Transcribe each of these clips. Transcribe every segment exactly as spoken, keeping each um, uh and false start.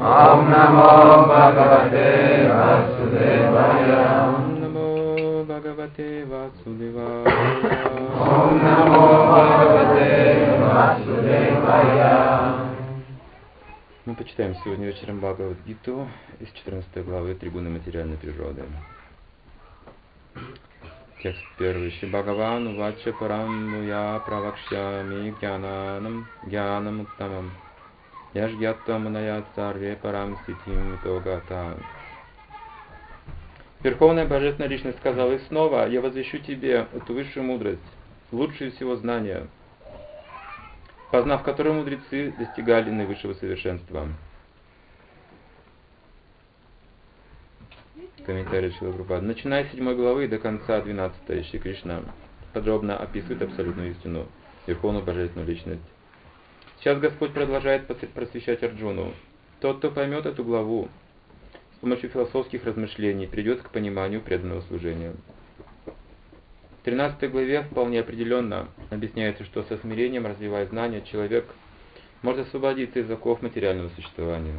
Om Namo Bhagavate Vasudevaya. Om Namo Bhagavate Vasudevaya. Om Namo Bhagavate Vasudevaya. Мы почитаем сегодня вечером Бхагавад-гиту из четырнадцатой главы Тригуны материальной природы. Текст первый. Шри Бхагаван Вача Парам Я Правакшями Гьянанам Гьянам Уттамам Яжгьятва Манаяд Сарве Парам Ситим Тогата. Верховная Божественная Личность сказала: и снова я возвещу тебе эту высшую мудрость, лучшую всего знания, познав которую мудрецы достигали наивысшего совершенства. Комментарий Шрила Прабхупады. Начиная с седьмой главы и до конца двенадцатой, Шри Кришна подробно описывает абсолютную истину, Верховную Божественную Личность. Сейчас Господь продолжает просвещать Арджуну. Тот, кто поймет эту главу, с помощью философских размышлений придет к пониманию преданного служения. В тринадцатой главе вполне определенно объясняется, что со смирением, развивая знания, человек может освободиться из оков материального существования.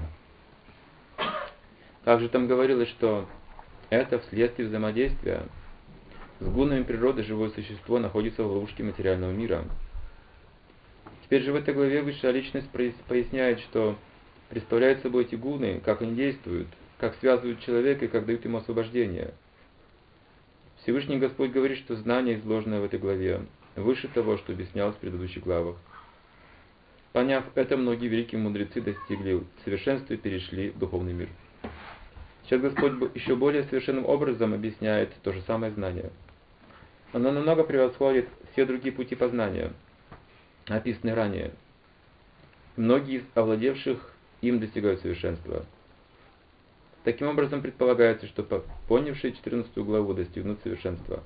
Также там говорилось, что это вследствие взаимодействия с гунами природы живое существо находится в ловушке материального мира. Теперь же в этой главе Высшая Личность поясняет, что представляют собой эти гуны, как они действуют, как связывают человека и как дают ему освобождение. Всевышний Господь говорит, что знание, изложенное в этой главе, выше того, что объяснялось в предыдущих главах. Поняв это, многие великие мудрецы достигли совершенства и перешли в духовный мир. Сейчас Господь еще более совершенным образом объясняет то же самое знание. Оно намного превосходит все другие пути познания, описанные ранее. Многие из овладевших им достигают совершенства. Таким образом, предполагается, что понявшие четырнадцатую главу достигнут совершенства.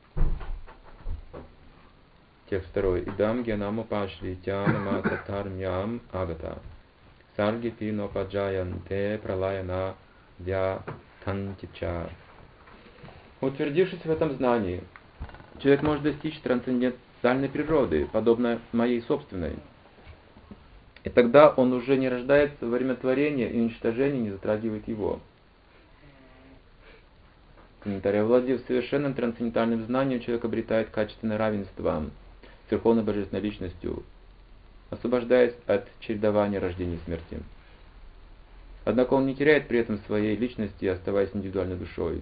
Текст второй. Идам гьянам упашри тянама татармьям агата. Сарги пино паджаянте пралаяна вя кантича. Утвердившись в этом знании, человек может достичь трансцендентальной природы, подобно моей собственной. И тогда он уже не рождается во время творения, и уничтожение не затрагивает его. Комментарий. Овладев совершенным трансцендентальным знанием, человек обретает качественное равенство с Верховной Божественной Личностью, освобождаясь от чередования рождения и смерти. Однако он не теряет при этом своей личности, оставаясь индивидуальной душой.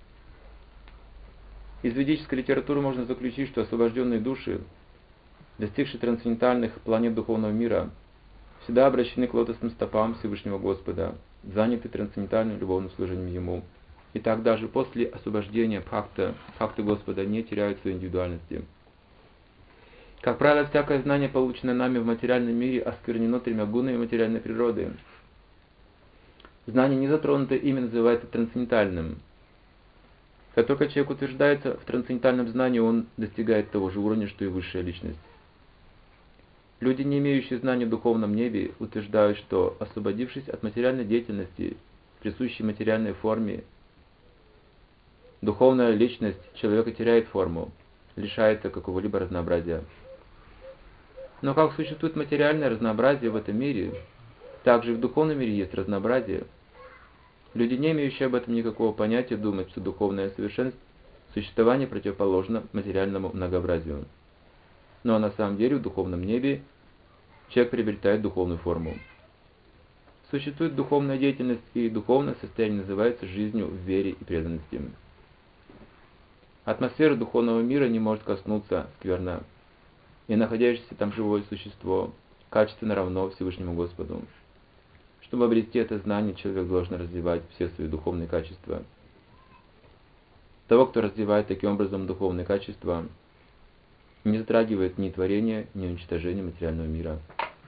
Из ведической литературы можно заключить, что освобожденные души, достигшие трансцендентальных планет духовного мира, всегда обращены к лотосным стопам Всевышнего Господа, заняты трансцендентальным любовным служением Ему. И так даже после освобождения бхакта, бхакты Господа не теряют своей индивидуальности. Как правило, всякое знание, полученное нами в материальном мире, осквернено тремя гунами материальной природы. Знание, не затронутое ими, называется трансцендентальным. Как только человек утверждается в трансцендентальном знании, он достигает того же уровня, что и высшая личность. Люди, не имеющие знаний в духовном небе, утверждают, что, освободившись от материальной деятельности, присущей материальной форме, духовная личность человека теряет форму, лишается какого-либо разнообразия. Но как существует материальное разнообразие в этом мире, так же и в духовном мире есть разнообразие. Люди, не имеющие об этом никакого понятия, думают, что духовное совершенство существование противоположно материальному многообразию. Но на самом деле в духовном небе человек приобретает духовную форму. Существует духовная деятельность, и духовное состояние называется жизнью в вере и преданности. Атмосфера духовного мира не может коснуться скверна, и находящееся там живое существо качественно равно Всевышнему Господу. Чтобы обрести это знание, человек должен развивать все свои духовные качества. Того, кто развивает таким образом духовные качества, не затрагивает ни творение, ни уничтожение материального мира.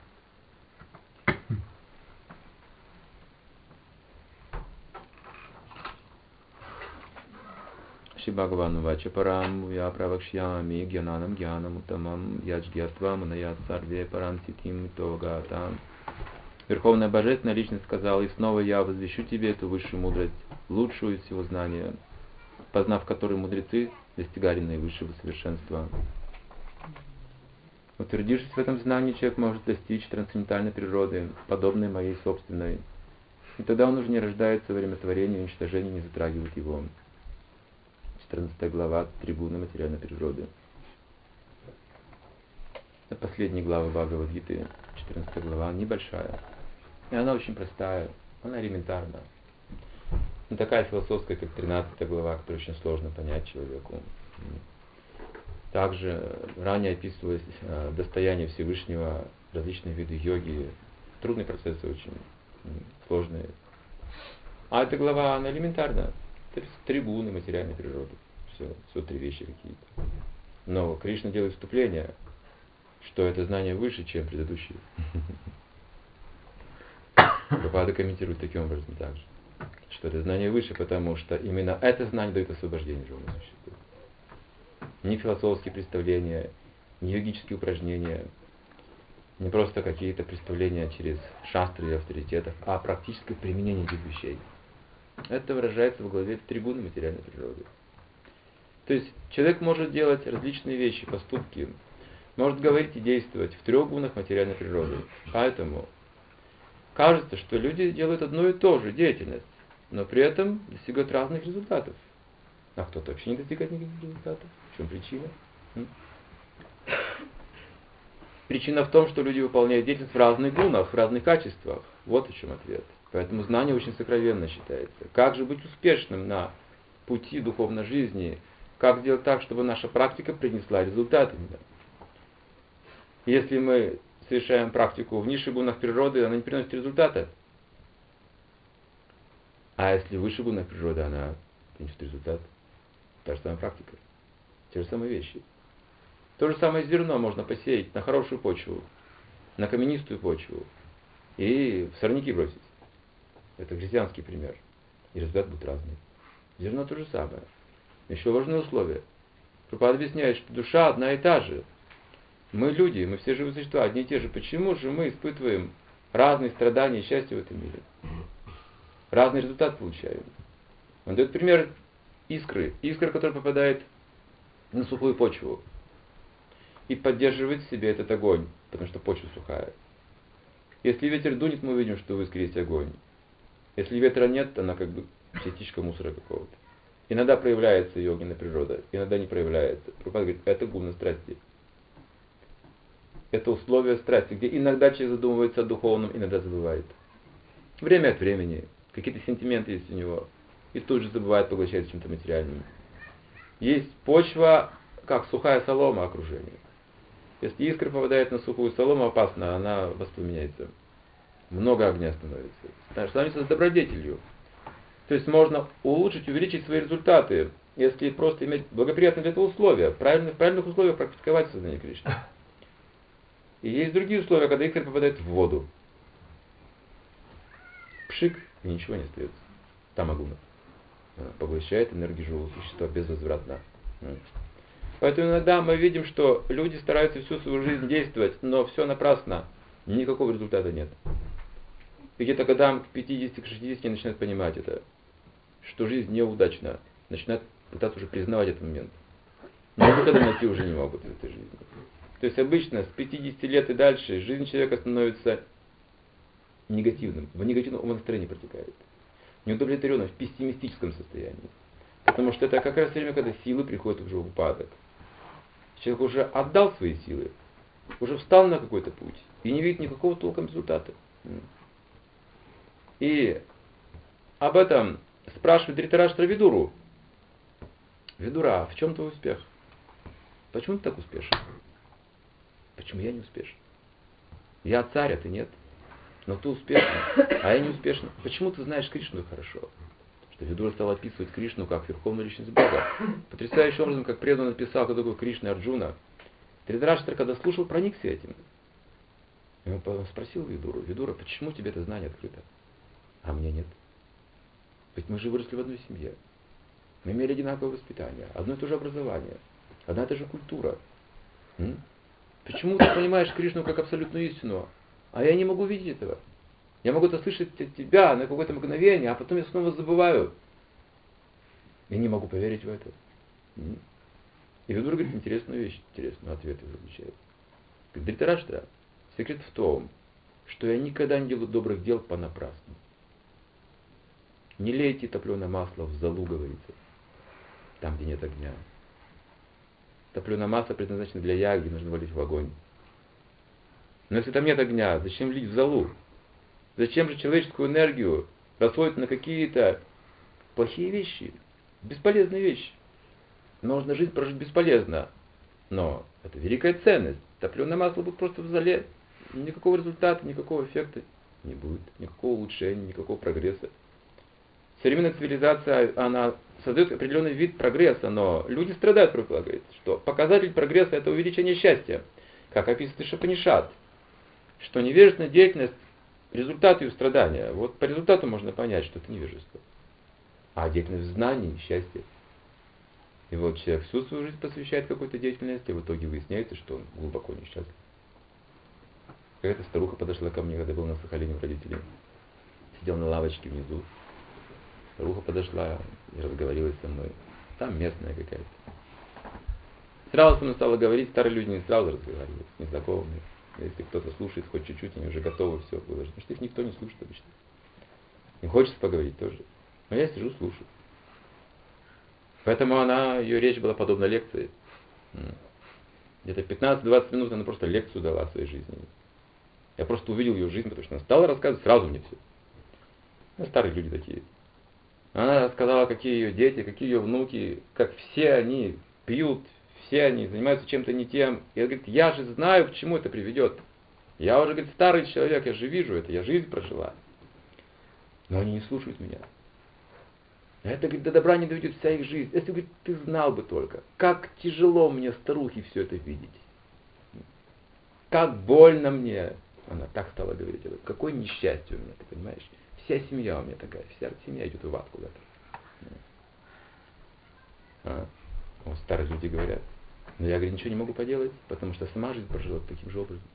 Шри Бхагаван Вача Парам Я Правакшьями Гьянанам Гьянам Уттамам Яджгьятва Манаяд Сарве Парам Ситим Тогата. Верховная Божественная Личность сказала: и снова я возвещу тебе эту высшую мудрость, лучшую из всего знания, познав которую мудрецы достигали наивысшего совершенства. Утвердившись в этом знании, человек может достичь трансцендентальной природы, подобной моей собственной. И тогда он уже не рождается во время творения, уничтожения не затрагивает его. четырнадцатая глава трибуны материальной природы. Это последняя глава Бхагавад-гиты, четырнадцатая глава, небольшая. И она очень простая, она элементарна. Не такая философская, как тринадцатая глава, которую очень сложно понять человеку. Также ранее описывалось э, достояние Всевышнего, различные виды йоги, трудные процессы очень сложные. А эта глава, она элементарна. Трибуны материальной природы. Все, все три вещи какие-то. Но Кришна делает вступление, что это знание выше, чем предыдущие. Прабхупада комментирует таким образом также, что это знание выше, потому что именно это знание дает освобождение живому существу. Не философские представления, не йогические упражнения, не просто какие-то представления через шастры и авторитетов, а практическое применение этих вещей. Это выражается в главе трибуны материальной природы. То есть человек может делать различные вещи, поступки, может говорить и действовать в трех гунах материальной природы. Поэтому кажется, что люди делают одно и то же, деятельность, но при этом достигают разных результатов. А кто-то вообще не достигает никаких результатов. В чем причина? М? Причина в том, что люди выполняют деятельность в разных гунах, в разных качествах. Вот в чем ответ. Поэтому знание очень сокровенно считается. Как же быть успешным на пути духовной жизни? Как сделать так, чтобы наша практика принесла результат именно? Если мы совершаем практику в низших гунах природы, она не приносит результата. А если в высших гунах природы, она принесет результат. Та же самая практика. Те же самые вещи. То же самое зерно можно посеять на хорошую почву, на каменистую почву и в сорняки бросить. Это христианский пример. И результат будет разный. Зерно то же самое. Еще важное условие. Прабхупада объясняет, что душа одна и та же. Мы люди, мы все живые существа, одни и те же. Почему же мы испытываем разные страдания и счастья в этом мире? Разный результат получаем. Он дает пример искры. Искра, которая попадает на сухую почву и поддерживает в себе этот огонь, потому что почва сухая. Если ветер дунет, мы увидим, что в искре есть огонь. Если ветра нет, она как бы частичка мусора какого-то. Иногда проявляется ее огненная природа, иногда не проявляется. Прабхупада говорит, это гуна страсти. Это условие страсти, где иногда человек задумывается о духовном, иногда забывает. Время от времени. Какие-то сентименты есть у него. И тут же забывает, поглощается чем-то материальным. Есть почва, как сухая солома окружения. Если искра попадает на сухую солому, опасно, она воспламеняется. Много огня становится. Становится добродетелью. То есть можно улучшить, увеличить свои результаты, если просто иметь благоприятные для этого условия, правильно, в правильных условиях практиковать сознание Кришны. И есть другие условия, когда искра попадает в воду. Пшик, и ничего не остается. Там агуна. Поглощает энергию живого существа безвозвратно. Поэтому иногда мы видим, что люди стараются всю свою жизнь действовать, но все напрасно. Никакого результата нет. И где-то годам к пятидесяти, к шестидесяти начинают понимать это, что жизнь неудачна. Начинают пытаться уже признавать этот момент. Но выхода найти уже не могут в этой жизни. То есть обычно с пятидесяти лет и дальше жизнь человека становится негативным. В негативном умонастроении протекает. Неудовлетворенным, в пессимистическом состоянии. Потому что это как раз время, когда силы приходят уже в упадок. Человек уже отдал свои силы, уже встал на какой-то путь и не видит никакого толком результата. И об этом спрашивает Дритараштра Видуру. Видура, а в чем твой успех? Почему ты так успешен? Почему я не успешен? Я царь, а ты нет. Но ты успешен, а я не успешен. Почему ты знаешь Кришну хорошо? Что Видура стал описывать Кришну как верховную личность Бога. Потрясающим образом, как преданно написал, кто такой Кришна Арджуна. Дритараштра, когда слушал, проникся этим. И он спросил Видуру: Видура, почему тебе это знание открыто? А мне нет. Ведь мы же выросли в одной семье. Мы имели одинаковое воспитание, одно и то же образование, одна и та же культура. М? Почему ты понимаешь Кришну как абсолютную истину, а я не могу видеть этого? Я могу это слышать от тебя на какое-то мгновение, а потом я снова забываю. Я не могу поверить в это. М? И Видура говорит интересную вещь, интересный ответ изучает. Говорит: Дритараштра, секрет в том, что я никогда не делаю добрых дел понапрасну. Не лейте топленое масло в золу, говорится, там, где нет огня. Топленое масло предназначено для ягоды, нужно валить в огонь. Но если там нет огня, зачем лить в золу? Зачем же человеческую энергию расходовать на какие-то плохие вещи, бесполезные вещи? Можно жизнь прожить бесполезно, но это великая ценность. Топленое масло будет просто в золе, никакого результата, никакого эффекта не будет, никакого улучшения, никакого прогресса. Современная цивилизация, она создает определенный вид прогресса, но люди страдают, говорит, что показатель прогресса — это увеличение счастья, как описывает Ишапанишат, что невежественная деятельность — результат ее страдания. Вот по результату можно понять, что это невежество. А деятельность в знании — счастье. И вот человек всю свою жизнь посвящает какой-то деятельности, и в итоге выясняется, что он глубоко несчастлив. Какая-то старуха подошла ко мне, когда был на Сахалине у родителей. Сидел на лавочке внизу. Старуха подошла и разговорилась со мной. Там местная какая-то. Сразу со мной стала говорить, старые люди не сразу разговаривают, незнакомые. Если кто-то слушает хоть чуть-чуть, они уже готовы все выложить. Потому что их никто не слушает обычно. Им хочется поговорить тоже. Но я сижу, слушаю. Поэтому она, ее речь была подобна лекции. Где-то пятнадцать-двадцать минут она просто лекцию дала о своей жизни. Я просто увидел ее жизнь, потому что она стала рассказывать сразу мне все. Ну, старые люди такие. Она рассказала, какие ее дети, какие ее внуки, как все они пьют, все они занимаются чем-то не тем. И она говорит, я же знаю, к чему это приведет. Я уже, говорит, старый человек, я же вижу это, я жизнь прожила. Но они не слушают меня. Это, говорит, до добра не доведет вся их жизнь. Если, говорит, ты знал бы только, как тяжело мне, старухе, все это видеть. Как больно мне. Она так стала говорить, какое несчастье у меня, ты понимаешь? Вся семья у меня такая, вся семья идет в ад куда-то. А, вот старые люди говорят, но я, говорю, ничего не могу поделать, потому что сама жизнь прожила таким же образом.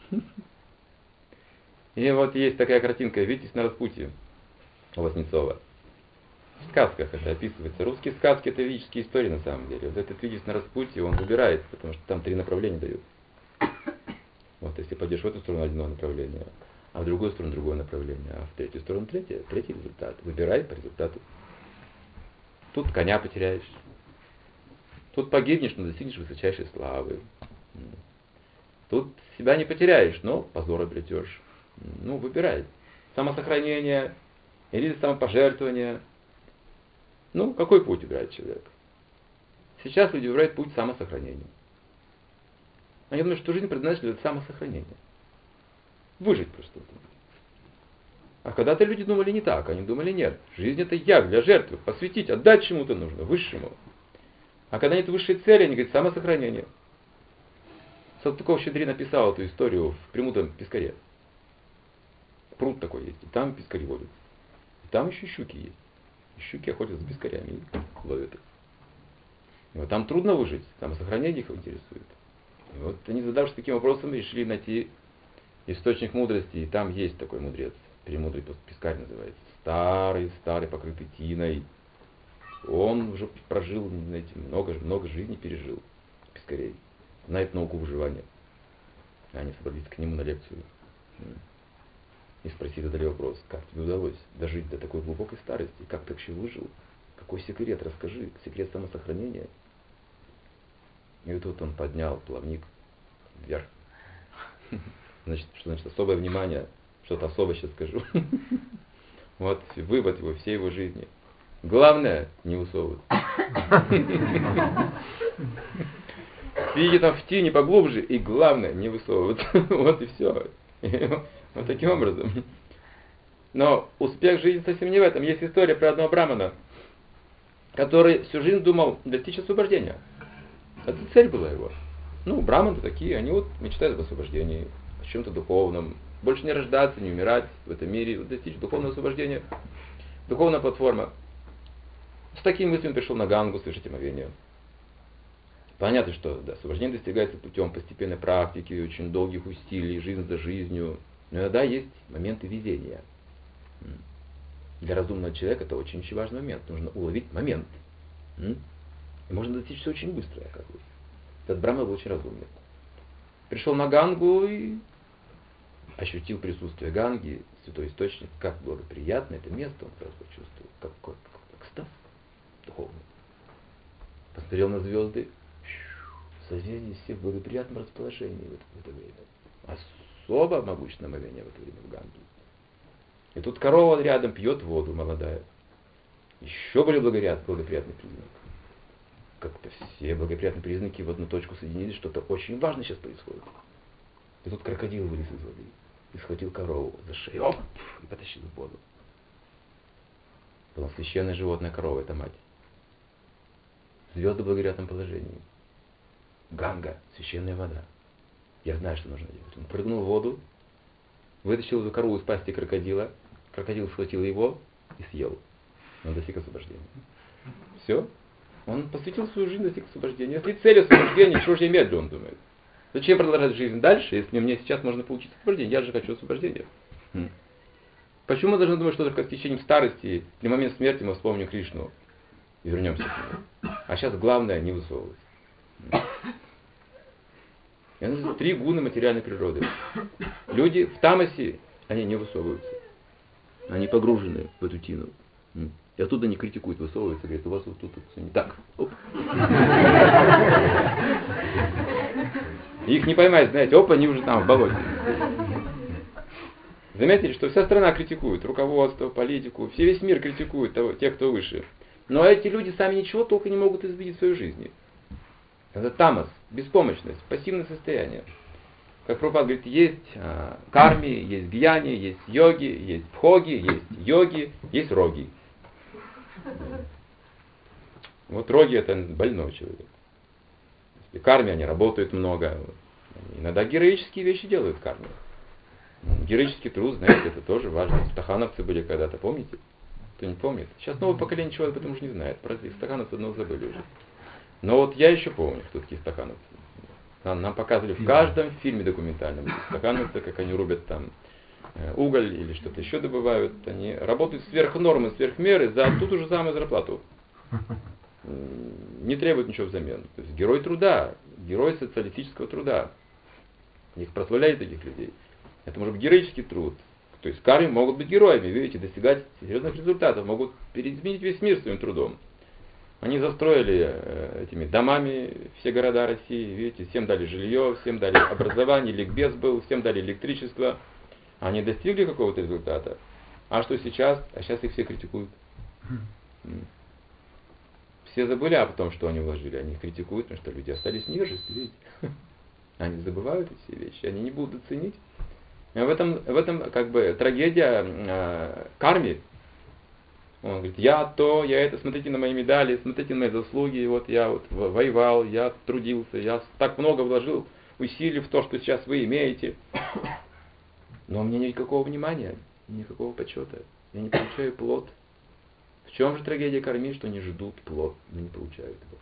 И вот есть такая картинка, «Витязь на распутье» у Васнецова. В сказках это описывается. Русские сказки — это ведические истории на самом деле. Вот этот «Витязь на распутье» он выбирает, потому что там три направления дают. Вот если пойдешь в эту сторону — одно направление, а в другую сторону — другое направление, а в третью сторону — третье, третий результат. Выбирай по результату. Тут коня потеряешь. Тут погибнешь, но достигнешь высочайшей славы. Тут себя не потеряешь, но позор обретешь. Ну, выбирай. Самосохранение или самопожертвование. Ну, какой путь выбирает человек? Сейчас люди выбирают путь самосохранения. Они думают, что жизнь предназначена для самосохранения. Выжить просто. А когда-то люди думали не так. Они думали, нет, жизнь — это я для жертвы, посвятить, отдать чему-то нужно, высшему. А когда нет высшей цели, они говорят, самосохранение. Салтыков-Щедрин написал эту историю в Премудром Пескаре. Пруд такой есть, и там пескари водят. И там еще щуки есть. И щуки охотятся с пескарями и ловят их. И вот там трудно выжить, самосохранение их интересует. И вот они, задавшись таким вопросом, решили найти источник мудрости. И там есть такой мудрец, Премудрый Пескарь называется. Старый, старый, покрытый тиной. Он уже прожил, знаете, много, много жизней пережил, пескарей. Знает науку выживания. Они собрались к нему на лекцию. И спросили, задали вопрос, как тебе удалось дожить до такой глубокой старости? Как ты вообще выжил? Какой секрет? Расскажи. Секрет самосохранения. И вот тут он поднял плавник вверх. Значит, что значит особое внимание? Что-то особое сейчас скажу. Вот вывод его, всей его жизни. Главное — не высовываться. Видите, там в тени поглубже, и главное — не высовываться. Вот и все. Вот таким образом. Но успех жизни совсем не в этом. Есть история про одного брамана, который всю жизнь думал достичь освобождения. Это цель была его. Ну, браманы такие, они вот мечтают об освобождении, о чем-то духовном. Больше не рождаться, не умирать в этом мире, достичь духовного освобождения. Духовная платформа. С такими мыслями пришел на Гангу совершить омовение. Понятно, что да, освобождение достигается путем постепенной практики, очень долгих усилий, жизнь за жизнью. Но иногда есть моменты везения. Для разумного человека это очень-очень важный момент. Нужно уловить момент. И можно достичь все очень быстро. Как бы. Этот Брахма был очень разумный. Пришел на Гангу и ощутил присутствие Ганги, святой источник, как благоприятно это место, он сразу почувствовал. смотрел на звезды, созвездия все в благоприятном расположении в это, в это время. Особо могучее омовение в это время в Ганге. И тут корова рядом пьет воду молодая. Еще более благоприятный признак. Как-то все благоприятные признаки в одну точку соединились, что-то очень важное сейчас происходит. И тут крокодил вылез из воды и схватил корову за шею, оп, и потащил в воду. Было священное животное корова, это мать. Звезды в благоприятном положении. Ганга, священная вода. Я знаю, что нужно делать. Он прыгнул в воду, вытащил эту корову из пасти крокодила, крокодил схватил его и съел. Он достиг освобождения. Все. Он посвятил свою жизнь, достиг освобождения. Если цель освобождения, чего же я медлю, он думает. Зачем продолжать жизнь дальше, если мне сейчас можно получить освобождение? Я же хочу освобождения. Хм. Почему мы должны думать, что только с течением старости, при момент смерти мы вспомним Кришну и вернемся к нему? А сейчас главное не высовывать. Это три гуны материальной природы. Люди в тамасе, они не высовываются. Они погружены в эту тину. И оттуда не критикуют, высовываются, говорят, у вас вот тут, тут все не так. Оп. Их не поймать, знаете, оп, они уже там, в болоте. Заметили, что вся страна критикует, руководство, политику, все, весь мир критикует того, тех, кто выше. Но эти люди сами ничего только не могут изменить в своей жизни. Это тамас, беспомощность, пассивное состояние. Как Прабхупада говорит, есть а, карми, есть гьяни, есть йоги, есть бхоги, есть йоги, есть роги. Вот роги это больной человек. Если карме, они работают много. Иногда героические вещи делают карме. Героический труд, знаете, это тоже важно. Стахановцы были когда-то, помните? Кто не помнит? Сейчас новое поколение чего об этом уже не знает. Про стахановцев одного забыли уже. Но вот я еще помню, кто такие стахановцы. Нам, нам показывали в каждом фильме документальном. Стахановцы, как они рубят там уголь или что-то еще добывают. Они работают сверх нормы, сверх меры за ту же самую зарплату. Не требуют ничего взамен. То есть герой труда, герой социалистического труда. Их прославляют таких людей. Это может быть героический труд. То есть кармы могут быть героями, видите, достигать серьезных результатов, могут переизменить весь мир своим трудом. Они застроили э, этими домами все города России, видите, всем дали жилье, всем дали образование, ликбез был, всем дали электричество. Они достигли какого-то результата. А что сейчас? А сейчас их все критикуют. Все забыли о том, что они вложили. Они их критикуют, потому что люди остались в невежестве, видите. Они забывают эти все вещи, они не будут ценить. В этом, в этом как бы трагедия э, карми. Он говорит, я то, я это, смотрите на мои медали, смотрите на мои заслуги, вот я вот воевал, я трудился, я так много вложил усилий в то, что сейчас вы имеете. Но у меня никакого внимания, никакого почета. Я не получаю плод. В чем же трагедия карми, что не ждут плод, но не получают его.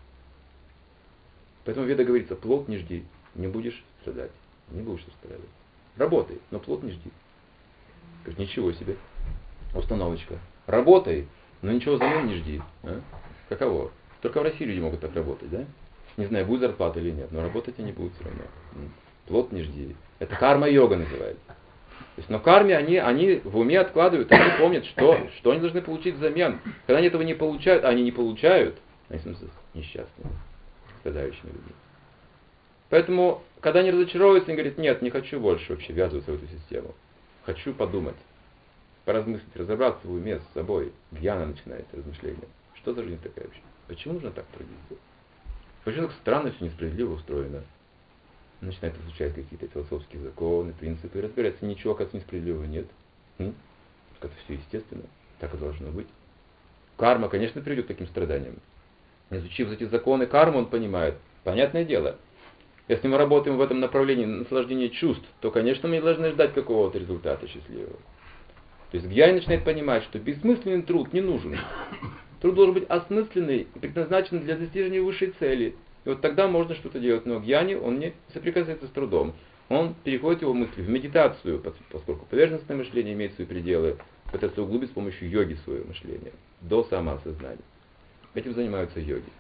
Поэтому в Ведах говорится, плод не жди, не будешь страдать, не будешь страдать. Работай, но плод не жди. Говорит, ничего себе. Установочка. Работай, но ничего взамен не жди. А? Каково? Только в России люди могут так работать, да? Не знаю, будет зарплата или нет, но работать они будут все равно. Плод не жди. Это карма-йога называется. То есть, но карме они, они в уме откладывают, они помнят, что, что они должны получить взамен. Когда они этого не получают, а они не получают, они становятся несчастными, страдающими людьми. Поэтому, когда они разочаровываются, они говорят, нет, не хочу больше вообще ввязываться в эту систему. Хочу подумать, поразмыслить, разобраться в уме с собой. Гьяна начинается, размышление. Что за жизнь такая вообще? Почему нужно так трудиться? Почему так странно, все несправедливо устроено? Начинает изучать какие-то философские законы, принципы, и разбирается, ничего, оказывается, несправедливого нет. М? Это все естественно, так и должно быть. Карма, конечно, приведет к таким страданиям. Изучив эти законы кармы, он понимает, понятное дело, если мы работаем в этом направлении наслаждения чувств, то, конечно, мы не должны ждать какого-то результата счастливого. То есть гьяни начинает понимать, что бессмысленный труд не нужен. Труд должен быть осмысленный и предназначен для достижения высшей цели. И вот тогда можно что-то делать. Но гьяни, он не соприкасается с трудом. Он переходит его мысли в медитацию, поскольку поверхностное мышление имеет свои пределы, пытается углубить с помощью йоги свое мышление до самоосознания. Этим занимаются йоги.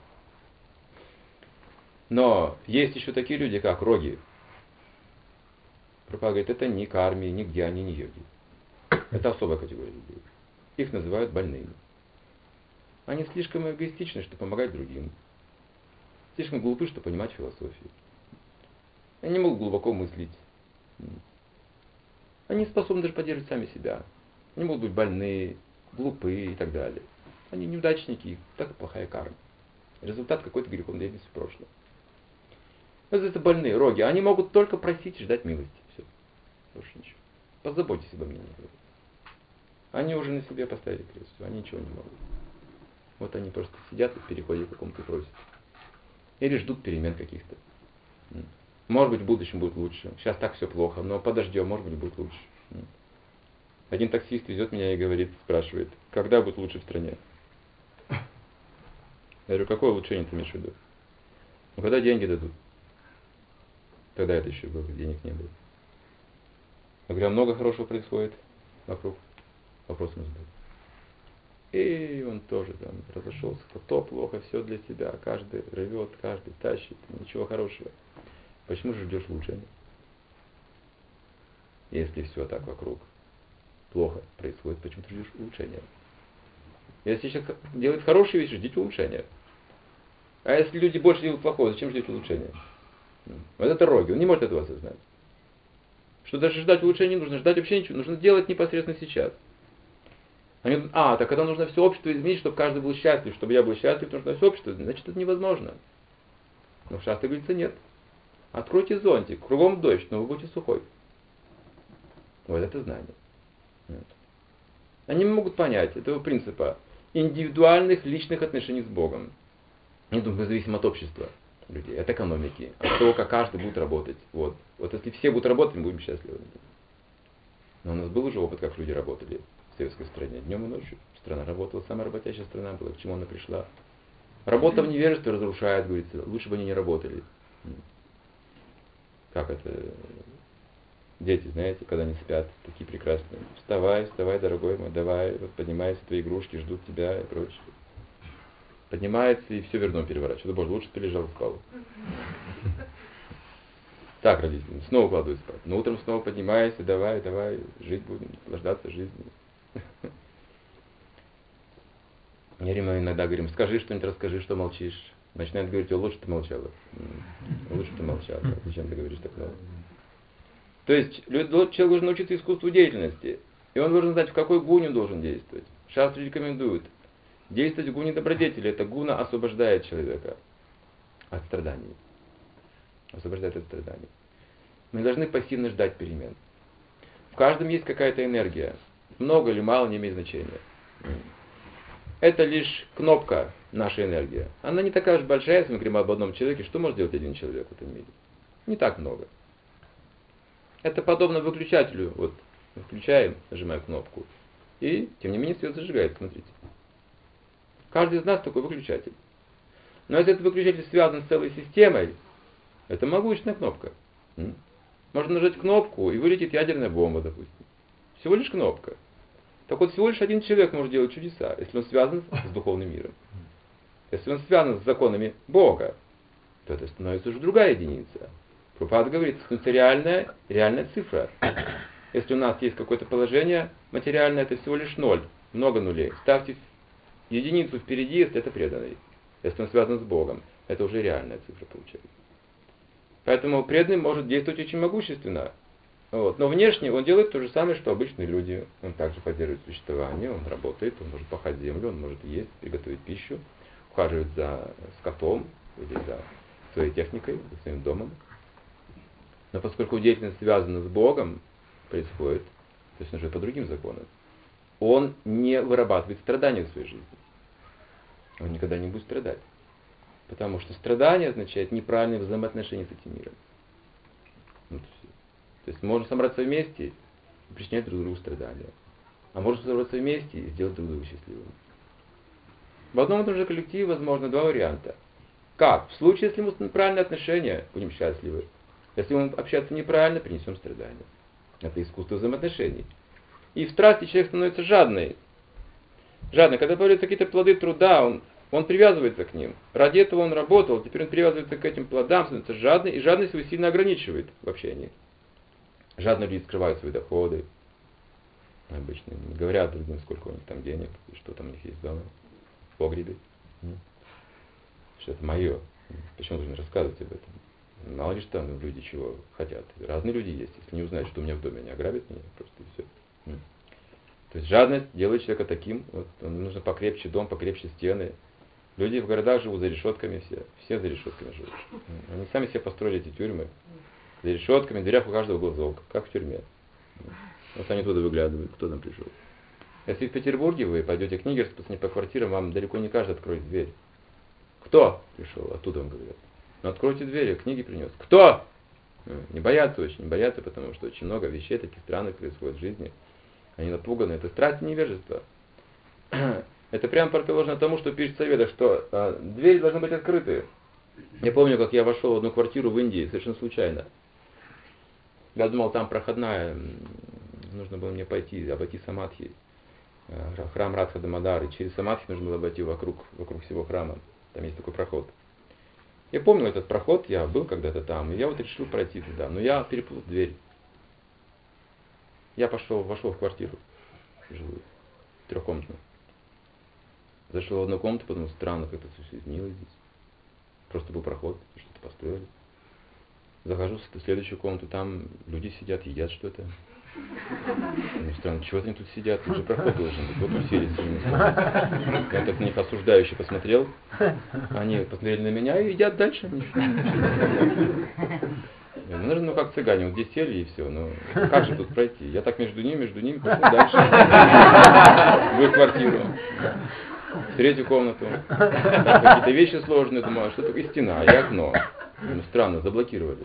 Но есть еще такие люди, как роги. Прабхупада говорит, это не карми, не гьяни, не йоги. Это особая категория людей. Их называют больными. Они слишком эгоистичны, чтобы помогать другим. слишком глупы, чтобы понимать философию. Они не могут глубоко мыслить. Они способны даже поддерживать сами себя. Они могут быть больны, глупы и так далее. Они неудачники, так плохая карма. Результат какой-то греховной деятельности в прошлом. Вот это больные, роги. Они могут только просить и ждать милости. Все. Больше ничего. Позаботьтесь обо мне. Они уже на себе поставили крест. Они ничего не могут. Вот они просто сидят в переходе каком-то и просят. Или ждут перемен каких-то. Может быть, в будущем будет лучше. Сейчас так все плохо, но подождем, может быть, будет лучше. Один таксист везет меня и говорит, спрашивает, когда будет лучше в стране? Я говорю, какое улучшение ты имеешь в виду? Ну, когда деньги дадут. Тогда это еще было, денег не было. Я говорю, а много хорошего происходит вокруг? Вопрос ему задал. И он тоже там разошелся. То плохо, все для себя. Каждый рвет, каждый тащит. Ничего хорошего. Почему же ждешь улучшения? Если все так вокруг плохо происходит, почему ты ждешь улучшения? Если человек делает хорошие вещи, ждите улучшения. А если люди больше делают плохого, зачем ждете улучшения? Вот это роги, он не может этого осознать. Что даже ждать улучшения не нужно, ждать вообще ничего, нужно делать непосредственно сейчас. Они говорят, а, так это нужно все общество изменить, чтобы каждый был счастлив, чтобы я был счастлив, потому что все общество, значит это невозможно. Но в Шастре говорится, нет. Откройте зонтик, кругом дождь, но вы будете сухой. Вот это знание. Нет. Они не могут понять этого принципа индивидуальных личных отношений с Богом. Они думают, мы зависим от общества людей, от экономики, от того, как каждый будет работать. Вот, вот если все будут работать, мы будем счастливы. Но у нас был уже опыт, как люди работали в советской стране, днем и ночью. Страна работала, самая работящая страна была, к чему она пришла. Работа в невежестве разрушает, говорится, лучше бы они не работали. Как это? Дети, знаете, когда они спят, такие прекрасные. Вставай, вставай, дорогой мой, давай, вот поднимайся, твои игрушки ждут тебя и прочее. Поднимается и все верно переворачивает. Боже, лучше ты лежал и спал. Так, родители, снова укладывай спать. Но утром снова поднимайся, давай, давай, жить будем, наслаждаться жизнью. Мы иногда говорим, скажи что-нибудь, расскажи, что молчишь. Начинает говорить, о, лучше ты молчала. Лучше ты молчала. Зачем ты говоришь так много? То есть, человек должен научиться искусству деятельности. И он должен знать, в какой гуне он должен действовать. Шастры рекомендуют. Действовать в гуне добродетели. Это гуна освобождает человека от страданий. Освобождает от страданий. Мы должны пассивно ждать перемен. В каждом есть какая-то энергия. Много или мало не имеет значения. Это лишь кнопка, наша энергия. Она не такая уж большая, если мы говорим об одном человеке. Что может делать один человек в этом мире? Не так много. Это подобно выключателю. Вот, включаем, нажимаем кнопку. И, тем не менее, свет зажигает. Смотрите. Каждый из нас такой выключатель. Но если этот выключатель связан с целой системой, это могучая кнопка. Можно нажать кнопку, и вылетит ядерная бомба, допустим. Всего лишь кнопка. Так вот, всего лишь один человек может делать чудеса, если он связан с духовным миром. Если он связан с законами Бога, то это становится уже другая единица. Прабхупада говорит, становится реальная, реальная цифра. Если у нас есть какое-то положение материальное, это всего лишь ноль, много нулей. Ставьте единицу впереди, если это преданный. Если он связан с Богом, это уже реальная цифра получается. Поэтому преданный может действовать очень могущественно. Вот. Но внешне он делает то же самое, что обычные люди. Он также поддерживает существование, он работает, он может пахать землю, он может есть, приготовить пищу, ухаживать за скотом или за своей техникой, за своим домом. Но поскольку деятельность связана с Богом, происходит, то есть он живет по другим законам, он не вырабатывает страдания в своей жизни. Он никогда не будет страдать. Потому что страдание означает неправильные взаимоотношения с этим миром. Вот все. То есть можно собраться вместе и причинять друг другу страдания. А можно собраться вместе и сделать друг друга счастливым. В одном и том же коллективе возможно два варианта. Как? В случае, если мы с правильные отношения, будем счастливы. Если мы общаться неправильно, принесем страдания. Это искусство взаимоотношений. И в страсти человек становится жадный. Жадный. Когда появляются какие-то плоды труда, он, он привязывается к ним. Ради этого он работал, теперь он привязывается к этим плодам, становится жадный, и жадность его сильно ограничивает в общении. Жадные люди скрывают свои доходы. Обычно не говорят другим, сколько у них там денег, и что там у них есть дома, в погребе. Что это мое. Почему должен рассказывать об этом? Мало ли что там люди чего хотят. Разные люди есть. Если не узнают, что у меня в доме, они ограбят меня, просто и все. То есть жадность делает человека таким, вот, нужно покрепче дом, покрепче стены. Люди в городах живут за решетками все, все за решетками живут. Они сами себе построили эти тюрьмы. За решетками, в дверях у каждого глазок, как в тюрьме. Вот они туда выглядывают, кто там пришел. Если в Петербурге вы пойдете к книге, расписать по квартирам, вам далеко не каждый откроет дверь. Кто пришел? Оттуда вам говорят. Ну откройте дверь, я книги принес. Кто? Не боятся очень, не боятся, потому что очень много вещей таких странных происходит в жизни. Они напуганы. Это страсть и невежество. Это прямо противоположно тому, что пишет Совета, что а, двери должны быть открыты. Я помню, как я вошел в одну квартиру в Индии, совершенно случайно. Я думал, там проходная, нужно было мне пойти, обойти Самадхи, храм Радха Дамодары. Через Самадхи нужно было обойти вокруг, вокруг всего храма. Там есть такой проход. Я помню этот проход, я был когда-то там, и я вот решил пройти туда, но я перепутал дверь. Я пошел, вошел в квартиру жилую, трехкомнатную. Зашел в одну комнату, подумал, странно, как-то все изменилось здесь. Просто был проход, что-то построили. Захожу в следующую комнату, там люди сидят, едят что-то. Мне странно, чего они тут сидят, тут же проход должен быть. Вот уселись. Я так на них осуждающе посмотрел. Они посмотрели на меня и едят дальше. Ну, наверное, ну как цыгане, вот здесь сели и все, ну как же тут пройти? Я так между ними, между ними пошел дальше. В их квартиру. В третью комнату. Там какие-то вещи сложные, думаю, что такое стена и окно. Ну, странно, заблокировали.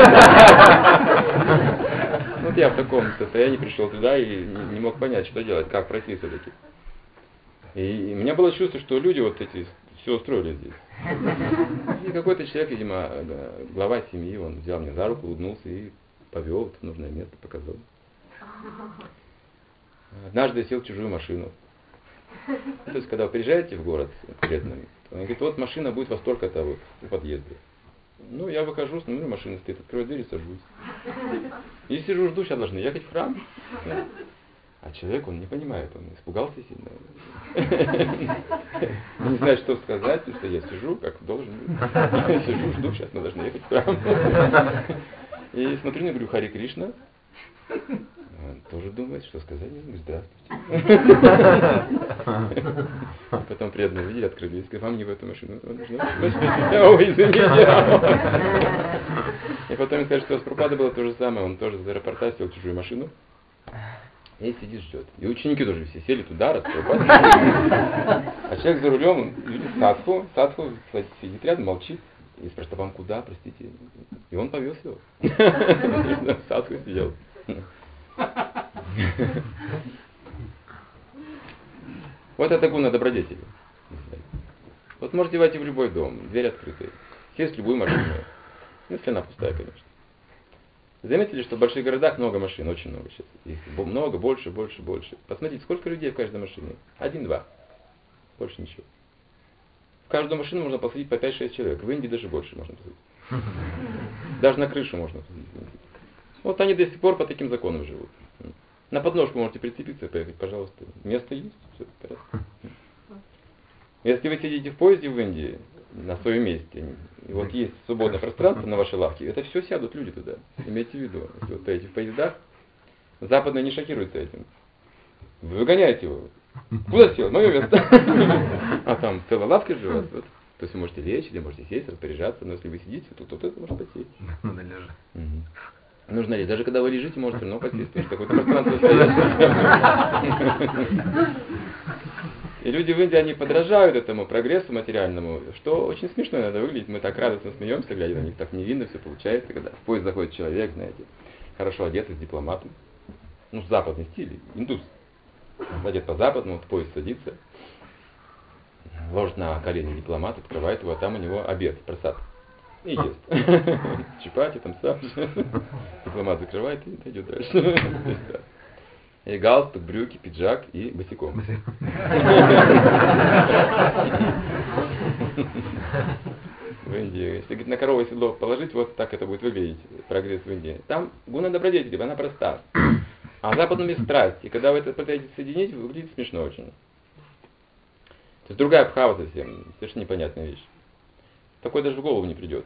Вот я в таком состоянии пришел туда и не мог понять, что делать, как пройти все-таки. И у меня было чувство, что люди вот эти все устроили здесь. И какой-то человек, видимо, глава семьи, он взял меня за руку, улыбнулся и повел в нужное место, показал. Однажды я сел в чужую машину. То есть, когда вы приезжаете в город конкретно, он говорит, вот машина будет во столько-то вот у подъезда. Ну, я выхожу, смотрю, машина стоит, открою дверь и сажусь. И сижу, жду, сейчас должны ехать в храм. А человек, он не понимает, он испугался сильно. Не знает, что сказать, потому что я сижу, как должен быть. Сижу, жду, сейчас мы должны ехать в храм. И смотрю, я говорю, Хари Кришна. Он тоже думает, что сказать. Я говорю, здравствуйте. Потом преданные видели, открыли, сказали, вам не в эту машину. Ой, извините. И потом им сказали, что с Прабхупадой было то же самое. Он тоже из аэропорта сел в чужую машину. И сидит, ждет. И ученики тоже все сели туда, раскрывают. А человек за рулем, он видит садху, садху сидит рядом, молчит. И спрашивает, а вам куда, простите? И он повез его. Садху сидел. Вот это гуна добродетели. Вот можете войти в любой дом, дверь открытая, сесть в любую машину, если она пустая, конечно. Заметили, что в больших городах много машин, очень много сейчас. Их много, больше, больше, больше. Посмотрите, сколько людей в каждой машине. Один-два. Больше ничего. В каждую машину можно посадить по пять-шесть человек. В Индии даже больше можно посадить. Даже на крышу можно посадить. Вот они до сих пор по таким законам живут. На подножку можете прицепиться и поехать, пожалуйста. Место есть, все в порядке. Если вы сидите в поезде в Индии, на своем месте, и вот есть свободное пространство на вашей лавке, это все сядут люди туда. Имейте в виду. Если вот стоите в поездах, западные не шокируются этим. Вы выгоняете его. Куда сел? Мое место. А там целая лавка живет. Вот. То есть вы можете лечь, или можете сесть, распоряжаться, но если вы сидите, то кто-то это может посесть. Надо лежать. Угу. Нужно ли? Даже когда вы лежите, можете все равно посесть, потому что какое-то пространство стоит. И люди в Индии, они подражают этому прогрессу материальному, что очень смешно иногда выглядит. Мы так радостно смеемся, глядя на них, так невинно все получается, когда в поезд заходит человек, знаете, хорошо одетый, с дипломатом. Ну, западный стиль, индус. Одет по-западному, в поезд садится, ложит на колени дипломат, открывает его, а там у него обед, просад. И ест. Чапати там сам. Дипломат закрывает и идет дальше. И галстук, брюки, пиджак и босиком. В Индии. Если говорит, на корову седло положить, вот так это будет выглядеть, прогресс в Индии. Там гуна добродетели, она проста. А западном есть страсть. И когда вы это пытаетесь соединить, выглядит смешно очень. То есть другая бхава совсем, совершенно непонятная вещь. Такое даже в голову не придет.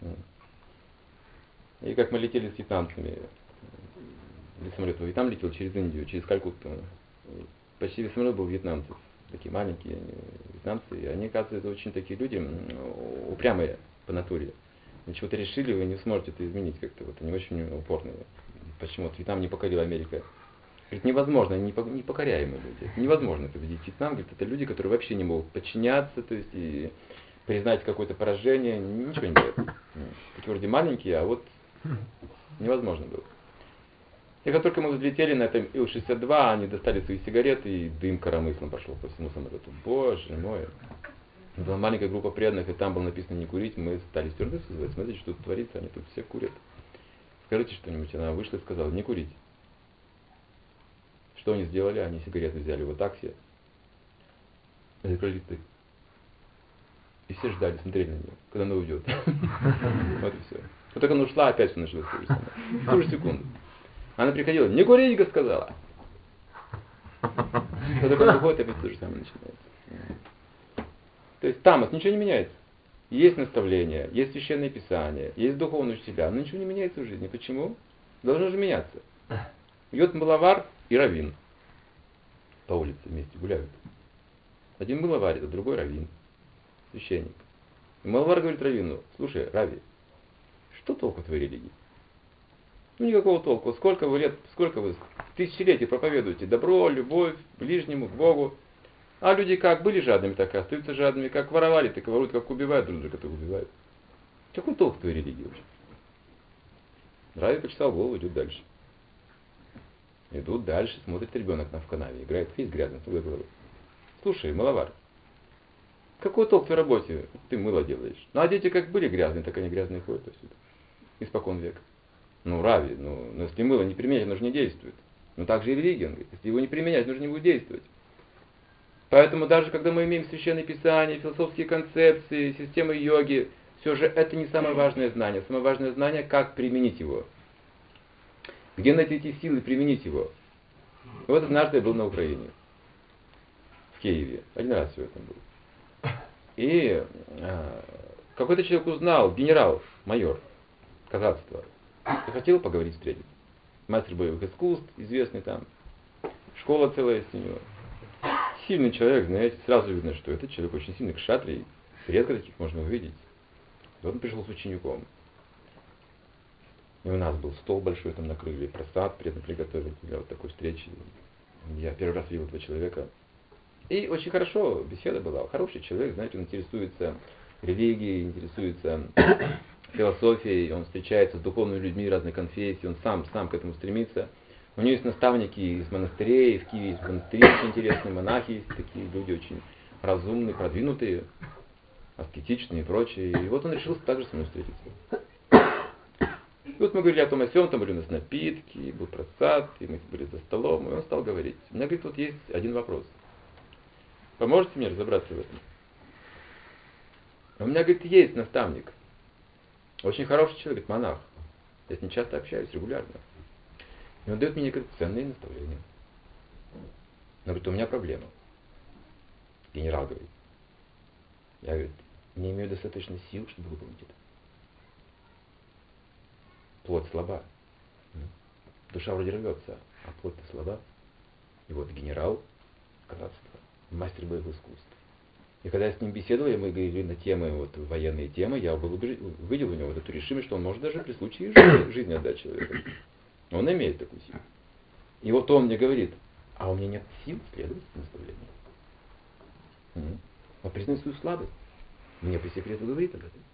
И как мы летели с вьетнамцами, весь самолет во Вьетнам летел через Индию, через Калькутту. Почти весь самолет был вьетнамцев. Такие маленькие вьетнамцы. И они, оказывается, очень такие люди упрямые по натуре. Если чего-то решили, вы не сможете это изменить как-то. Вот они очень упорные. Почему-то Вьетнам не покорил Америка. Говорит, невозможно, они непокоряемые люди. Невозможно победить Вьетнам. Говорит, это люди, которые вообще не могут подчиняться, то есть и признать какое-то поражение, ничего не делают. Такие вроде маленькие, а вот невозможно было. И как только мы взлетели на этом Ил шестьдесят два, они достали свои сигареты, и дым коромыслом пошел по всему самолету. Боже мой. Была маленькая группа преданных, и там было написано не курить. Мы стали стюардессу вызывать, смотрите, что тут творится, они тут все курят. Скажите что-нибудь. Она вышла и сказала, не курить. Что они сделали? Они сигареты взяли в такси, закрыли рты. И все ждали, смотрели на нее, когда она уйдет. Вот и все. Вот только она ушла, опять все началось то же самое. В ту же секунду. Она приходила, не курить, сказала. Когда она выходит, опять то же самое начинается. То есть тамас, ничего не меняется. Есть наставления, есть священное писание, есть духовные учителя, но ничего не меняется в жизни. Почему? Должно же меняться. Идет мыловар и раввин. По улице вместе гуляют. Один мыловар, это другой раввин. Священник. И мыловар говорит раввину, слушай, Рави, что толку твоей религии? Ну никакого толку. Сколько вы лет, сколько вы тысячелетий проповедуете добро, любовь, ближнему, к Богу. А люди как были жадными, так и остаются жадными. Как воровали, так и воруют, как убивают друг друга, так и убивают. Какой толк в твоей религии вообще? Рави почесал голову, идет дальше. Идут дальше, смотрит ребенок на в канаве, играет в фейс грязный, туда головы. Слушай, мыловар, какой толк в твоей работе? Ты мыло делаешь. Ну а дети как были грязные, так они грязные ходят отсюда. Испокон века. Ну, Рави, ну, но если мыло не применять, оно же не действует. Ну так же и религия, он говорит, если его не применять, оно же не будет действовать. Поэтому даже когда мы имеем священное писание, философские концепции, системы йоги, все же это не самое важное знание. Самое важное знание, как применить его. Где найти эти силы применить его. И вот однажды я был на Украине, в Киеве. Один раз всего там был. И а, какой-то человек узнал, генерал, майор казацтва, и хотел поговорить, встретиться. Мастер боевых искусств, известный там. Школа целая есть у него. Сильный человек, знаете, сразу видно, что этот человек очень сильный кшатрий. Редко таких можно увидеть. И вот он пришел с учеником. И у нас был стол большой, там накрыли, просад приятно приготовили для вот такой встречи. Я первый раз видел этого человека. И очень хорошо беседа была. Хороший человек, знаете, он интересуется религией, интересуется философией, он встречается с духовными людьми разных конфессий, он сам, сам к этому стремится. У него есть наставники из монастырей, в Киеве есть монастыри очень интересные, монахи есть, такие люди очень разумные, продвинутые, аскетичные и прочие. И вот он решил также со мной встретиться. И вот мы говорили о том, о сём, там были у нас напитки, был просад, и мы были за столом, и он стал говорить. У меня, говорит, вот есть один вопрос. Поможете мне разобраться в этом? У меня, говорит, есть наставник. Очень хороший человек, монах. Я с ним часто общаюсь, регулярно. И он дает мне, говорит, ценные наставления. Но, говорит, у меня проблема. Генерал говорит. Я, говорит, не имею достаточно сил, чтобы выполнить это. Плоть слаба. Душа вроде рвется, а плоть-то слаба. И вот генерал казацтва, мастер боевых искусств. И когда я с ним беседовал, мы говорили на темы, вот, военные темы, я был, увидел у него вот эту решимость, что он может даже при случае жизни, жизни отдать человеку. Он имеет такую силу. И вот он мне говорит, а у меня нет сил следовать наставлению. Угу. Он признает свою слабость. Мне по секрету говорит об этом.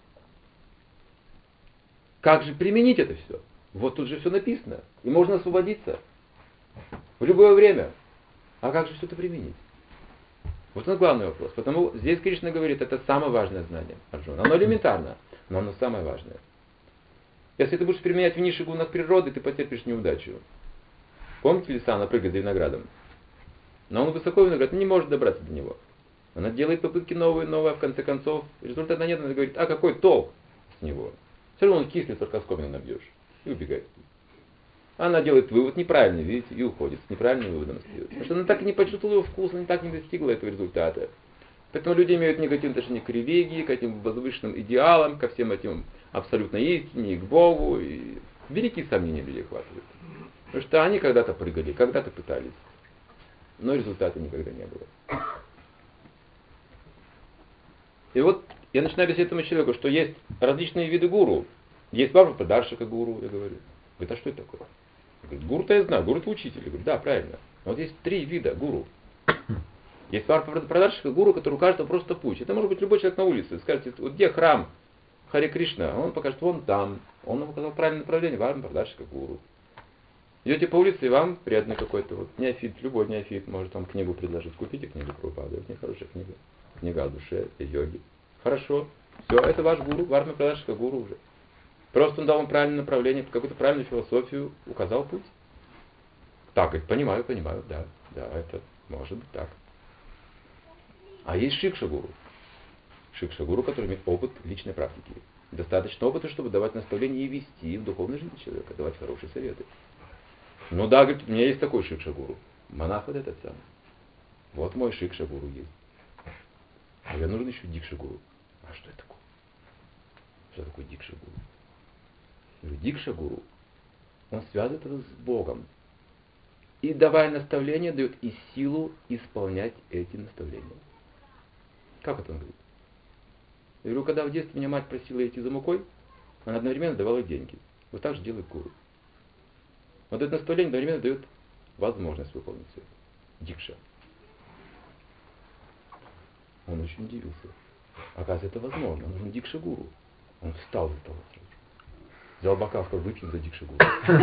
Как же применить это все? Вот тут же все написано. И можно освободиться. В любое время. А как же все это применить? Вот это главный вопрос. Потому здесь Кришна говорит, это самое важное знание, Арджуна. Оно элементарно, но оно самое важное. Если ты будешь применять в низших гунах природы, ты потерпишь неудачу. Помните лиса, она прыгает за виноградом? Но он высоко виноград, не может добраться до него. Она делает попытки новые, новые, а в конце концов результата нет, она говорит, а какой толк с него? Все равно он кислый, только оскомину набьешь. И убегает. Она делает вывод неправильный, видите, и уходит. С неправильным выводом остается. Потому что она так и не почувствовала его вкус, она так и не достигла этого результата. Поэтому люди имеют негативное отношение к религии, к этим возвышенным идеалам, ко всем этим абсолютной истине, и к Богу. И великие сомнения людей охватывают. Потому что они когда-то прыгали, когда-то пытались, но результата никогда не было. И вот я начинаю объяснять этому человеку, что есть различные виды гуру. Есть Баба Прадаршика гуру, я говорю. Говорит, а что это такое? Говорит, гуру-то я знаю, гуру это учитель. Я говорю, да, правильно. Но вот есть три вида гуру. Есть Баба Прадаршика гуру, который укажет просто путь. Это может быть любой человек на улице. Скажете, вот где храм Харе Кришна? Он покажет, вон там. Он вам указал правильное направление, Баба Прадаршика гуру. Идете по улице, и вам преданный какой-то вот неофит, любой неофит может вам книгу предложить. Купите книгу Прабхупады, это нехорошая книга. Книга о душе, о йоге. Хорошо. Все, это ваш гуру, Баба Прадаршика гуру уже. Просто он дал вам правильное направление, какую-то правильную философию, указал путь. Так, говорит, понимаю, понимаю, да, да, это может быть так. А есть Шикша-гуру. Шикша-гуру, который имеет опыт личной практики. Достаточно опыта, чтобы давать наставления и вести в духовной жизни человека, давать хорошие советы. Ну да, говорит, у меня есть такой Шикша-гуру. Монах вот этот самый. Вот мой Шикша-гуру есть. А мне нужен еще Дикша-гуру. А что это такое? Что такое Дикша-гуру? Дикша-гуру, он связывает это с Богом. И давая наставления, дает и силу исполнять эти наставления. Как это он говорит? Я говорю, когда в детстве меня мать просила идти за мукой, она одновременно давала деньги. Вот так же делает гуру. Вот это наставление одновременно дает возможность выполнить все это. Дикша. Он очень удивился. Оказывается, это возможно. Нужен Дикша-гуру. Он встал за того сразу. Взял бокал, сказал, выпьем за Дикша-гуру.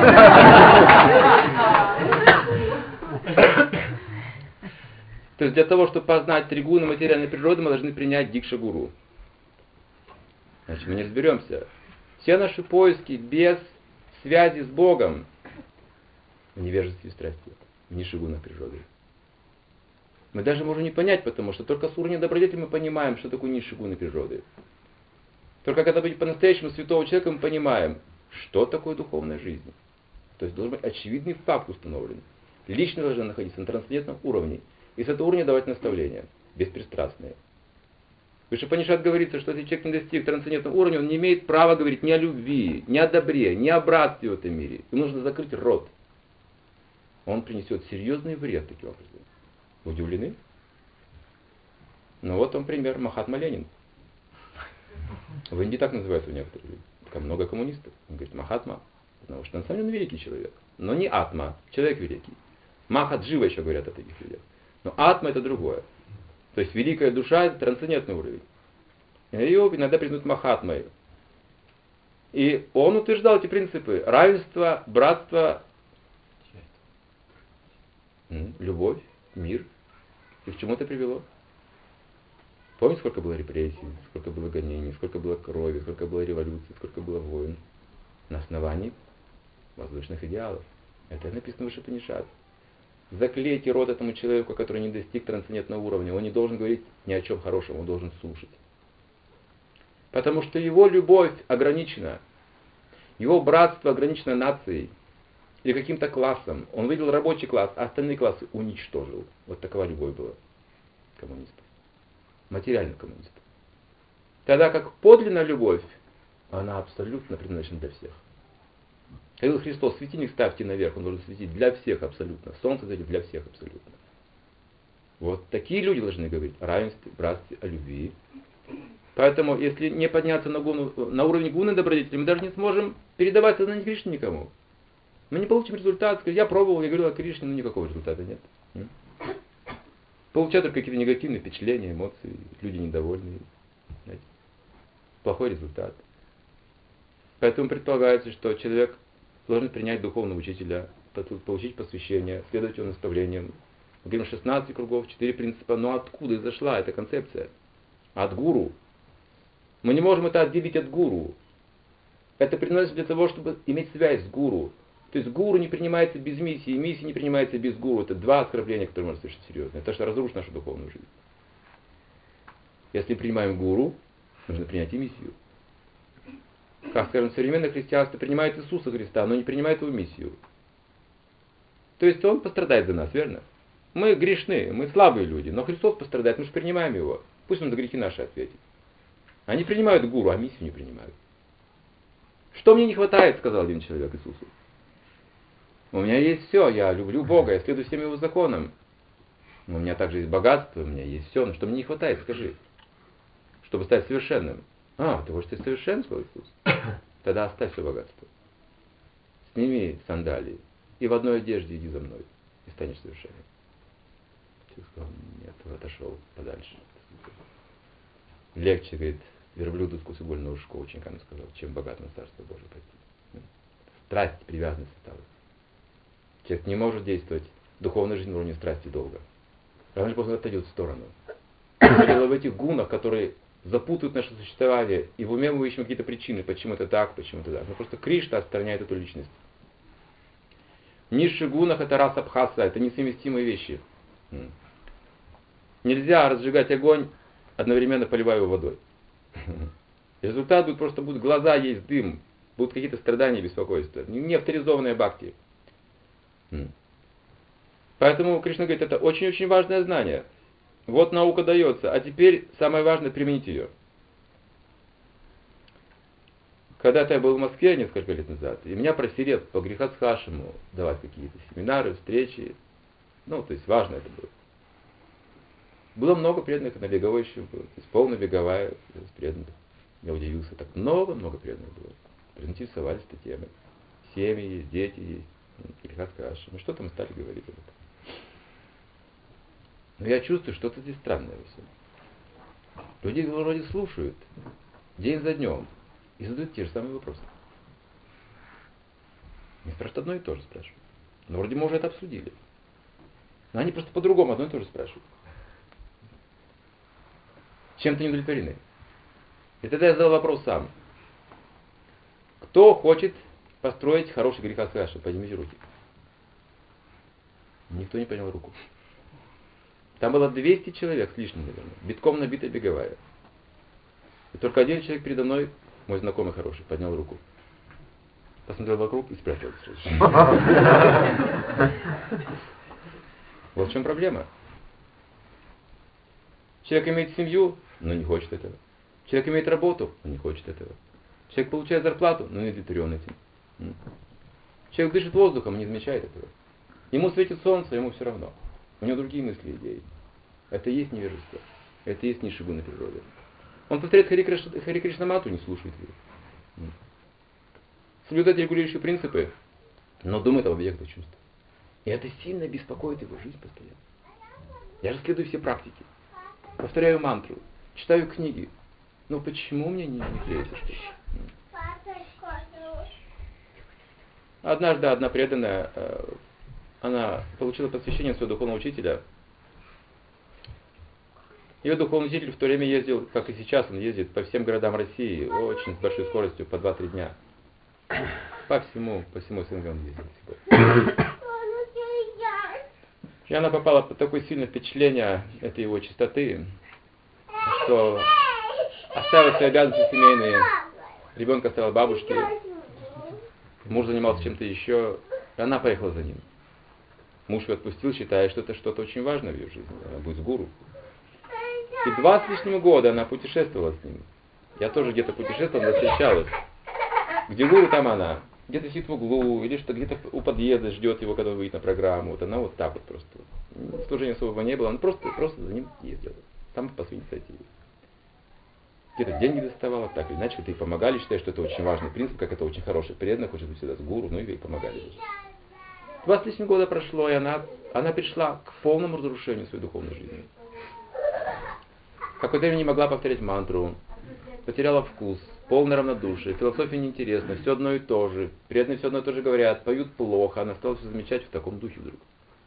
То есть для того, чтобы познать три гуны материальной природы, мы должны принять Дикша-гуру. Значит, мы не разберемся. Все наши поиски без связи с Богом в невежестве и страсти, в нишигунах природы. Мы даже можем не понять, потому что только с уровня добродетели мы понимаем, что такое нишигуны природы. Только когда быть по-настоящему святого человека, мы понимаем, что такое духовная жизнь. То есть должен быть очевидный факт установлен. Личность должна находиться на трансцендентном уровне. И с этого уровня давать наставления, беспристрастные. Выше Панишат говорится, что если человек не достиг трансцендентного уровня, он не имеет права говорить ни о любви, ни о добре, ни о братстве в этом мире. Ему нужно закрыть рот. Он принесет серьезный вред таким образом. Вы удивлены? Ну вот он пример, Махатма Ленин. В Индии так называют у некоторых людей. Много коммунистов. Он говорит, Махатма, потому что на самом деле он великий человек. Но не Атма, человек великий. Махаджива еще говорят о таких людях. Но Атма это другое. То есть великая душа это трансцендентный уровень. И ее иногда признают Махатмой. И он утверждал эти принципы. Равенство, братство, любовь, мир. И к чему это привело? Помните, сколько было репрессий, сколько было гонений, сколько было крови, сколько было революций, сколько было войн на основании воздушных идеалов. Это написано в Упанишад. Заклейте рот этому человеку, который не достиг трансцендентного уровня. Он не должен говорить ни о чем хорошем, он должен слушать. Потому что его любовь ограничена, его братство ограничено нацией или каким-то классом. Он видел рабочий класс, а остальные классы уничтожил. Вот такова любовь была коммунистов. Материальных коммунистов. Тогда как подлинная любовь, она абсолютно предназначена для всех. Говорил Христос, светильник ставьте наверх, он должен светить для всех абсолютно. Солнце светит для всех абсолютно. Вот такие люди должны говорить о равенстве, братстве, о любви. Поэтому, если не подняться на, гуну, на уровень гуны добродетели, мы даже не сможем передавать сознание Кришны никому. Мы не получим результат. Я пробовал, я говорил о Кришне, но никакого результата нет. Получают только какие-то негативные впечатления, эмоции, люди недовольные. Знаете. Плохой результат. Поэтому предполагается, что человек должен принять духовного учителя, получить посвящение, следовать его наставлениям. Мы говорим шестнадцать кругов, четыре принципа. Но откуда изошла эта концепция? От гуру. Мы не можем это отделить от гуру. Это предназначено для того, чтобы иметь связь с гуру. То есть гуру не принимается без миссии, и миссия не принимается без гуру. Это два оскорбления, которые можно слышать серьезно. Это что разрушит нашу духовную жизнь. Если принимаем гуру, нужно принять и миссию. Как, скажем, современное христианство принимает Иисуса Христа, но не принимает его миссию. То есть он пострадает за нас, верно? Мы грешны, мы слабые люди, но Христос пострадает, мы же принимаем его. Пусть он за грехи наши ответит. Они принимают гуру, а миссию не принимают. Что мне не хватает, сказал один человек Иисусу. У меня есть все, я люблю Бога, я следую всем Его законам. У меня также есть богатство, у меня есть все. Но что мне не хватает, скажи. Чтобы стать совершенным. А, ты хочешь стать совершенным, сказал Иисус? Тогда оставь все богатство. Сними сандалии и в одной одежде иди за мной. И станешь совершенным. Человек сказал, нет, отошел подальше. Легче, говорит, верблюду сквозь угольное ушко, ученикам сказал, чем богат на Царство Божие пойти. Страсть, привязанность осталась. Человек не может действовать в духовной жизни на уровне страсти долго. Рано или поздно отойдет в сторону. Дело в этих гунах, которые запутают наше существование, и в уме мы ищем какие-то причины, почему это так, почему это так. Но просто Кришна отстраняет эту личность. В низших гунах это раса бхаса, это несовместимые вещи. Нельзя разжигать огонь, одновременно поливая его водой. Результат будет просто, будут глаза есть дым, будут какие-то страдания и беспокойства. Не авторизованные бхакти. Поэтому Кришна говорит, это очень-очень важное знание. Вот наука дается, а теперь самое важное применить ее. Когда-то я был в Москве несколько лет назад, и меня просили по Грихастхашему давать какие-то семинары, встречи. Ну, то есть важно это было. Было много преданных, на беговой еще было. То есть полнобеговая преданных. Я удивился, так много-много преданных было. Заинтересовались этой темой. Семьи есть, дети есть. Грихастхашем. Ну что там стали говорить об этом? Но я чувствую, что-то здесь странное во всем. Люди вроде слушают день за днем и задают те же самые вопросы. Они спрашивают одно и то же спрашивают. Но вроде мы уже это обсудили. Но они просто по-другому одно и то же спрашивают. Чем-то не удовлетворены. И тогда я задал вопрос сам. Кто хочет построить хороший грехастхашем? Поднимите руки. Никто не поднял руку. Там было двести человек с лишним, наверное. Битком набитая беговая. И только один человек передо мной, мой знакомый хороший, поднял руку. Посмотрел вокруг и спрятался. Вот в чем проблема. Человек имеет семью, но не хочет этого. Человек имеет работу, но не хочет этого. Человек получает зарплату, но не удовлетворен этим. Человек дышит воздухом, не замечает этого. Ему светит солнце, ему все равно. У него другие мысли и идеи. Это и есть невежество. Это и есть низшая гуна природы. Он повторяет Хари Кришна, Хари Кришна Мату, не слушает ее. Соблюдает регулирующие принципы, но думает об объектах чувств. И это сильно беспокоит его жизнь постоянно. Я же следую все практики. Повторяю мантру. Читаю книги. Но почему мне не, не клеится что-то? Однажды одна преданная, она получила посвящение своего духовного учителя. Ее духовный учитель в то время ездил, как и сейчас, он ездит по всем городам России, очень с большой скоростью, по два-три дня. По всему, по всему СНГ он ездил. И она попала под такое сильное впечатление этой его чистоты, что оставила свои обязанности семейные, ребенка оставила бабушке, муж занимался чем-то еще, и она поехала за ним. Муж ее отпустил, считая, что это что-то очень важное в ее жизни, она будет с гуру. И два с лишним года она путешествовала с ним. Я тоже где-то путешествовал, она встречалась. Где гуру, там она. Где-то сидит в углу, или что где-то у подъезда ждет его, когда он выйдет на программу. Вот она вот так вот просто. Служения особого не было, она просто, просто за ним ездила. Там по своей инициативе. Где-то деньги доставала, так или иначе, ей помогали, считая, что это очень важный принцип, как это очень хороший преданный, хочет быть всегда с гуру, ну и ей помогали. Два с лишним года прошло, и она, она пришла к полному разрушению своей духовной жизни. Какое-то время не могла повторять мантру, потеряла вкус, полное равнодушие, философия неинтересна, все одно и то же, преданные все одно и то же говорят, поют плохо, она стала все замечать в таком духе вдруг.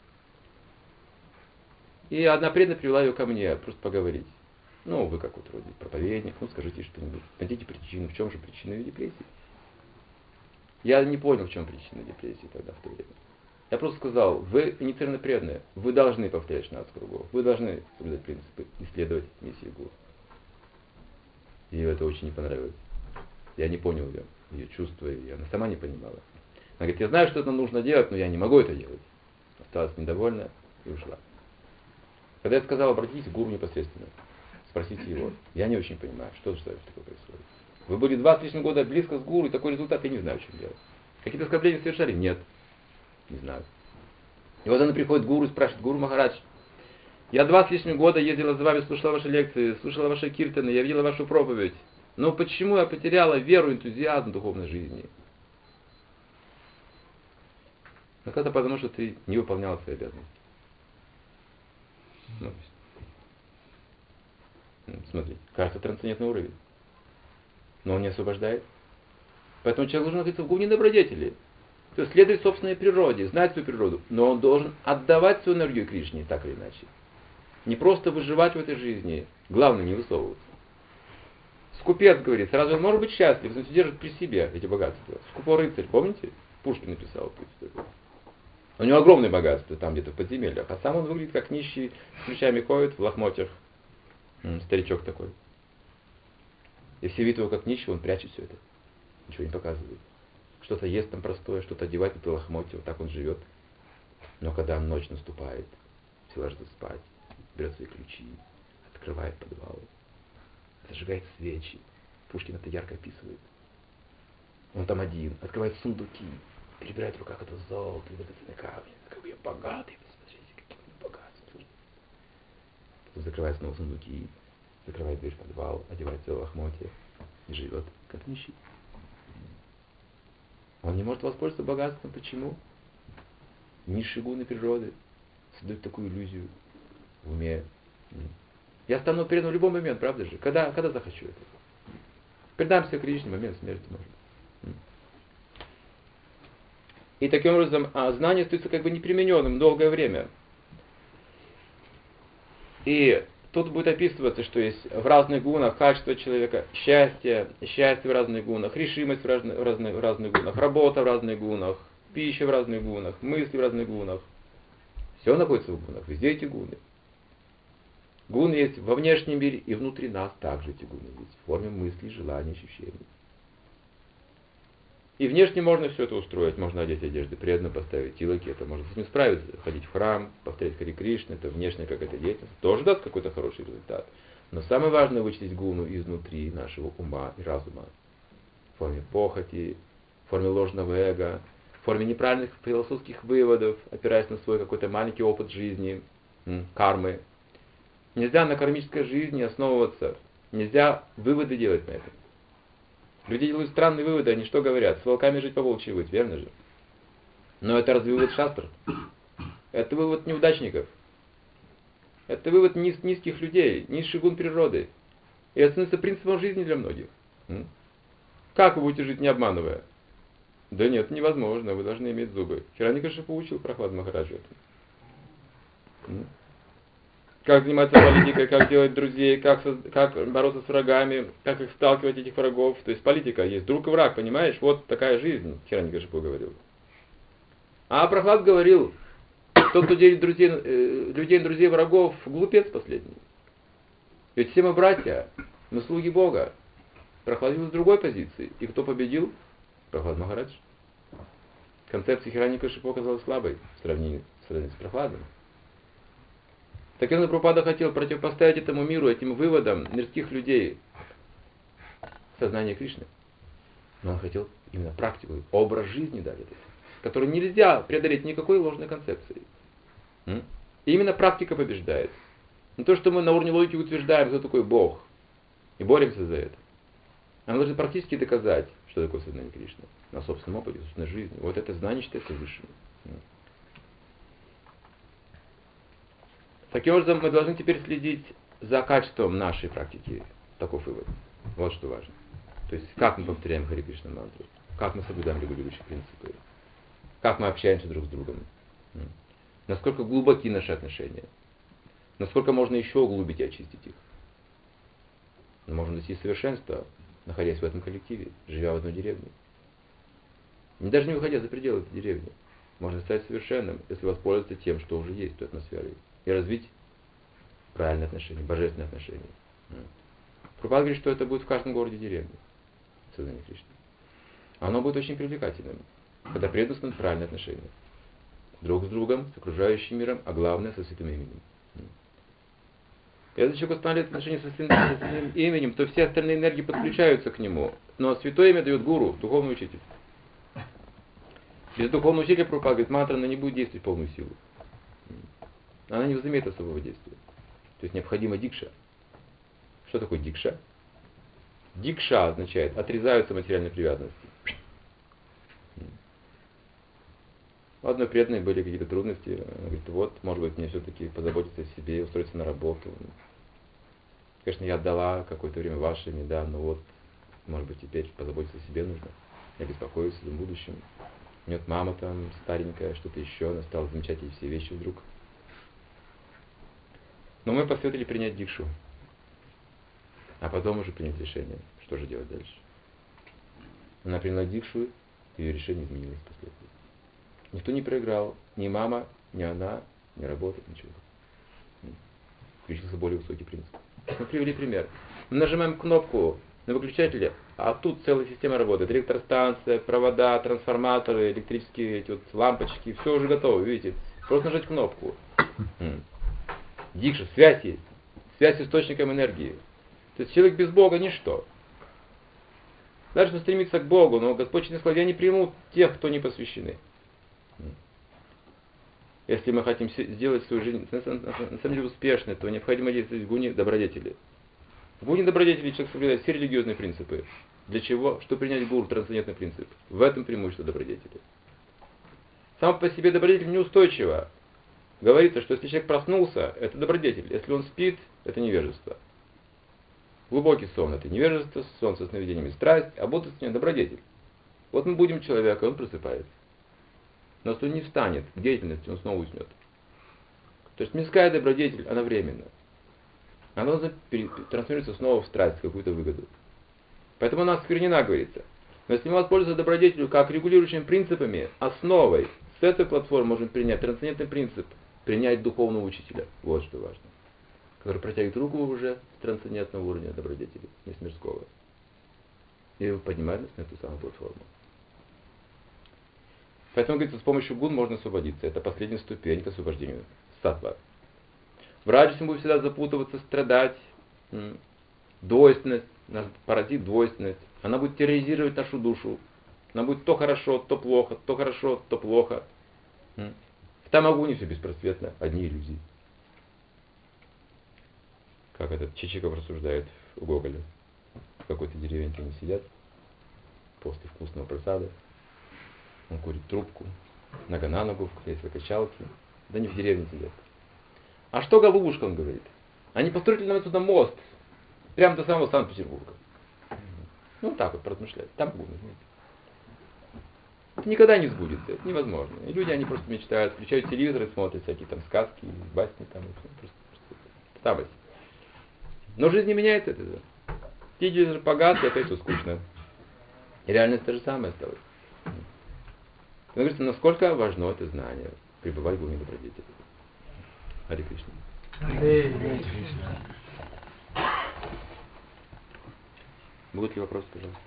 И одна преданная привела ее ко мне, просто поговорить. Ну, вы как вот вроде проповедник, ну скажите что-нибудь, найдите причину, в чем же причина ее депрессии. Я не понял, в чем причина депрессии тогда в то время. Я просто сказал, вы инициированно преданные, вы должны повторять шестнадцать кругов, вы должны соблюдать принципы, исследовать миссию гуру. Ей это очень не понравилось. Я не понял ее, ее чувства, и она сама не понимала. Она говорит, я знаю, что это нужно делать, но я не могу это делать. Осталась недовольна и ушла. Когда я сказал, обратитесь к гуру непосредственно. Спросите его. Я не очень понимаю, что же такое происходит. Вы были два с лишним года близко с гуру, и такой результат, я не знаю, что делать. Какие-то оскорбления совершали? Нет. Не знаю. И вот она приходит к гуру и спрашивает: Гуру Махарадж, я два с лишним года ездила за вами, слушала ваши лекции, слушала ваши киртаны, я видела вашу проповедь. Но почему я потеряла веру, энтузиазм в духовной жизни? Ну, это потому, что ты не выполняла свои обязанности. Ну, смотри, кажется, трансцендентный уровень. Но он не освобождает. Поэтому человек должен находиться в гуне добродетели. То есть следовать собственной природе, знать свою природу. Но он должен отдавать свою энергию Кришне, так или иначе. Не просто выживать в этой жизни. Главное, не высовываться. Скупец говорит, сразу он может быть счастлив, но держит при себе эти богатства. Скупой рыцарь, помните? Пушкин написал. У него огромное богатство там где-то в подземельях, а сам он выглядит как нищий, с ключами ходит, в лохмотьях. Старичок такой. И все видят его как нищего, он прячет все это. Ничего не показывает. Что-то ест там простое, что-то одевает это лохмотье, вот так он живет. Но когда ночь наступает, все ложатся спать, берет свои ключи, открывает подвал, зажигает свечи. Пушкин это ярко описывает. Он там один, открывает сундуки, перебирает в руках это золото, драгоценные камни. Какой я богатый, посмотрите, какие у меня богатства. Потом закрывает снова сундуки, закрывает дверь в подвал, одевает все лохмотье и живет как нищий. Он не может воспользоваться богатством. Почему? Низшие гуны природы создают такую иллюзию в уме. Я стану предан в любой момент, правда же? Когда, когда захочу это. Предамся Кришне, момент смерти может. И таким образом а, знание остается как бы непримененным долгое время. И тут будет описываться, что есть в разных гунах качество человека, счастье, счастье в разных гунах, решимость в разных, в разных, в разных гунах, работа в разных гунах, пища в разных гунах, мысли в разных гунах. Все находится в гунах, везде эти гуны. Гуны есть во внешнем мире и внутри нас также эти гуны есть, в форме мыслей, желаний, ощущений. И внешне можно все это устроить, можно одеть одежды преданно, поставить тилоки, это можно с этим справиться, ходить в храм, повторять Хари Кришна, это внешняя какая-то деятельность, тоже даст какой-то хороший результат. Но самое важное вычислить гуну изнутри нашего ума и разума. В форме похоти, в форме ложного эго, в форме неправильных философских выводов, опираясь на свой какой-то маленький опыт жизни, кармы. Нельзя на кармической жизни основываться, нельзя выводы делать на этом. Люди делают странные выводы, они что говорят? С волками жить, по волчьи быть, верно же? Но это разве вывод шастр? Это вывод неудачников. Это вывод низ, низких людей, низший гун природы. И это становится принципом жизни для многих. Как вы будете жить, не обманывая? Да нет, невозможно, вы должны иметь зубы. Хираньякашипу учил Прохлад Махараджа это. Как заниматься политикой, как делать друзей, как, как бороться с врагами, как их сталкивать, этих врагов. То есть политика есть друг и враг, понимаешь? Вот такая жизнь, Хираньякашипу говорил. А Прохлад говорил, тот, кто делит друзей, э, людей на друзей врагов, глупец последний. Ведь все мы братья, мы слуги Бога. Прохлад был с другой позиции. И кто победил? Прохлад Махарадж. Концепция Хираньякашипу оказалась слабой в сравнении, в сравнении с Прохладом. Так Шрила Прабхупада хотел противопоставить этому миру, этим выводам мирских людей сознание Кришны. Но он хотел именно практику, образ жизни дать, который нельзя преодолеть никакой ложной концепцией. И именно практика побеждает. Не то, что мы на уровне логики утверждаем, кто такой Бог, и боремся за это. А мы должны практически доказать, что такое сознание Кришны на собственном опыте, собственной жизни. Вот это знание считается высшим. Таким образом, мы должны теперь следить за качеством нашей практики. Таков вывод. Вот что важно. То есть, как мы повторяем Хари Кришна мантру, как мы соблюдаем регулирующие принципы, как мы общаемся друг с другом, насколько глубоки наши отношения, насколько можно еще углубить и очистить их. Мы можем достичь совершенства, находясь в этом коллективе, живя в одной деревне. И даже не выходя за пределы этой деревни, можно стать совершенным, если воспользоваться тем, что уже есть, той атмосферой, и развить правильные отношения, божественные отношения. Прабхупада говорит, что это будет в каждом городе деревне, сознание Кришны. Оно будет очень привлекательным, когда преданно станут правильные отношения. Друг с другом, с окружающим миром, а главное, со святым именем. Если человек устанавливает отношения со своим, со своим именем, то все остальные энергии подключаются к нему. Но святое имя дает гуру, духовный учитель. Без духовного учителя Прабхупада говорит, мантра она не будет действовать в полную силу. Она не возымеет особого действия. То есть необходима дикша. Что такое дикша? Дикша означает отрезаются материальные привязанности. У одной преданной были какие-то трудности. Она говорит, вот, может быть, мне все-таки позаботиться о себе, устроиться на работу. Конечно, я отдала какое-то время вашими, да, но вот, может быть, теперь позаботиться о себе нужно. Я беспокоюсь о будущем. Нет, мама там старенькая, что-то еще, она стала замечать ей все вещи вдруг. Но мы посоветовали принять дикшу. А потом уже принять решение, что же делать дальше. Она приняла дикшу, и ее решение изменилось впоследствии. Никто не проиграл, ни мама, ни она, ни работа, ничего. Включился более высокий принцип. Мы привели пример. Мы нажимаем кнопку на выключателе, а тут целая система работает. Электростанция, провода, трансформаторы, электрические эти вот лампочки, все уже готово, видите. Просто нажать кнопку. Дикша, связь есть. Связь с источником энергии. То есть человек без Бога ничто. Даже он стремится к Богу, но Господь сказал, я не приму тех, кто не посвящены. Если мы хотим сделать свою жизнь на самом деле успешной, то необходимо действовать в гуне добродетели. В гуне добродетели человек соблюдает все религиозные принципы. Для чего? Чтобы принять гуру, трансцендентный принцип. В этом преимущество добродетели. Сам по себе добродетель неустойчива. Говорится, что если человек проснулся, это добродетель. Если он спит, это невежество. Глубокий сон – это невежество, сон со сновидениями страсть, а бодрствование – добродетель. Вот мы будем человека, он просыпается. Но если он не встанет к деятельности, он снова уснет. То есть мирская добродетель, она временна. Она должна трансформироваться снова в страсть, в какую-то выгоду. Поэтому она осквернена, говорится. Но если мы воспользуемся добродетелью как регулирующими принципами, основой, с этой платформы можем принять трансцендентный принцип, принять духовного учителя. Вот что важно. Который протягивает руку уже с трансцендентного уровня добродетели, не с мирского. И поднимает нас на эту самую платформу. Поэтому, говорится, с помощью гун можно освободиться. Это последняя ступень к освобождению. Саттва. В раджасе мы будем всегда запутываться, страдать. Двойственность. Нас поразит двойственность. Она будет терроризировать нашу душу. Она будет то хорошо, то плохо, то хорошо, то плохо. В тамагуне все беспросветно. Одни иллюзии. Как этот Чичиков рассуждает у Гоголя. В какой-то деревеньке они сидят. После вкусного просада. Он курит трубку. Нога на ногу, в кресле-качалке. Да не в деревне сидят. А что, голубушка, он говорит? Они построили нам отсюда мост. Прямо до самого Санкт-Петербурга. Ну, так вот, поразмышлять. Там будут. Это никогда не сбудется. Это невозможно. И люди, они просто мечтают. Включают телевизор и смотрят всякие там сказки, басни там. Просто, просто там. Но жизнь не меняется от этого. Телевизор погас, и опять все скучно. И реальность то же самое осталось. Но говорится, насколько важно это знание. Пребывать в гуне добродетели. Харе Кришна. Харе Кришна. Будут ли вопросы, пожалуйста?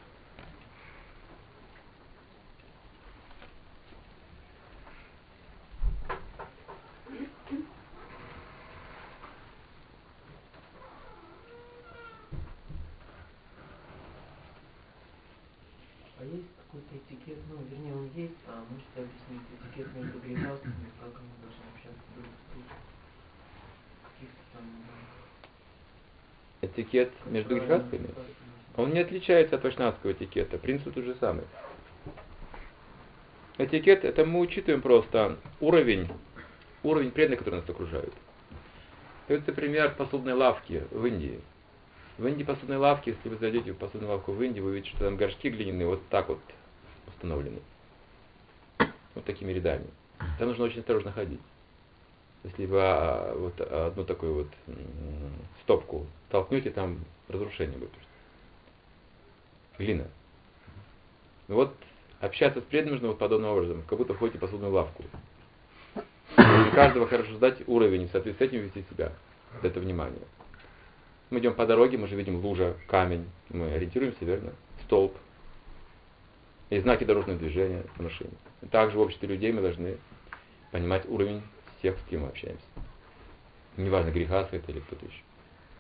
А есть какой-то этикет, ну, вернее, он есть, а можете объяснить этикет между грехастами, как они должны общаться друг с другом? Каких-то там... Этикет между грехастами? Он не отличается от вайшнавского этикета. Принцип тот же самый. Этикет — это мы учитываем просто уровень, уровень преданных, которые нас окружают. Это пример посудной лавки в Индии. В Индии посудной лавки, если вы зайдете в посудную лавку в Индии, вы увидите, что там горшки глиняные вот так вот установлены. Вот такими рядами. Там нужно очень осторожно ходить. Если вы а, вот одну такую вот м- стопку толкнете, там разрушение будет. Глина. Вот общаться с преданным нужно вот подобным образом, как будто входите в посудную лавку. Для каждого хорошо знать уровень, и в соответствии с этим вести себя. Это внимание. Мы идем по дороге, мы же видим лужа, камень, мы ориентируемся, верно? Столб. И знаки дорожного движения на машине. Также в обществе людей мы должны понимать уровень всех, с кем мы общаемся. Неважно, греха это или кто-то еще.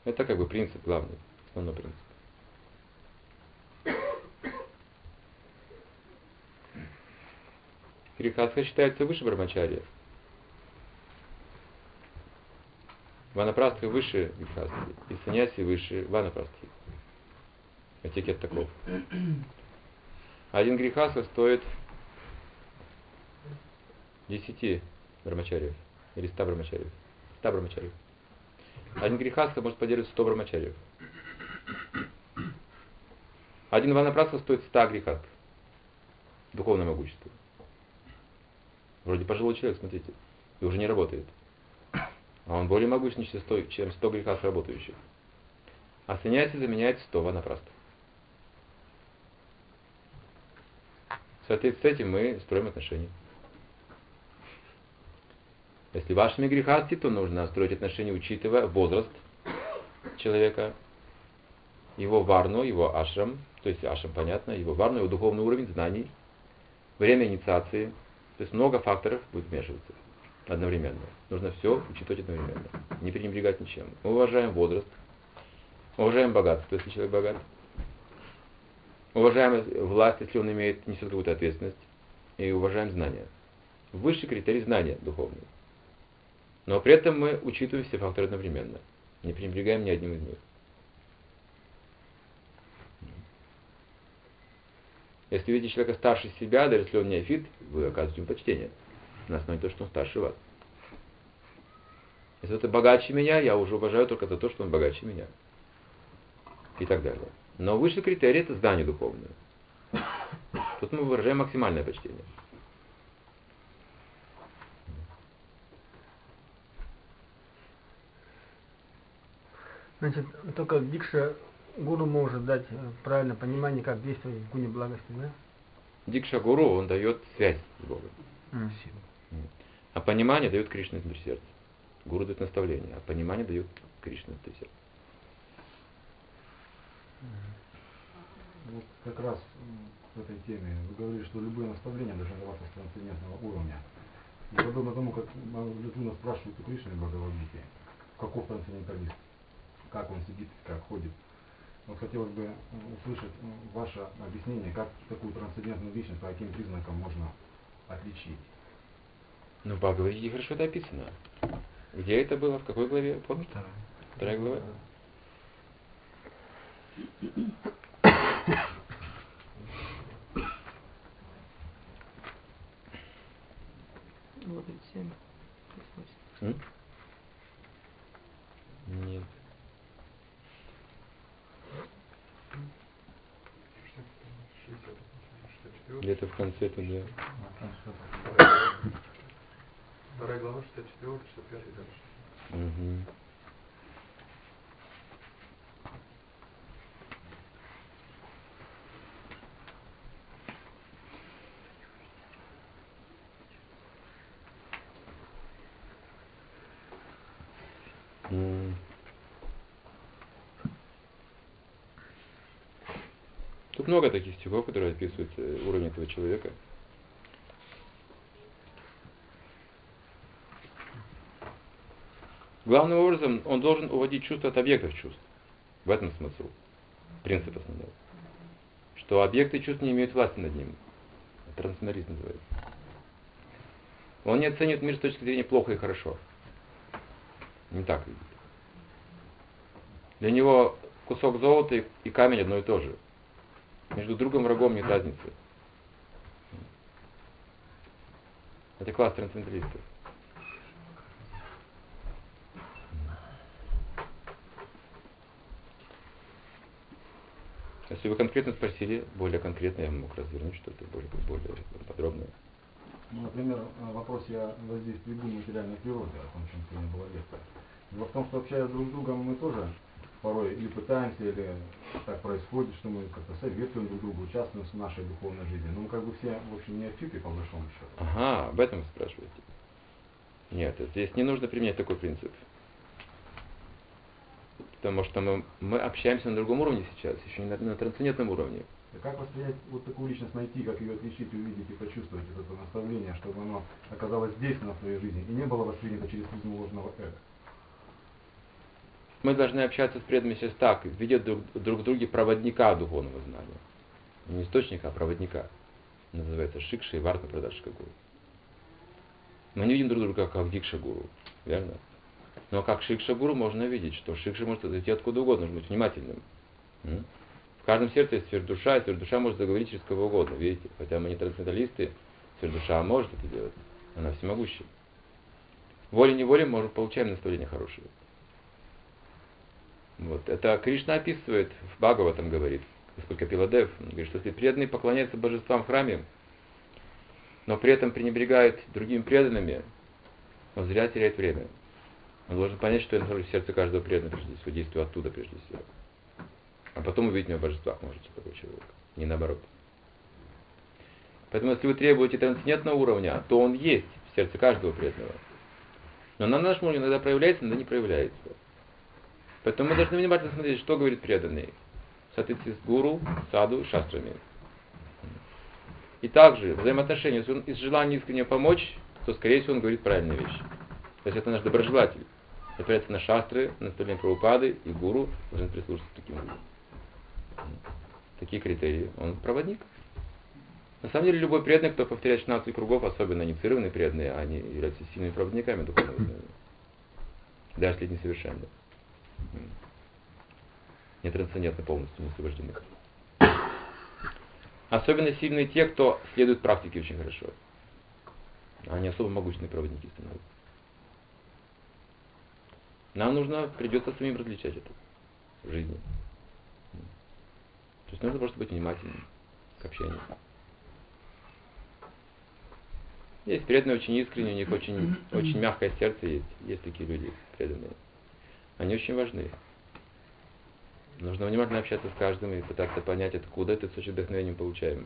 Это как бы принцип главный, основной принцип. Грехастха считается выше брамачарья. Ванапрастха выше грехастхи, и саньяси выше ванапрастхи. Этикет таков. Один грехастха стоит десяти брамачарьев, или ста брамачарьев. ста брамачарьев. Один грехастха может поддерживать сто брамачарьев. Один ванапрастха стоит ста грехастх. Духовное могущество. Вроде пожилой человек, смотрите, и уже не работает. А он более могущественный, чем сто грехастх работающих. А саньяси заменяет сто ванапрастхов. В соответствии с этим мы строим отношения. Если вашими грехасти, то нужно строить отношения, учитывая возраст человека, его варну, его ашрам, то есть ашрам понятно, его варну, его духовный уровень знаний, время инициации. То есть много факторов будет вмешиваться одновременно. Нужно все учитывать одновременно. Не пренебрегать ничем. Мы уважаем возраст, уважаем богатство, если человек богат, уважаем власть, если он имеет, несет какую-то ответственность, и уважаем знания. Высший критерий знания духовный. Но при этом мы учитываем все факторы одновременно. Не пренебрегаем ни одним из них. Если видите человека старше себя, даже если он неофит, вы оказываете ему почтение. На основе того, что он старше вас. Если это богаче меня, я уже уважаю только за то, что он богаче меня. И так далее. Но высший критерий — это знание духовное. Тут мы выражаем максимальное почтение. Значит, только дикша гуру может дать правильное понимание, как действовать в гуне благости, да? Дикша гуру, он дает связь с Богом. Mm. А понимание дает Кришна внутри сердца. Гуру дает наставление, а понимание дает Кришна внутри сердца. Вот как раз в этой теме вы говорили, что любые наставления должны даваться с трансцендентного уровня. И подобно тому, как Арджуна спрашивает у Кришны в Бхагавад-гите, каков трансценденталист, как он сидит, как ходит. Вот хотелось бы услышать ваше объяснение, как такую трансцендентную личность, по каким признакам можно отличить. Ну, в Бхагавад-гите хорошо это описано. Где это было? В какой главе? Помните? Вторая глава? двадцать семь. М? Нет. Где-то в конце туда. Вторая глава, шестьдесят четыре, шестьдесят пять и дальше. Угу. М. Тут много таких стихов, которые описывают уровень этого человека. Главным образом, он должен уводить чувства от объектов чувств. В этом смысл. Принцип основной. Что объекты чувств не имеют власти над ним. Трансценденталист называется. Он не оценивает мир с точки зрения плохо и хорошо. Не так видит. Для него кусок золота и камень одно и то же. Между другом и врагом нет разницы. Это класс трансценденталистов. Если вы конкретно спросили, более конкретно я мог развернуть что-то более, более подробное. Ну, например, в вопросе о воздействии гун материальной природы, о том, чем сегодня была лекция. Дело в том, что общаясь друг с другом, мы тоже порой или пытаемся, или так происходит, что мы как-то советуем друг другу, участвуем в нашей духовной жизни. Но мы как бы все, в общем, неофиты, по большому счету. Ага, об этом вы спрашиваете. Нет, здесь не нужно применять такой принцип. Потому что мы, мы общаемся на другом уровне сейчас, еще не на, на трансцендентном уровне. И как воспринять вот такую личность, найти, как ее отличить, увидеть и почувствовать вот это наставление, чтобы оно оказалось действенно в своей жизни и не было воспринято через призму ложного эго? Мы должны общаться с преданными сейчас так, видя друг, друг в друге проводника духовного знания. Не источника, а проводника. Называется Шикша и Варта Прадашка Гуру. Мы не видим друг друга как Дикша Гуру, верно? Но как Шикша Гуру можно видеть, что Шикша может зайти откуда угодно, нужно быть внимательным. М? В каждом сердце есть сверхдуша, и сверхдуша может заговорить через кого угодно, видите? Хотя мы не трансценденталисты, сверхдуша может это делать, она всемогущая. Волей-неволей мы получаем наставления хорошие. Вот. Это Кришна описывает, в Бхагаватам говорит, Господь Капиладев, он говорит, что если преданный поклоняется божествам в храме, но при этом пренебрегает другими преданными, он зря теряет время. Он должен понять, что я нахожусь в сердце каждого преданного, прежде всего, действую оттуда, прежде всего. А потом увидеть меня в божествах, можете, такой человек. Не наоборот. Поэтому, если вы требуете трансцендентного уровня, то он есть в сердце каждого преданного. Но на нашем уровне иногда проявляется, иногда не проявляется. Поэтому мы должны внимательно смотреть, что говорит преданный в соответствии с гуру, саду и шастрами. И также взаимоотношения, если он из желания искренне помочь, то, скорее всего, он говорит правильные вещи. То есть это наш доброжелатель. Опирается на шастры, на наставления Прабхупады и гуру, должен прислушаться к таким людям. Такие критерии. Он проводник. На самом деле, любой преданный, кто повторяет шестнадцать кругов, особенно инициированные преданные, они являются сильными проводниками духовного знания. Даже если несовершенны. Не трансцендентны полностью, не освобождены. Особенно сильные те, кто следует практике очень хорошо. Они особо могущественные проводники становятся. Нам нужно, придется самим различать это в жизни. То есть нужно просто быть внимательным к общению. Есть преданные очень искренние, у них очень, очень мягкое сердце есть. Есть такие люди преданные. Они очень важны. Нужно внимательно общаться с каждым и пытаться понять, откуда этот источник вдохновения мы получаем.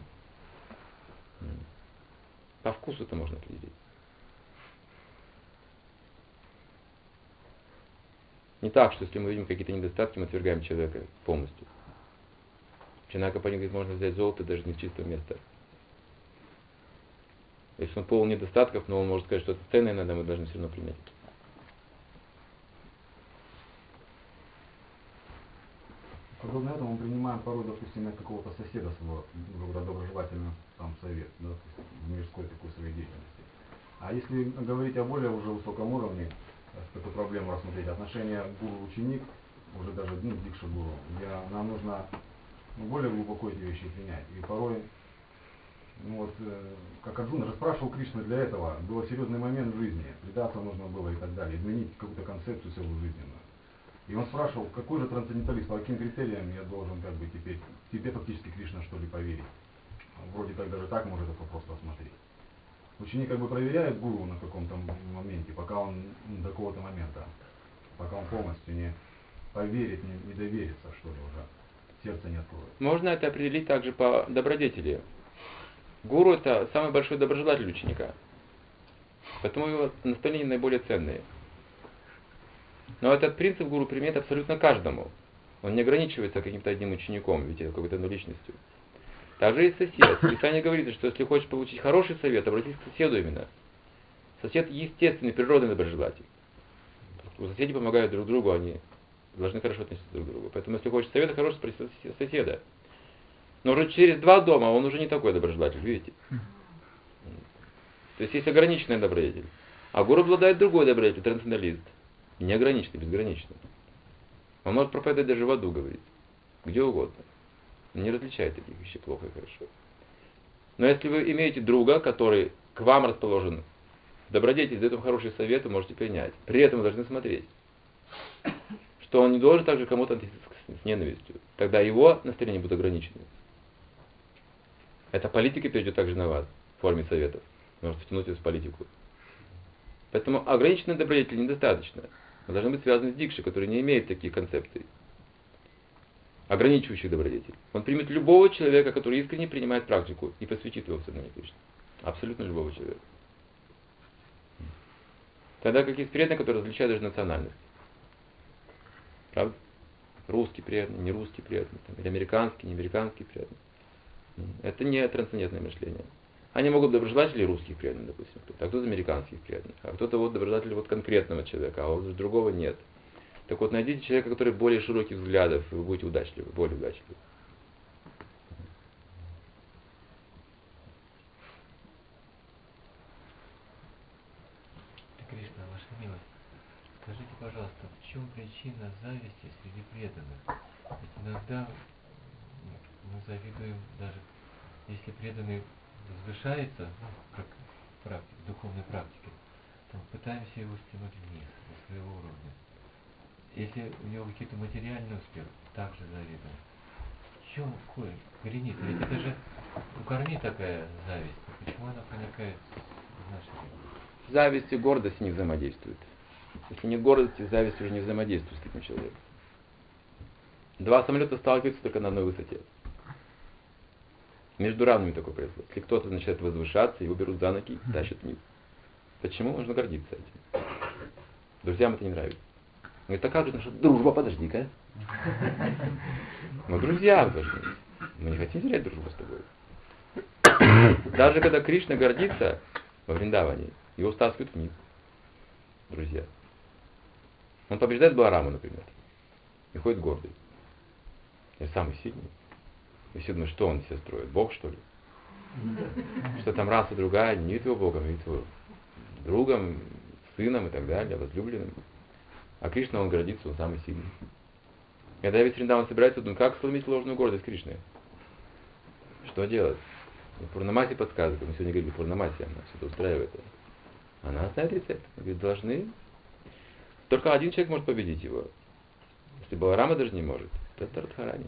По вкусу это можно определить. Не так, что если мы видим какие-то недостатки, мы отвергаем человека полностью. Чинака Пани говорит, можно взять золото даже не с чистого места. Если он полон недостатков, но он может сказать, что это ценное, надо, мы должны все равно принять. Подобно этому мы принимаем порой, допустим, от какого-то соседа своего доброжелательный там совет, да, в мирской такой своей деятельности. А если говорить о более уже высоком уровне, эту проблему рассмотреть, отношения гуру-ученик, уже даже ну, дикша-гуру, где нам нужно ну, более глубоко эти вещи принять. И порой, ну вот, э, как Арджуна расспрашивал Кришну для этого, был серьезный момент в жизни, предаться нужно было и так далее, изменить какую-то концепцию свою жизненную. И он спрашивал, какой же трансценденталист, по каким критериям я должен как бы теперь, тебе фактически Кришна что ли поверить. Вроде как даже так может этот вопрос рассмотреть. Ученик как бы проверяет гуру на каком-то моменте, пока он ну, до какого-то момента, пока он полностью не поверит, не, не доверится, что ли, уже сердце не откроет. Можно это определить также по добродетели. Гуру это самый большой доброжелатель ученика. Поэтому его наставления наиболее ценные. Но этот принцип гуру применяет абсолютно каждому. Он не ограничивается каким-то одним учеником, ведь это какой-то одной личностью. Также и сосед. В Писании говорится, что если хочешь получить хороший совет, обратись к соседу именно. Сосед естественный, природный доброжелатель. Соседи помогают друг другу, они должны хорошо относиться друг к другу. Поэтому если хочешь совета хорошего, спроси соседа. Но уже через два дома он уже не такой доброжелатель, видите? То есть есть ограниченный добродетель. А гуру обладает другой добродетель, трансценденталист. Неограниченный, безграничный. Он может проповедовать даже в аду, говорит. Где угодно. Не различает таких вещей плохо и хорошо. Но если вы имеете друга, который к вам расположен в добродетели, дает вам хорошие советы, можете принять. При этом вы должны смотреть, что он не должен также кому-то относиться с ненавистью. Тогда его настроения будут ограничены. Эта политика перейдет также на вас в форме советов. Может втянуть вас в политику. Поэтому ограниченной добродетели недостаточно. Мы должны быть связаны с дикшей, который не имеет таких концепций, ограничивающих добродетель. Он примет любого человека, который искренне принимает практику и посвятит его в сознание Кришны. Абсолютно любого человека. Тогда как есть преданные, которые различают даже национальность. Правда? Русский преданный, не русский преданный, там, или американский, не американский преданный. Это не трансцендентное мышление. Они могут быть доброжелатели русских преданных, допустим, а кто-то американских преданных, а кто-то вот доброжелатель вот конкретного человека, а вот другого нет. Так вот, найдите человека, который более широких взглядов, и вы будете удачливы, более удачливы. Кришна, ваша милость, скажите, пожалуйста, в чем причина зависти среди преданных? Ведь иногда мы завидуем, даже если преданный возвышается, ну, как в практике, в духовной практике, то пытаемся его стянуть вниз, до своего уровня. Если у него какие-то материальные успехи, также завидуем. В чем какой коренится? Ведь это же у корней такая зависть. Почему она проникает в наши жизни? Зависть и гордость не взаимодействуют. Если нет гордости, зависть уже не взаимодействует с этим человеком. Два самолета сталкиваются только на одной высоте. Между равными такое происходит. Если кто-то начинает возвышаться, его берут за ноги и тащат вниз. Почему? Нужно гордиться этим. Друзьям это не нравится. Говорит, а как же наша дружба? Подожди-ка. Мы друзья должны. Мы не хотим терять дружбу с тобой. Даже когда Кришна гордится во Вриндаване, его стаскивают вниз. Друзья. Он побеждает Балараму, например. И ходит гордый. Я самый сильный. И все думают, что он себе строит? Бог, что ли? Что там раса другая, не видит его Богом, видит его другом, сыном и так далее, возлюбленным. А Кришна, он гордится, он самый сильный. Когда весь Вриндаван собирается, думает, как сломить ложную гордость Кришны? Что делать? И Пурнамаси подсказывает, мы сегодня говорили, Пурнамаси, она все это устраивает. Она знает рецепт. Она говорит, должны... Только один человек может победить его. Если Баларама даже не может, то это Радхарани.